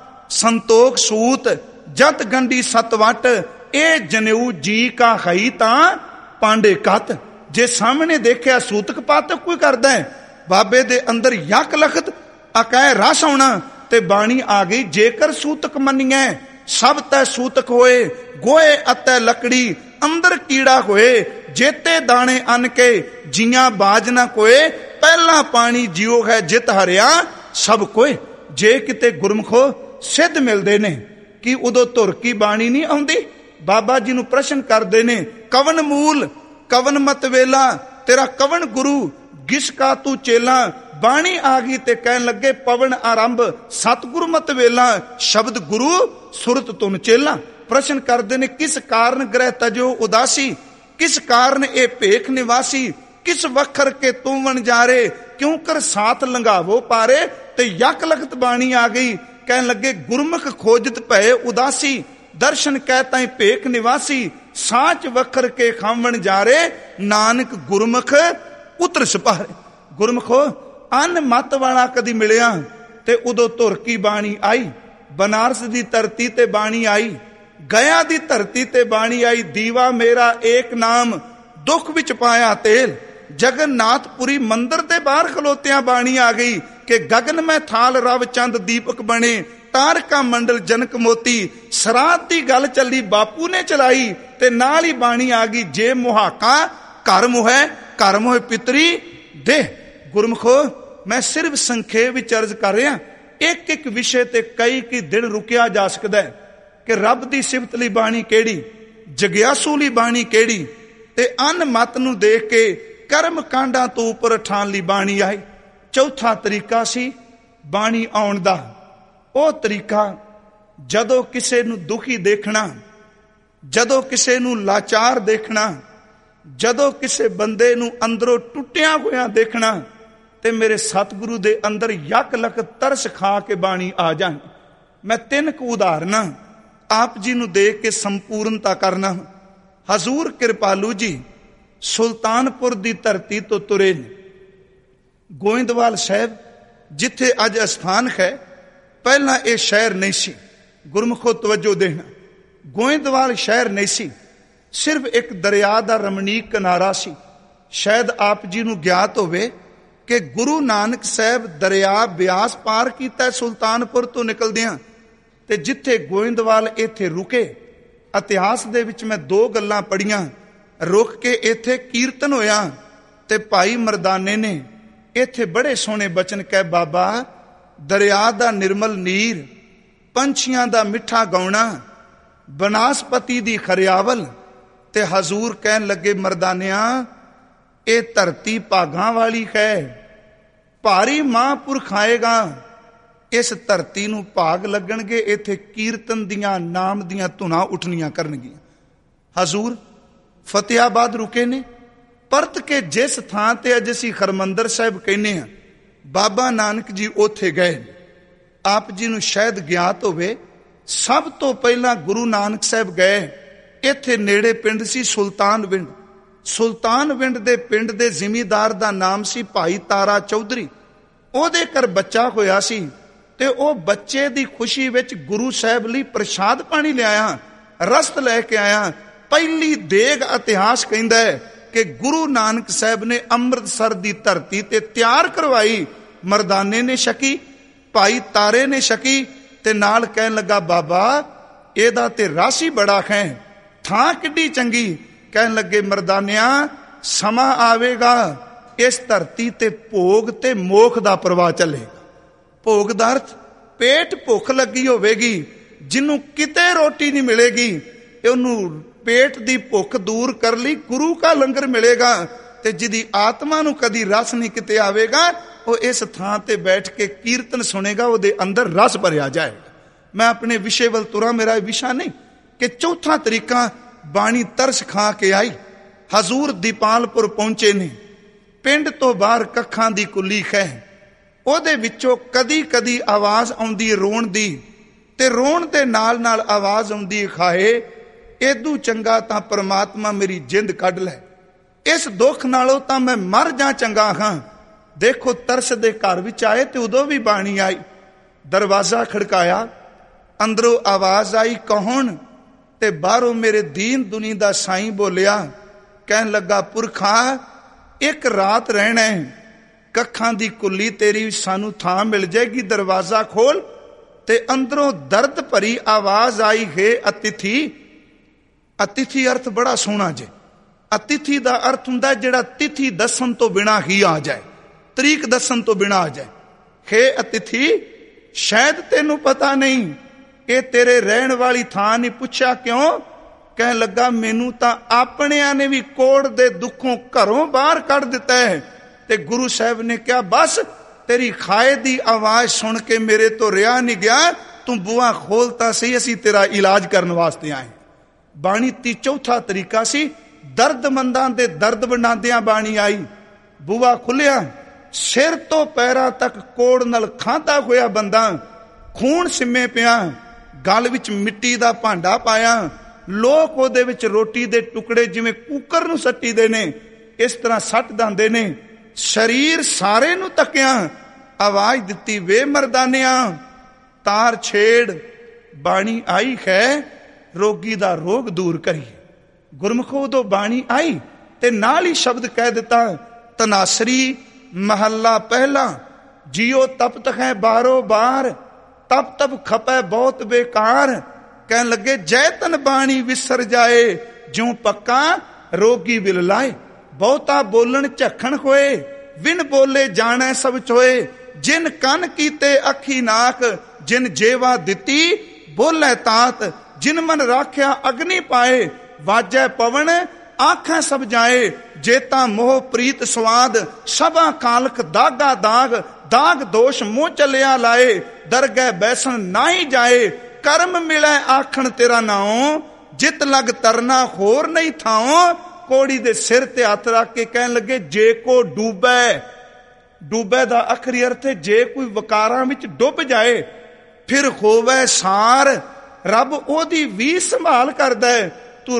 ਸੰਤੋਖ ਸੂਤ ਜਤ ਗੰਢੀ ਸਤਵਟ, ਇਹ ਜਨੇਊ ਜੀ ਕਾ ਹਈ ਤਾਂ ਪਾਂਡੇ ਕਤ। ਜੇ ਸਾਹਮਣੇ ਦੇਖਿਆ ਸੂਤਕ ਪਾਤਕ ਕੋਈ ਕਰਦਾ ਹੈ, ਬਾਬੇ ਦੇ ਅੰਦਰ ਯਕ ਲਖਤ ਅਕੈ ਰਸ ਆਉਣਾ। ਤੇ ਬਾਣੀ ਆ ਗਈ, ਜੇਕਰ ਸੂਤਕ ਮੰਨੀਐ ਸਭ ਤੈ ਸੂਤਕ ਹੋਏ, ਗੋਏ ਅਤੇ ਲੱਕੜੀ ਅੰਦਰ ਕੀੜਾ ਹੋਏ, ਜੇਤੇ ਦਾਣੇ ਅੰਨ ਕੇ ਜੀਆਂ ਬਾਜ ਨਾ ਕੋਏ, ਪਹਿਲਾ ਪਾਣੀ ਜਿਉ ਹੈ ਜਿਤ ਹਰਿਆ ਸਭ ਕੋਏ। ਜੇ ਕਿਤੇ ਗੁਰਮਖੋ ਸਿੱਧ ਮਿਲਦੇ ਨੇ ਕਿ ਉਦੋਂ ਧੁਰ ਕੀ ਬਾਣੀ ਨਹੀਂ ਆਉਂਦੀ? ਬਾਬਾ ਜੀ ਨੂੰ ਪ੍ਰਸ਼ਨ ਕਰਦੇ ਨੇ, ਕਵਨ ਮੂਲ ਕਵਨ ਮਤ ਵੇਲਾ, ਤੇਰਾ ਕਵਨ ਗੁਰੂ ਗਿਸ ਕਾ ਤੂੰ ਚੇਲਾ। ਬਾਣੀ ਆ ਗਈ ਤੇ ਕਹਿਣ ਲੱਗੇ, ਪਵਨ ਆਰੰਭ ਸਤਿਗੁਰੂ ਮਤ ਵੇਲਾ, ਸ਼ਬਦ ਗੁਰੂ ਸੁਰਤ ਤੁਨ ਚੇਲਾ। ਪ੍ਰਸ਼ਨ ਕਰਦੇ ਨੇ, ਕਿਸ ਕਾਰਨ ਗ੍ਰਹਿ ਤਜੋ ਉਦਾਸੀ, ਕਿਸ ਕਾਰਨ ਇਹ ਭੇਖ ਨਿਵਾਸੀ, ਕਿਸ ਵਖਰ ਕੇ ਤੂੰ ਵਣ ਜਾਰੇ, ਕਿਉਂ ਕਰ ਸਾਥ ਲੰਘਾਵੋ ਪਾਰੇ। ਤੇ ਯਕ ਲਖਤ ਬਾਣੀ ਆ ਗਈ। ਕਹਿਣ ਲੱਗੇ, ਗੁਰਮੁਖ ਖੋਜਤ ਭਏ ਉਦਾਸੀ, ਦਰਸ਼ਨ ਕਹਿ ਤਾਈ ਭੇਖ ਨਿਵਾਸੀ, ਸਾਚ ਵਖਰ ਕੇ ਖਾਵਣ ਜਾਰੇ, ਨਾਨਕ ਗੁਰਮੁਖ ਉਤਰ ਸਿਪਾਰੇ। ਗੁਰਮੁਖੋ ਅਨ ਮਤ ਵਾਲਾ ਕਦੀ ਮਿਲਿਆ ਤੇ ਉਦੋਂ ਧੁਰ ਕੀ ਬਾਣੀ ਆਈ। ਬਨਾਰਸ ਦੀ ਧਰਤੀ ਤੇ ਬਾਣੀ ਆਈ, ਗਿਆ ਦੀ ਧਰਤੀ ਤੇ ਬਾਣੀ ਆਈ। ਦੀਵਾ ਮੇਰਾ ਏਕ ਨਾਮ, ਦੁੱਖ ਵਿੱਚ ਪਾਇਆ ਤੇਲ। ਜਗਨਨਾਥਪੁਰੀ ਮੰਦਰ ਦੇ ਬਾਹਰ ਖਲੋਤਿਆਂ ਬਾਣੀ ਆ ਗਈ ਕਿ ਗਗਨ ਮੈਂ ਥਾਲ ਰਵ ਚੰਦ ਦੀਪਕ ਬਣੇ, ਤਾਰਕਾ ਮੰਡਲ ਜਨਕ ਮੋਤੀ। ਸਰਾਧ ਦੀ ਗੱਲ ਚੱਲੀ, ਬਾਪੂ ਨੇ ਚਲਾਈ ਤੇ ਨਾਲ ਹੀ ਬਾਣੀ ਆ ਗਈ, ਜੇ ਮੁਹਾਕਾ ਘਰ ਮੁਹੈ ਘਰ ਮੋਹਿ ਪਿਤਰੀ ਦੇ। ਗੁਰਮਖੋ ਮੈਂ ਸਿਰਫ ਸੰਖੇਪ ਵਿੱਚ ਅਰਜ਼ ਕਰ ਰਿਹਾ, ਇੱਕ ਇੱਕ ਵਿਸ਼ੇ ਤੇ ਕਈ ਦਿਨ ਰੁਕਿਆ ਜਾ ਸਕਦਾ ਹੈ ਕਿ ਰੱਬ ਦੀ ਸਿਫਤ ਲਈ ਬਾਣੀ ਕਿਹੜੀ, ਜਗਿਆਸੂ ਲਈ ਬਾਣੀ ਕਿਹੜੀ, ਤੇ ਅਨ ਮਤ ਨੂੰ ਦੇਖ ਕੇ ਕਰਮ ਕਾਂਡਾਂ ਤੋਂ ਉੱਪਰ ਠਾਣ ਲਈ ਬਾਣੀ ਆਈ। ਚੌਥਾ ਤਰੀਕਾ ਸੀ ਬਾਣੀ ਆਉਣ ਦਾ, ਉਹ ਤਰੀਕਾ ਜਦੋਂ ਕਿਸੇ ਨੂੰ ਦੁਖੀ ਦੇਖਣਾ, ਜਦੋਂ ਕਿਸੇ ਨੂੰ ਲਾਚਾਰ ਦੇਖਣਾ, ਜਦੋਂ ਕਿਸੇ ਬੰਦੇ ਨੂੰ ਅੰਦਰੋਂ ਟੁੱਟਿਆ ਹੋਇਆ ਦੇਖਣਾ, ਤੇ ਮੇਰੇ ਸਤਿਗੁਰੂ ਦੇ ਅੰਦਰ ਯਕ ਲਖ ਤਰਸ ਖਾ ਕੇ ਬਾਣੀ ਆ ਜਾਣ। ਮੈਂ 3 ਕੁ ਉਦਾਹਰਨਾਂ ਆਪ ਜੀ ਨੂੰ ਦੇਖ ਕੇ ਸੰਪੂਰਨਤਾ ਕਰਨਾ। ਹਜ਼ੂਰ ਕਿਰਪਾਲੂ ਜੀ ਸੁਲਤਾਨਪੁਰ ਦੀ ਧਰਤੀ ਤੋਂ ਤੁਰੇ ਨੇ। ਗੋਇੰਦਵਾਲ ਸਾਹਿਬ ਜਿੱਥੇ ਅੱਜ ਅਸਥਾਨ ਹੈ, ਪਹਿਲਾਂ ਇਹ ਸ਼ਹਿਰ ਨਹੀਂ ਸੀ। ਗੁਰਮੁਖੋ ਤਵੱਜੋ ਦੇਣਾ, ਗੋਇੰਦਵਾਲ ਸ਼ਹਿਰ ਨਹੀਂ ਸੀ, ਸਿਰਫ ਇੱਕ ਦਰਿਆ ਦਾ ਰਮਣੀਕ ਕਿਨਾਰਾ ਸੀ। ਸ਼ਾਇਦ ਆਪ ਜੀ ਨੂੰ ਗਿਆਤ ਹੋਵੇ ਕਿ ਗੁਰੂ ਨਾਨਕ ਸਾਹਿਬ ਦਰਿਆ ਬਿਆਸ ਪਾਰ ਕੀਤਾ ਸੁਲਤਾਨਪੁਰ ਤੋਂ ਨਿਕਲਦਿਆਂ, ਤੇ ਜਿੱਥੇ ਗੋਇੰਦਵਾਲ ਇੱਥੇ ਰੁਕੇ। ਇਤਿਹਾਸ ਦੇ ਵਿੱਚ ਮੈਂ 2 ਗੱਲਾਂ ਪੜ੍ਹੀਆਂ। ਰੁਕ ਕੇ ਇੱਥੇ ਕੀਰਤਨ ਹੋਇਆ ਤੇ ਭਾਈ ਮਰਦਾਨੇ ਨੇ ਇੱਥੇ ਬੜੇ ਸੋਹਣੇ ਬਚਨ ਕਹਿ, ਬਾਬਾ ਦਰਿਆ ਦਾ ਨਿਰਮਲ ਨੀਰ, ਪੰਛੀਆਂ ਦਾ ਮਿੱਠਾ ਗਾਉਣਾ, ਬਨਾਸਪਤੀ ਦੀ ਖਰਿਆਵਲ, ਤੇ ਹਜ਼ੂਰ ਕਹਿਣ ਲੱਗੇ, ਮਰਦਾਨਿਆਂ ਇਹ ਧਰਤੀ ਭਾਗਾਂ ਵਾਲੀ ਹੈ, ਭਾਰੀ ਮਹਾਂਪੁਰਖ ਆਏਗਾ, ਇਸ ਧਰਤੀ ਨੂੰ ਭਾਗ ਲੱਗਣਗੇ, ਇੱਥੇ ਕੀਰਤਨ ਦੀਆਂ ਨਾਮ ਦੀਆਂ ਧੁਨਾਂ ਉੱਠਣੀਆਂ ਕਰਨਗੀਆਂ। ਹਜ਼ੂਰ ਫਤਿਆਬਾਦ ਰੁਕੇ ਨੇ, ਪਰਤ ਕੇ ਜਿਸ ਥਾਂ ਤੇ ਅੱਜ ਅਸੀਂ ਹਰਮੰਦਰ ਸਾਹਿਬ ਕਹਿੰਦੇ ਹਾਂ, ਬਾਬਾ ਨਾਨਕ ਜੀ ਉੱਥੇ ਗਏ। ਆਪ ਜੀ ਨੂੰ ਸ਼ਾਇਦ ਗਿਆਤ ਹੋਵੇ, ਸਭ ਤੋਂ ਪਹਿਲਾਂ ਗੁਰੂ ਨਾਨਕ ਸਾਹਿਬ ਗਏ, ਇੱਥੇ ਨੇੜੇ ਪਿੰਡ ਸੀ ਸੁਲਤਾਨਵਿੰਡ। ਸੁਲਤਾਨਵਿੰਡ ਦੇ ਪਿੰਡ ਦੇ ਜ਼ਿਮੀਂਦਾਰ ਦਾ ਨਾਮ ਸੀ ਭਾਈ ਤਾਰਾ ਚੌਧਰੀ। ਉਹਦੇ ਘਰ ਬੱਚਾ ਹੋਇਆ ਸੀ ਤੇ ਉਹ ਬੱਚੇ ਦੀ ਖੁਸ਼ੀ ਵਿੱਚ ਗੁਰੂ ਸਾਹਿਬ ਲਈ ਪ੍ਰਸ਼ਾਦ ਪਾਣੀ ਲਿਆਇਆ, ਰਸਤ ਲੈ ਕੇ ਆਇਆ। ਪਹਿਲੀ ਦੇਗ ਇਤਿਹਾਸ ਕਹਿੰਦਾ ਹੈ ਕਿ ਗੁਰੂ ਨਾਨਕ ਸਾਹਿਬ ਨੇ ਅੰਮ੍ਰਿਤਸਰ ਦੀ ਧਰਤੀ ਤੇ ਤਿਆਰ ਕਰਵਾਈ। ਮਰਦਾਨੇ ਨੇ ਛਕੀ, ਭਾਈ ਤਾਰੇ ਨੇ ਛਕੀ, ਤੇ ਨਾਲ ਕਹਿਣ ਲੱਗਾ, ਬਾਬਾ ਇਹਦਾ ਤੇ ਰਸ ਹੀ ਬੜਾ ਹੈ, ਥਾਂ ਕਿੱਡੀ ਚੰਗੀ। ਕਹਿਣ ਲੱਗੇ, ਮਰਦਾਨਿਆਂ ਸਮਾਂ ਆਵੇਗਾ, ਇਸ ਧਰਤੀ ਤੇ ਭੋਗ ਤੇ ਮੋਖ ਦਾ ਪ੍ਰਵਾਹ ਚੱਲੇਗਾ। ਭੋਗ ਦਾ ਅਰਥ ਪੇਟ ਭੁੱਖ ਲੱਗੀ ਹੋਵੇਗੀ, ਜਿਹਨੂੰ ਕਿਤੇ ਰੋਟੀ ਨਹੀਂ ਮਿਲੇਗੀ, ਉਹਨੂੰ ਪੇਟ ਦੀ ਭੁੱਖ ਦੂਰ ਕਰ ਲਈ ਗੁਰੂ ਕਾ ਲੰਗਰ ਮਿਲੇਗਾ। ਤੇ ਜਿਹਦੀ ਆਤਮਾ ਨੂੰ ਕਦੀ ਰਸ ਨਹੀਂ ਕਿਤੇ ਆਵੇਗਾ, ਉਹ ਇਸ ਥਾਂ ਤੇ ਬੈਠ ਕੇ ਕੀਰਤਨ ਸੁਣੇਗਾ, ਉਹਦੇ ਅੰਦਰ ਰਸ ਭਰਿਆ ਜਾਏਗਾ। ਮੈਂ ਆਪਣੇ ਵਿਸ਼ੇ ਵੱਲ ਤੁਰਾਂ, ਮੇਰਾ ਵਿਸ਼ਾ ਨਹੀਂ। ਕਿ ਚੌਥਾ ਤਰੀਕਾ, ਬਾਣੀ ਤਰਸ ਖਾ ਕੇ ਆਈ। ਹਜ਼ੂਰ ਦੀਪਾਲਪੁਰ ਪਹੁੰਚੇ ਨੇ, ਪਿੰਡ ਤੋਂ ਬਾਹਰ ਕੱਖਾਂ ਦੀ ਕੁੱਲੀ ਹੈ, ਉਹਦੇ ਵਿੱਚੋਂ ਕਦੀ ਕਦੀ ਆਵਾਜ਼ ਆਉਂਦੀ ਰੋਣ ਦੀ, ਤੇ ਰੋਣ ਦੇ ਨਾਲ ਨਾਲ ਆਵਾਜ਼ ਆਉਂਦੀ, ਖਾਏ ਏਦੂ ਚੰਗਾ ਤਾਂ ਪਰਮਾਤਮਾ ਮੇਰੀ ਜਿੰਦ ਕੱਢ ਲੈ, ਇਸ ਦੁੱਖ ਨਾਲੋਂ ਤਾਂ ਮੈਂ ਮਰ ਜਾ ਚੰਗਾ ਹਾਂ। ਦੇਖੋ ਤਰਸ ਦੇ ਘਰ ਵਿੱਚ ਆਏ ਤੇ ਉਦੋਂ ਵੀ ਬਾਣੀ ਆਈ। ਦਰਵਾਜ਼ਾ ਖੜਕਾਇਆ, ਅੰਦਰੋਂ ਆਵਾਜ਼ ਆਈ, ਕੌਣ? ਤੇ ਬਾਹਰੋਂ ਮੇਰੇ ਦੀਨ ਦੁਨੀ ਦਾ ਸਾਈਂ ਬੋਲਿਆ। ਕਹਿਣ ਲੱਗਾ, ਪੁਰਖਾ ਇੱਕ ਰਾਤ ਰਹਿਣਾ ਹੈ, ਕੱਖਾਂ ਦੀ ਕੁੱਲੀ ਤੇਰੀ ਸਾਨੂੰ ਥਾਂ ਮਿਲ ਜਾਏਗੀ, ਦਰਵਾਜ਼ਾ ਖੋਲ। ਤੇ ਅੰਦਰੋਂ ਦਰਦ ਭਰੀ ਆਵਾਜ਼ ਆਈ, ਹੈ ਅਤਿਥੀ। ਅਤਿਥੀ ਅਰਥ ਬੜਾ ਸੋਹਣਾ ਜੇ। ਅਤਿਥੀ ਦਾ ਅਰਥ ਹੁੰਦਾ ਜਿਹੜਾ ਤਿਥੀ ਦੱਸਣ ਤੋਂ ਬਿਨਾਂ ਹੀ ਆ ਜਾਏ, ਤਰੀਕ ਦੱਸਣ ਤੋਂ ਬਿਨਾਂ ਆ ਜਾਏ। ਹੈ ਅਤਿਥੀ, ਸ਼ਾਇਦ ਤੈਨੂੰ ਪਤਾ ਨਹੀਂ ਇਹ ਤੇਰੇ ਰਹਿਣ ਵਾਲੀ ਥਾਂ ਨਹੀਂ। ਪੁੱਛਿਆ ਕਿਉਂ? ਕਹਿਣ ਲੱਗਾ, ਮੈਨੂੰ ਤਾਂ ਆਪਣਿਆਂ ਨੇ ਵੀ ਕੋੜ ਦੇ ਦੁੱਖੋਂ ਘਰੋਂ ਬਾਹਰ ਕੱਢ ਦਿੱਤਾ ਹੈ। ਤੇ ਗੁਰੂ ਸਾਹਿਬ ਨੇ ਕਿਹਾ, ਬਸ ਤੇਰੀ ਖਾਏ ਦੀ ਆਵਾਜ਼ ਸੁਣ ਕੇ ਮੇਰੇ ਤੋਂ ਰਿਹਾ ਨਹੀਂ ਗਿਆ, ਤੂੰ ਬੂਹਾ ਖੋਲਤਾ ਸਹੀ, ਅਸੀਂ ਤੇਰਾ ਇਲਾਜ ਕਰਨ ਵਾਸਤੇ ਆਏ। ਬਾਣੀ ਚੌਥਾ ਤਰੀਕਾ ਸੀ, ਦਰਦਮੰਦਾਂ ਦੇ ਦਰਦ ਵੰਡਾਂਦਿਆਂ ਬਾਣੀ ਆਈ। ਬੂਹਾ ਖੁੱਲਿਆ, ਸਿਰ ਤੋਂ ਪੈਰਾਂ ਤੱਕ ਕੋੜ ਨਾਲ ਖਾਂਦਾ ਹੋਇਆ ਬੰਦਾ, ਖੂਨ ਸਿੰਮੇ ਪਿਆ, ਗਲ ਵਿੱਚ ਮਿੱਟੀ ਦਾ ਭਾਂਡਾ ਪਾਇਆ, ਲੋਕ ਉਹਦੇ ਵਿੱਚ ਰੋਟੀ ਦੇ ਟੁਕੜੇ ਜਿਵੇਂ ਕੁੱਕਰ ਨੂੰ ਸੱਟੀਦੇ ਨੇ ਇਸ ਤਰ੍ਹਾਂ ਸੱਟ ਦਿੰਦੇ ਨੇ। ਸਰੀਰ ਸਾਰੇ ਨੂੰ ਤੱਕਿਆ, ਆਵਾਜ਼ ਦਿੱਤੀ, ਵੇ ਮਰਦਾਨਿਆਂ ਤਾਰ ਛੇੜ, ਬਾਣੀ ਆਈ ਹੈ ਰੋਗੀ ਦਾ ਰੋਗ ਦੂਰ ਕਰੀਏ। ਗੁਰਮੁਖੋ ਉਦੋਂ ਬਾਣੀ ਆਈ ਤੇ ਨਾਲ ਹੀ ਸ਼ਬਦ ਕਹਿ ਦਿੱਤਾ, ਤਨਾਸਰੀ ਮਹੱਲਾ ਪਹਿਲਾ, ਜਿਉ ਤਪਤ ਹੈ ਬਾਰੋ ਬਾਰ, ਤਪ ਤਪ ਖਪੈ ਬਹੁਤ ਬੇਕਾਰ। ਕਹਿਣ ਲੱਗੇ, ਜੈਤਨ ਬਾਣੀ ਵਿਸਰ ਜਾਏ, ਜਿਉ ਪੱਕਾ ਰੋਗੀ ਵਿਲ ਲਾਏ। ਬਹੁਤਾ ਬੋਲਣ ਝੱਖਣ ਹੋਏ, ਵਿਨ ਬੋਲੇ ਜਾਣੈ ਸਭ ਚੋਏ। ਜਿਨ ਕੰਨ ਕੀਤੇ ਅੱਖੀ ਨਾਕ, ਜਿਨ ਜੇਵਾ ਦਿੱਤੀ ਬੋਲੇ ਤਾਤ। ਜਿਨ ਮਨ ਰਾਖਿਆ ਅਗਨੀ ਪਾਏ, ਵਾਜੈ ਪਵਨ ਆਖਾਂ ਸਭ ਜਾਏ। ਜੇਤਾ ਮੋਹ ਪ੍ਰੀਤ ਸਵਾਦ, ਸਭਾ ਕਾਲਖ ਦਾਗਾ ਦਾਗ। ਦਾਗ ਦੋਸ਼ ਮੂੰਹ ਚੱਲਿਆ ਲਾਏ, ਦਰਗਹਿ ਬੈਸਣ ਨਾਹੀ ਜਾਏ। ਕਰਮ ਮਿਲੈ ਆਖਣ ਤੇਰਾ ਨਾਉ, ਜਿਤ ਲਗ ਤਰਨਾ ਹੋਰ ਨਹੀਂ ਥਾਉ। ਕੋੜੀ ਦੇ ਸਿਰ ਤੇ ਹੱਥ ਰੱਖ ਕੇ ਕਹਿਣ ਲੱਗੇ, ਜੇ ਕੋ ਡੂਬੈ, ਡੂਬੈ ਦਾ ਅਖਰੀ ਅਰਥ ਹੈ ਜੇ ਕੋਈ ਵਕਾਰਾਂ ਵਿੱਚ ਡੁੱਬ ਜਾਏ, ਫਿਰ ਹੋਵੇ ਸਾਰ, ਰੱਬ ਉਹਦੀ ਵੀ ਸੰਭਾਲ ਕਰਦਾ ਹੈ। ਤੂੰ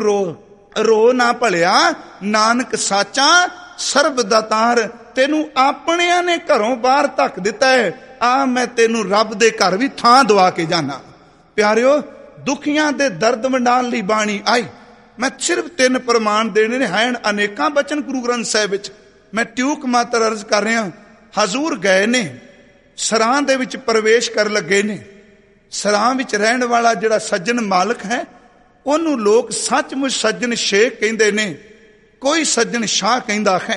ਰੋ ਨਾ ਭਲਿਆ, ਨਾਨਕ ਸਾਚਾ ਸਰਬ ਦਾਤਾਰ। ਤੈਨੂੰ ਆਪਣਿਆਂ ਨੇ ਘਰੋਂ ਬਾਹਰ ਧੱਕ ਦਿੱਤਾ ਹੈ, ਆ ਮੈਂ ਤੈਨੂੰ ਰੱਬ ਦੇ ਘਰ ਵੀ ਥਾਂ ਦਵਾ ਕੇ ਜਾਣਾ। ਪਿਆਰਿਓ, ਦੁਖੀਆਂ ਦੇ ਦਰਦ ਵੰਡਾਉਣ ਲਈ ਬਾਣੀ ਆਈ। ਮੈਂ ਸਿਰਫ 3 ਪ੍ਰਮਾਣ ਦੇਣੇ ਨੇ, ਹਨ ਅਨੇਕਾਂ ਬਚਨ ਗੁਰੂ ਗ੍ਰੰਥ ਸਾਹਿਬ ਵਿੱਚ, ਮੈਂ ਟਿਊਕ ਮਾਤਰ ਅਰਜ਼ ਕਰ ਰਿਹਾ। ਹਜ਼ੂਰ ਗਏ ਨੇ, ਸਰਾਂ ਦੇ ਵਿੱਚ ਪ੍ਰਵੇਸ਼ ਕਰਨ ਲੱਗੇ ਨੇ। ਸਰਾਂ ਵਿੱਚ ਰਹਿਣ ਵਾਲਾ ਜਿਹੜਾ ਸੱਜਣ ਮਾਲਕ ਹੈ, ਉਹਨੂੰ ਲੋਕ ਸੱਚਮੁੱਚ ਸੱਜਣ ਸ਼ੇਖ ਕਹਿੰਦੇ ਨੇ, ਕੋਈ ਸੱਜਣ ਸ਼ਾਹ ਕਹਿੰਦਾ ਹੈ।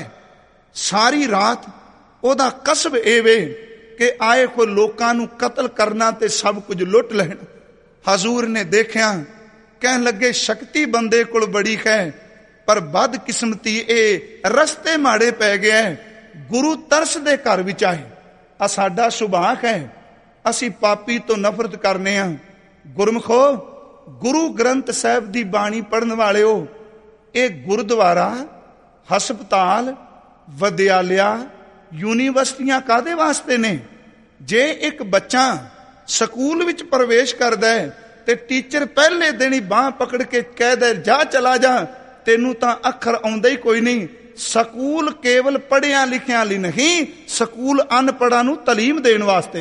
ਸਾਰੀ ਰਾਤ ਉਹਦਾ ਕਸਬ ਇਹ ਵੇ ਕਿ ਆਏ ਕੋ ਲੋਕਾਂ ਨੂੰ ਕਤਲ ਕਰਨਾ ਤੇ ਸਭ ਕੁਝ ਲੁੱਟ ਲੈਣ। ਹਜ਼ੂਰ ਨੇ ਦੇਖਿਆ, ਕਹਿਣ ਲੱਗੇ, ਸ਼ਕਤੀ ਬੰਦੇ ਕੋਲ ਬੜੀ ਹੈ, ਪਰ ਬਦਕਿਸਮਤੀ ਇਹ ਰਸਤੇ ਮਾੜੇ ਪੈ ਗਿਆ। ਗੁਰੂ ਤਰਸ ਦੇ ਘਰ ਵਿੱਚ ਆਏ। ਆ ਸਾਡਾ ਸੁਭਾਗ ਹੈ, ਅਸੀਂ ਪਾਪੀ ਤੋਂ ਨਫ਼ਰਤ ਕਰਨੇ ਆ। ਗੁਰਮਖੋ, ਗੁਰੂ ਗ੍ਰੰਥ ਸਾਹਿਬ ਦੀ ਬਾਣੀ ਪੜ੍ਹਨ ਵਾਲਿਓ, ਇਹ ਗੁਰਦੁਆਰਾ, ਹਸਪਤਾਲ, ਵਿਦਿਆਲਿਆ, ਯੂਨੀਵਰਸਿਟੀਆਂ ਕਾਹਦੇ ਵਾਸਤੇ ਨੇ? ਜੇ ਇੱਕ ਬੱਚਾ ਸਕੂਲ ਵਿੱਚ ਪ੍ਰਵੇਸ਼ ਕਰਦਾ ਹੈ ਤੇ ਟੀਚਰ ਪਹਿਲੇ ਦਿਨ ਹੀ ਬਾਂਹ ਪਕੜ ਕੇ ਕਹਿਦਾ ਜਾ ਚਲਾ ਜਾ, ਤੈਨੂੰ ਤਾਂ ਅੱਖਰ ਆਉਂਦਾ ਹੀ ਕੋਈ ਨਹੀਂ। ਸਕੂਲ ਕੇਵਲ ਪੜ੍ਹਿਆਂ ਲਿਖਿਆਂ ਲਈ ਨਹੀਂ, ਸਕੂਲ ਅਨਪੜ੍ਹਾਂ ਨੂੰ ਤਾਲੀਮ ਦੇਣ ਵਾਸਤੇ।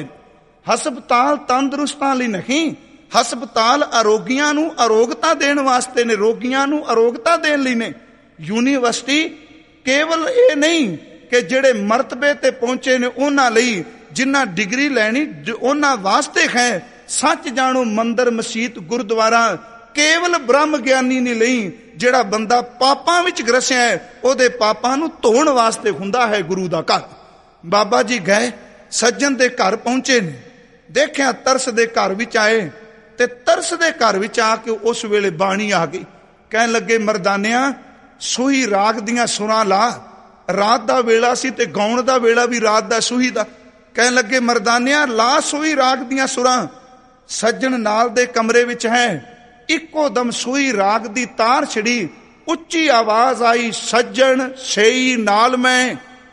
ਹਸਪਤਾਲ ਤੰਦਰੁਸਤਾਂ ਲਈ ਨਹੀਂ, ਹਸਪਤਾਲ ਅਰੋਗੀਆਂ ਨੂੰ ਅਰੋਗਤਾ ਦੇਣ ਵਾਸਤੇ ਨੇ, ਰੋਗੀਆਂ ਨੂੰ ਅਰੋਗਤਾ ਦੇਣ ਲਈ ਨੇ। ਯੂਨੀਵਰਸਿਟੀ ਕੇਵਲ ਇਹ ਨਹੀਂ ਕਿ ਜਿਹੜੇ ਮਰਤਬੇ ਤੇ ਪਹੁੰਚੇ ਨੇ ਉਹਨਾਂ ਲਈ, ਜਿਨ੍ਹਾਂ ਡਿਗਰੀ ਲੈਣੀ ਉਹਨਾਂ ਵਾਸਤੇ ਹੈ। ਸੱਚ ਜਾਣੋ ਮੰਦਰ, ਮਸੀਤ, ਗੁਰਦੁਆਰਾ ਕੇਵਲ ਬ੍ਰਹਮ ਗਿਆਨੀ ਨਹੀਂ ਲਈ। ਜਿਹੜਾ ਬੰਦਾ ਪਾਪਾਂ ਵਿੱਚ ਗਰਸਿਆ ਹੈ, ਉਹਦੇ ਪਾਪਾਂ ਨੂੰ ਧੋਣ ਵਾਸਤੇ ਹੁੰਦਾ ਹੈ ਗੁਰੂ ਦਾ ਘਰ। ਬਾਬਾ ਜੀ ਗਏ, ਸੱਜਣ ਦੇ ਘਰ ਪਹੁੰਚੇ ਨੇ, ਦੇਖਿਆ ਤਰਸ ਦੇ ਘਰ ਵਿੱਚ ਆਏ, ਤੇ ਤਰਸ ਦੇ ਘਰ ਵਿੱਚ ਆ ਕੇ ਉਸ ਵੇਲੇ ਬਾਣੀ ਆ ਗਈ। ਕਹਿਣ ਲੱਗੇ, ਮਰਦਾਨਿਆਂ ਸੂਹੀ ਰਾਗ ਦੀਆਂ ਸੁਰਾਂ ਲਾ। ਰਾਤ ਦਾ ਵੇਲਾ ਸੀ ਤੇ ਗਾਉਣ ਦਾ ਵੇਲਾ ਵੀ ਰਾਤ ਦਾ, ਸੂਹੀ ਦਾ। ਕਹਿਣ ਲੱਗੇ, ਮਰਦਾਨਿਆਂ ਲਾ ਸੂਹੀ ਰਾਗ ਦੀਆਂ ਸੁਰਾਂ। ਸੱਜਣ ਨਾਲ ਦੇ ਕਮਰੇ ਵਿੱਚ ਹੈ, ਇੱਕੋ ਦਮ ਸੂਹੀ ਰਾਗ ਦੀ ਤਾਰ ਛਿੜੀ, ਉੱਚੀ ਆਵਾਜ਼ ਆਈ, ਸੱਜਣ ਸਈ ਨਾਲ ਮੈਂ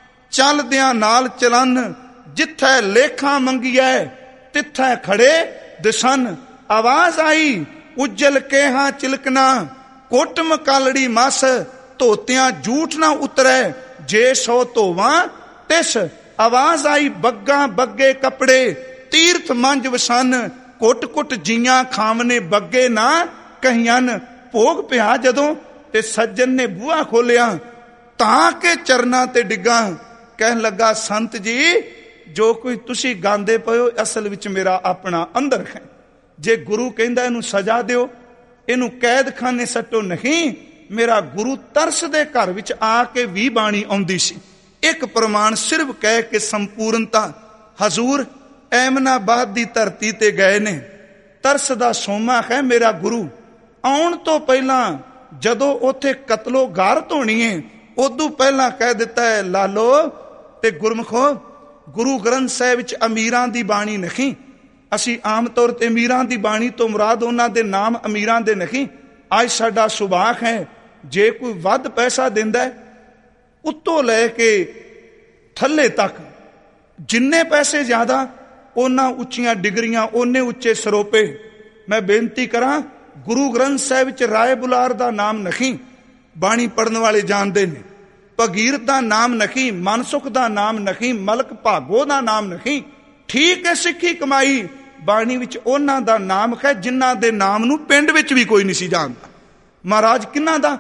ਚੱਲਦਿਆਂ ਨਾਲ ਚਲਨ, ਜਿੱਥੇ ਲੇਖਾਂ ਮੰਗੀਐ ਤਿੱਥੇ ਖੜੇ ਦਿਸਨ। ਆਵਾਜ਼ ਆਈ, ਉਜਲ ਕੇਹਾ ਚਿਲਕਣਾ, ਕੁੱਟ ਮਕਾਲੜੀ ਮਸ, ਧੋਤਿਆਂ ਝੂਠ ਨਾ ਉਤਰੈ, ਜੇ ਸੋ ਧੋਵਾਂ ਤਿਸ। ਆਵਾਜ਼ ਆਈ, ਬੱਗਾ ਬੱਗੇ ਕੱਪੜੇ ਤੀਰਥ ਮੰਜ ਵਸਨ, ਕੁੱਟ ਕੁੱਟ ਜੀਆਂ ਖਾਵਨੇ ਬੱਗੇ ਨਾ ਕਹੀਨ। ਭੋਗ ਪਿਆ ਜਦੋਂ ਤੇ ਸੱਜਣ ਨੇ ਬੂਹਾ ਖੋਲਿਆ, ਤਾਂ ਕਿ ਚਰਨਾਂ ਤੇ ਡਿੱਗਾ। ਕਹਿਣ ਲੱਗਾ, ਸੰਤ ਜੀ ਜੋ ਕੋਈ ਤੁਸੀਂ ਗਾਉਂਦੇ ਪਏ ਹੋ ਅਸਲ ਵਿੱਚ ਮੇਰਾ ਆਪਣਾ ਅੰਦਰ ਹੈ। ਜੇ ਗੁਰੂ ਕਹਿੰਦਾ ਇਹਨੂੰ ਸਜ਼ਾ ਦਿਓ, ਇਹਨੂੰ ਕੈਦਖਾਨੇ ਸੱਟੋ, ਨਹੀਂ, ਮੇਰਾ ਗੁਰੂ ਤਰਸ ਦੇ ਘਰ ਵਿੱਚ ਆ ਕੇ ਵੀ ਬਾਣੀ ਆਉਂਦੀ ਸੀ। ਇੱਕ ਪ੍ਰਮਾਣ ਸਿਰਫ ਕਹਿ ਕੇ ਸੰਪੂਰਨਤਾ। ਹਜ਼ੂਰ ਐਮਨਾਬਾਦ ਦੀ ਧਰਤੀ ਤੇ ਗਏ ਨੇ, ਤਰਸ ਦਾ ਸੋਮਾ ਹੈ ਮੇਰਾ ਗੁਰੂ। ਆਉਣ ਤੋਂ ਪਹਿਲਾਂ ਜਦੋਂ ਉੱਥੇ ਕਤਲੋ ਗਾਰਤ ਹੋਣੀ ਹੈ, ਉਦੋਂ ਪਹਿਲਾਂ ਕਹਿ ਦਿੱਤਾ ਹੈ, ਲਾਲੋ ਤੇ ਗੁਰਮਖੋ, ਗੁਰੂ ਗ੍ਰੰਥ ਸਾਹਿਬ ਵਿੱਚ ਅਮੀਰਾਂ ਦੀ ਬਾਣੀ ਨਹੀਂ। ਅਸੀਂ ਆਮ ਤੌਰ ਤੇ ਅਮੀਰਾਂ ਦੀ ਬਾਣੀ ਤੋਂ ਮੁਰਾਦ ਉਹਨਾਂ ਦੇ ਨਾਮ ਅਮੀਰਾਂ ਦੇ ਨਹੀਂ। ਅੱਜ ਸਾਡਾ ਸੁਭਾਗ ਹੈ, ਜੇ ਕੋਈ ਵੱਧ ਪੈਸਾ ਦਿੰਦਾ, ਉੱਤੋਂ ਲੈ ਕੇ ਥੱਲੇ ਤੱਕ, ਜਿੰਨੇ ਪੈਸੇ ਜ਼ਿਆਦਾ ਉਹਨਾਂ ਉੱਚੀਆਂ ਡਿਗਰੀਆਂ, ਉਹਨੇ ਉੱਚੇ ਸਰੋਪੇ। ਮੈਂ ਬੇਨਤੀ ਕਰਾਂ, ਗੁਰੂ ਗ੍ਰੰਥ ਸਾਹਿਬ ਵਿੱਚ ਰਾਏ ਬੁਲਾਰ ਦਾ ਨਾਮ ਨਹੀਂ, ਬਾਣੀ ਪੜਨ ਵਾਲੇ ਜਾਣਦੇ ਨੇ। ਭਗੀਰਥ ਦਾ ਨਾਮ ਨਹੀਂ, ਮਨਸੁਖ ਦਾ ਨਾਮ ਨਹੀਂ, ਮਲਕ ਭਾਗੋ ਦਾ ਨਾਮ ਨਹੀਂ। ਠੀਕ ਹੈ, ਸਿੱਖੀ ਕਮਾਈ, ਬਾਣੀ ਵਿੱਚ ਉਹਨਾਂ ਦਾ ਨਾਮ ਹੈ ਜਿਨ੍ਹਾਂ ਦੇ ਨਾਮ ਨੂੰ ਪਿੰਡ ਵਿੱਚ ਵੀ ਕੋਈ ਨਹੀਂ ਸੀ ਜਾਣਦਾ। ਮਹਾਰਾਜ ਕਿਹਨਾਂ ਦਾ?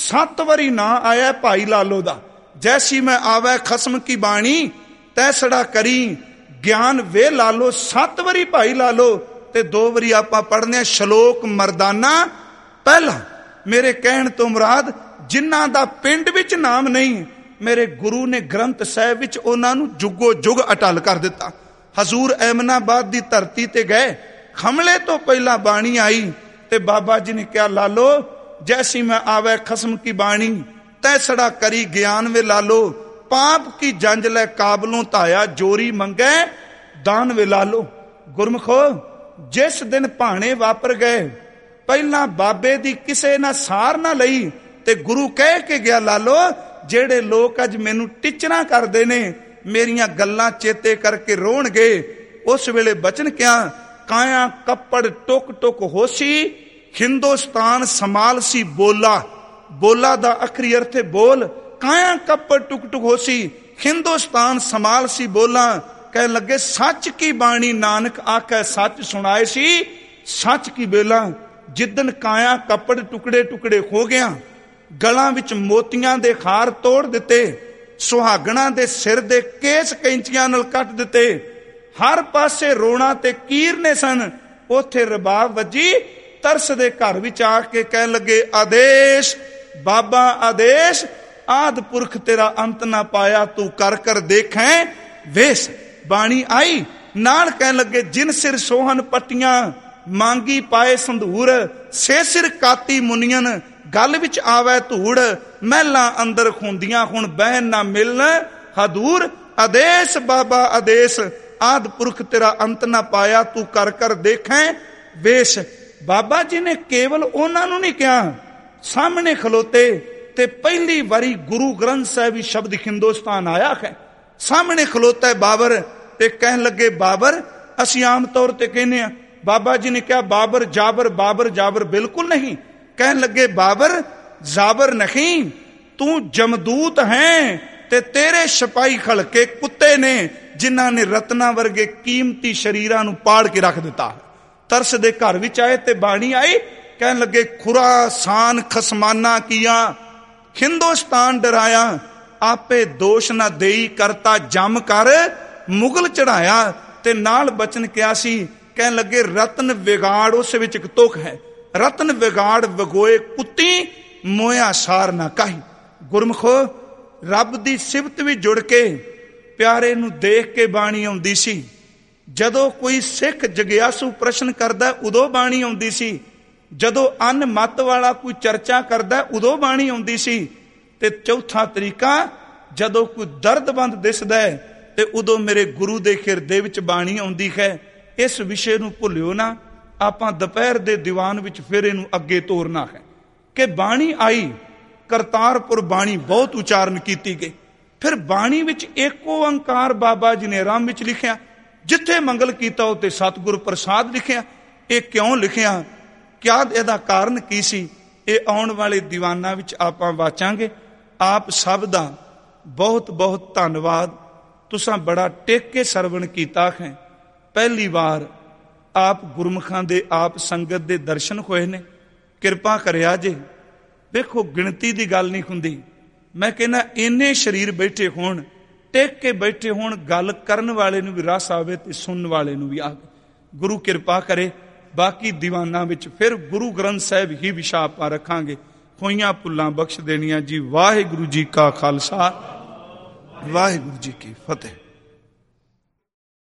7 ਵਾਰੀ ਨਾਂ ਆਇਆ ਭਾਈ ਲਾਲੋ ਦਾ। ਜੈਸੀ ਮੈਂ ਆਵੈ ਖਸਮ ਕੀ ਬਾਣੀ, ਤੈਸੜਾ ਕਰੀ ਗਿਆਨ ਵੇ ਲਾਲੋ। 7 ਵਾਰੀ ਭਾਈ ਲਾਲੋ, ਤੇ 2 ਵਾਰੀ ਆਪਾਂ ਪੜ੍ਹਨੇ ਸ਼ਲੋਕ ਮਰਦਾਨਾ ਪਹਿਲਾ। ਮੇਰੇ ਕਹਿਣ ਤੋਂ ਮੁਰਾਦ ਜਿਨ੍ਹਾਂ ਦਾ ਪਿੰਡ ਵਿੱਚ ਨਾਮ ਨਹੀਂ, ਮੇਰੇ ਗੁਰੂ ਨੇ ਗ੍ਰੰਥ ਸਾਹਿਬ ਵਿੱਚ ਉਹਨਾਂ ਨੂੰ ਜੁਗੋ ਜੁਗ ਅਟਲ ਕਰ ਦਿੱਤਾ। ਹਜ਼ੂਰ ਐਮਨਾਬਾਦ ਦੀ ਧਰਤੀ ਤੇ ਗਏ, ਖਮਲੇ ਤੋਂ ਪਹਿਲਾਂ ਬਾਣੀ ਆਈ ਤੇ ਬਾਬਾ ਜੀ ਨੇ ਕਿਹਾ, ਲਾਲੋ ਜੈਸੀ ਮੈਂ ਆਵੈ ਖਸਮ ਕੀ ਬਾਣੀ, ਤੈਸੜਾ ਕਰੀ ਗਿਆਨ ਵੇ ਲਾਲੋ। ਪਾਪ ਕੀ ਜੰਜ ਲੈ ਕਾਬਲੋਂ ਧਾਇਆ, ਜੋਰੀ ਮੰਗੈ ਦਾਨ ਵੇ ਲਾਲੋ। ਗੁਰਮਖੋ, ਜਿਸ ਦਿਨ ਭਾਣੇ ਵਾਪਰ ਗਏ, ਪਹਿਲਾਂ ਬਾਬੇ ਦੀ ਕਿਸੇ ਨਾ ਸਾਰ ਨਾ ਲਈ, ਤੇ ਗੁਰੂ ਕਹਿ ਕੇ ਗਿਆ, ਲਾਲੋ ਜਿਹੜੇ ਲੋਕ ਅੱਜ ਮੈਨੂੰ ਟਿਚਣਾ ਕਰਦੇ ਨੇ, ਮੇਰੀਆਂ ਗੱਲਾਂ ਚੇਤੇ ਕਰਕੇ ਰੋਣਗੇ। ਉਸ ਵੇਲੇ ਬਚਨ ਕਿਆ, ਕਾਇਆ ਕੱਪੜ ਟੁਕ ਟੁਕ ਹੋਸੀ, ਹਿੰਦੁਸਤਾਨ ਸੰਭਾਲ ਸੀ ਬੋਲਾ। ਬੋਲਾ ਦਾ ਅਖਰੀ ਅਰਥ ਹੈ ਬੋਲ। ਕਾਇਆ ਕੱਪੜ ਟੁਕ ਟੁਕ ਹੋਸੀ, ਹਿੰਦੁਸਤਾਨ ਸੰਭਾਲ ਸੀ ਬੋਲਾ। ਕਹਿਣ ਲੱਗੇ, ਸੱਚ ਕੀ ਬਾਣੀ ਨਾਨਕ ਆਖੈ, ਸੱਚ ਸੁਣਾਏ ਸੀ ਸੱਚ ਕੀ ਬੇਲਾ। ਜਿੱਦਣ ਕਾਇਆ ਕੱਪੜ ਟੁਕੜੇ ਟੁਕੜੇ ਹੋ ਗਿਆ, ਗਲਾਂ ਵਿੱਚ ਮੋਤੀਆਂ ਦੇ ਖਾਰ ਤੋੜ ਦਿੱਤੇ, ਸੁਹਾਗਣਾ ਦੇ ਸਿਰ ਦੇ ਕੇਸ ਕੈਂਚੀਆਂ ਨਾਲ ਕੱਟ ਦਿੱਤੇ, ਹਰ ਪਾਸੇ ਰੋਣਾ ਤੇ ਕੀਰਨੇ ਸਨ, ਉੱਥੇ ਰਬਾਬ ਵੱਜੀ। ਤਰਸ ਦੇ ਘਰ ਵਿੱਚ ਆ ਕੇ ਕਹਿਣ ਲੱਗੇ, ਆਦੇਸ਼ ਬਾਬਾ ਆਦੇਸ਼, ਆਦ ਪੁਰਖ ਤੇਰਾ ਅੰਤ ਨਾ ਪਾਇਆ, ਤੂੰ ਕਰ ਕਰ ਦੇਖੈਂ ਵੇਸ। ਬਾਣੀ ਆਈ ਨਾਲ ਕਹਿਣ ਲੱਗੇ, ਜਿਨ ਸਿਰ ਸੋਹਨ ਪੱਟੀਆਂ, ਮੰਗੀ ਪਾਏ ਸੰਧੂਰ, ਸੇ ਸਿਰ ਕਾਤੀ ਮੁਨੀਅਨ, गल विच आवे धूड़, महलां अंदर खुंदियां हुण बहन ना मिलन हदूर। आदेश बाबा आदेश, आद पुरख तेरा अंत ना पाया, तू कर कर देखें वेश। बाबा जी ने केवल उन्हां नूं नहीं कहा, सामने खलोते ते पहली बारी गुरु ग्रंथ साहिब शब्द हिंदुस्तान आया है, सामने खलोता है बाबर ते कहन लगे बाबर। असीं आम तौर ते कहने आ, बाबा जी ने कहा बाबर जाबर, बाबर जाबर, बिल्कुल नहीं। कहन लगे बाबर जाबर नहीं, तू जमदूत है ते तेरे सिपाही खड़के कुत्ते ने, जिन्हां ने रत्ना वर्गे कीमती शरीरां नूं पाड़ के रख दिता। तरस दे घर विच आए ते बाणी आई, कहन लगे खुरासान खसमाना किया, हिंदुस्तान डराया, आपे दोष ना देई, करता जम कर मुगल चढ़ाया। ते नाल बचन किया सी, कहन लगे रतन विगाड़, उस विच एक तुक है, रतन विगाड़ वगोए कुत्ती, मोया सार ना कही। गुरमुखो रब दी सिफत भी जुड़ के प्यारे नूं देख के बाणी आउंदी सी। जदों कोई सिख जगियासू प्रश्न करदा उदों बाणी आउंदी सी, जदों अन मत वाला कोई चर्चा करदा उदों बाणी आउंदी सी। ते चौथा तरीका, जदों कोई दर्दबंद दिसदा है ते उदों मेरे गुरु दे हिरदे विच बाणी आउंदी है। इस विषय नूं भुल्लिओ ना, आपां दोपहर दे दीवान विच फिर इहनूं अगे तोरना है कि बाणी आई, करतारपुर बाणी बहुत उचारण कीती गई। फिर बाणी विच एक ओंकार बाबा जी ने आरंभ विच लिखिया, जिथे मंगल कीता उत्ते सतगुर प्रसाद लिखिया। ये क्यों लिखिया, क्या इहदा कारण की सी, ये आउण वाले दीवाना विच आपां वाचांगे। आप सब दा बहुत बहुत धन्नवाद, तुसां बड़ा टेक के सरवण कीता है। पहली बार आप गुरमुखां दे आप संगत दे दर्शन होए ने, किरपा करिया जे। देखो गिणती दी गल नहीं हुंदी, मैं कहना इन्ने शरीर बैठे होण, टेक के बैठे होण, गल करन वाले नूं भी रस आवे ते सुनन वाले नूं भी आवे। गुरु किरपा करे। बाकी दीवाना विच फिर गुरु ग्रंथ साहिब ही विशा आपां रखांगे। होइयां भुल्लां बख्श देणियां जी। वाहिगुरू जी का खालसा, वाहिगुरू जी की फतेह।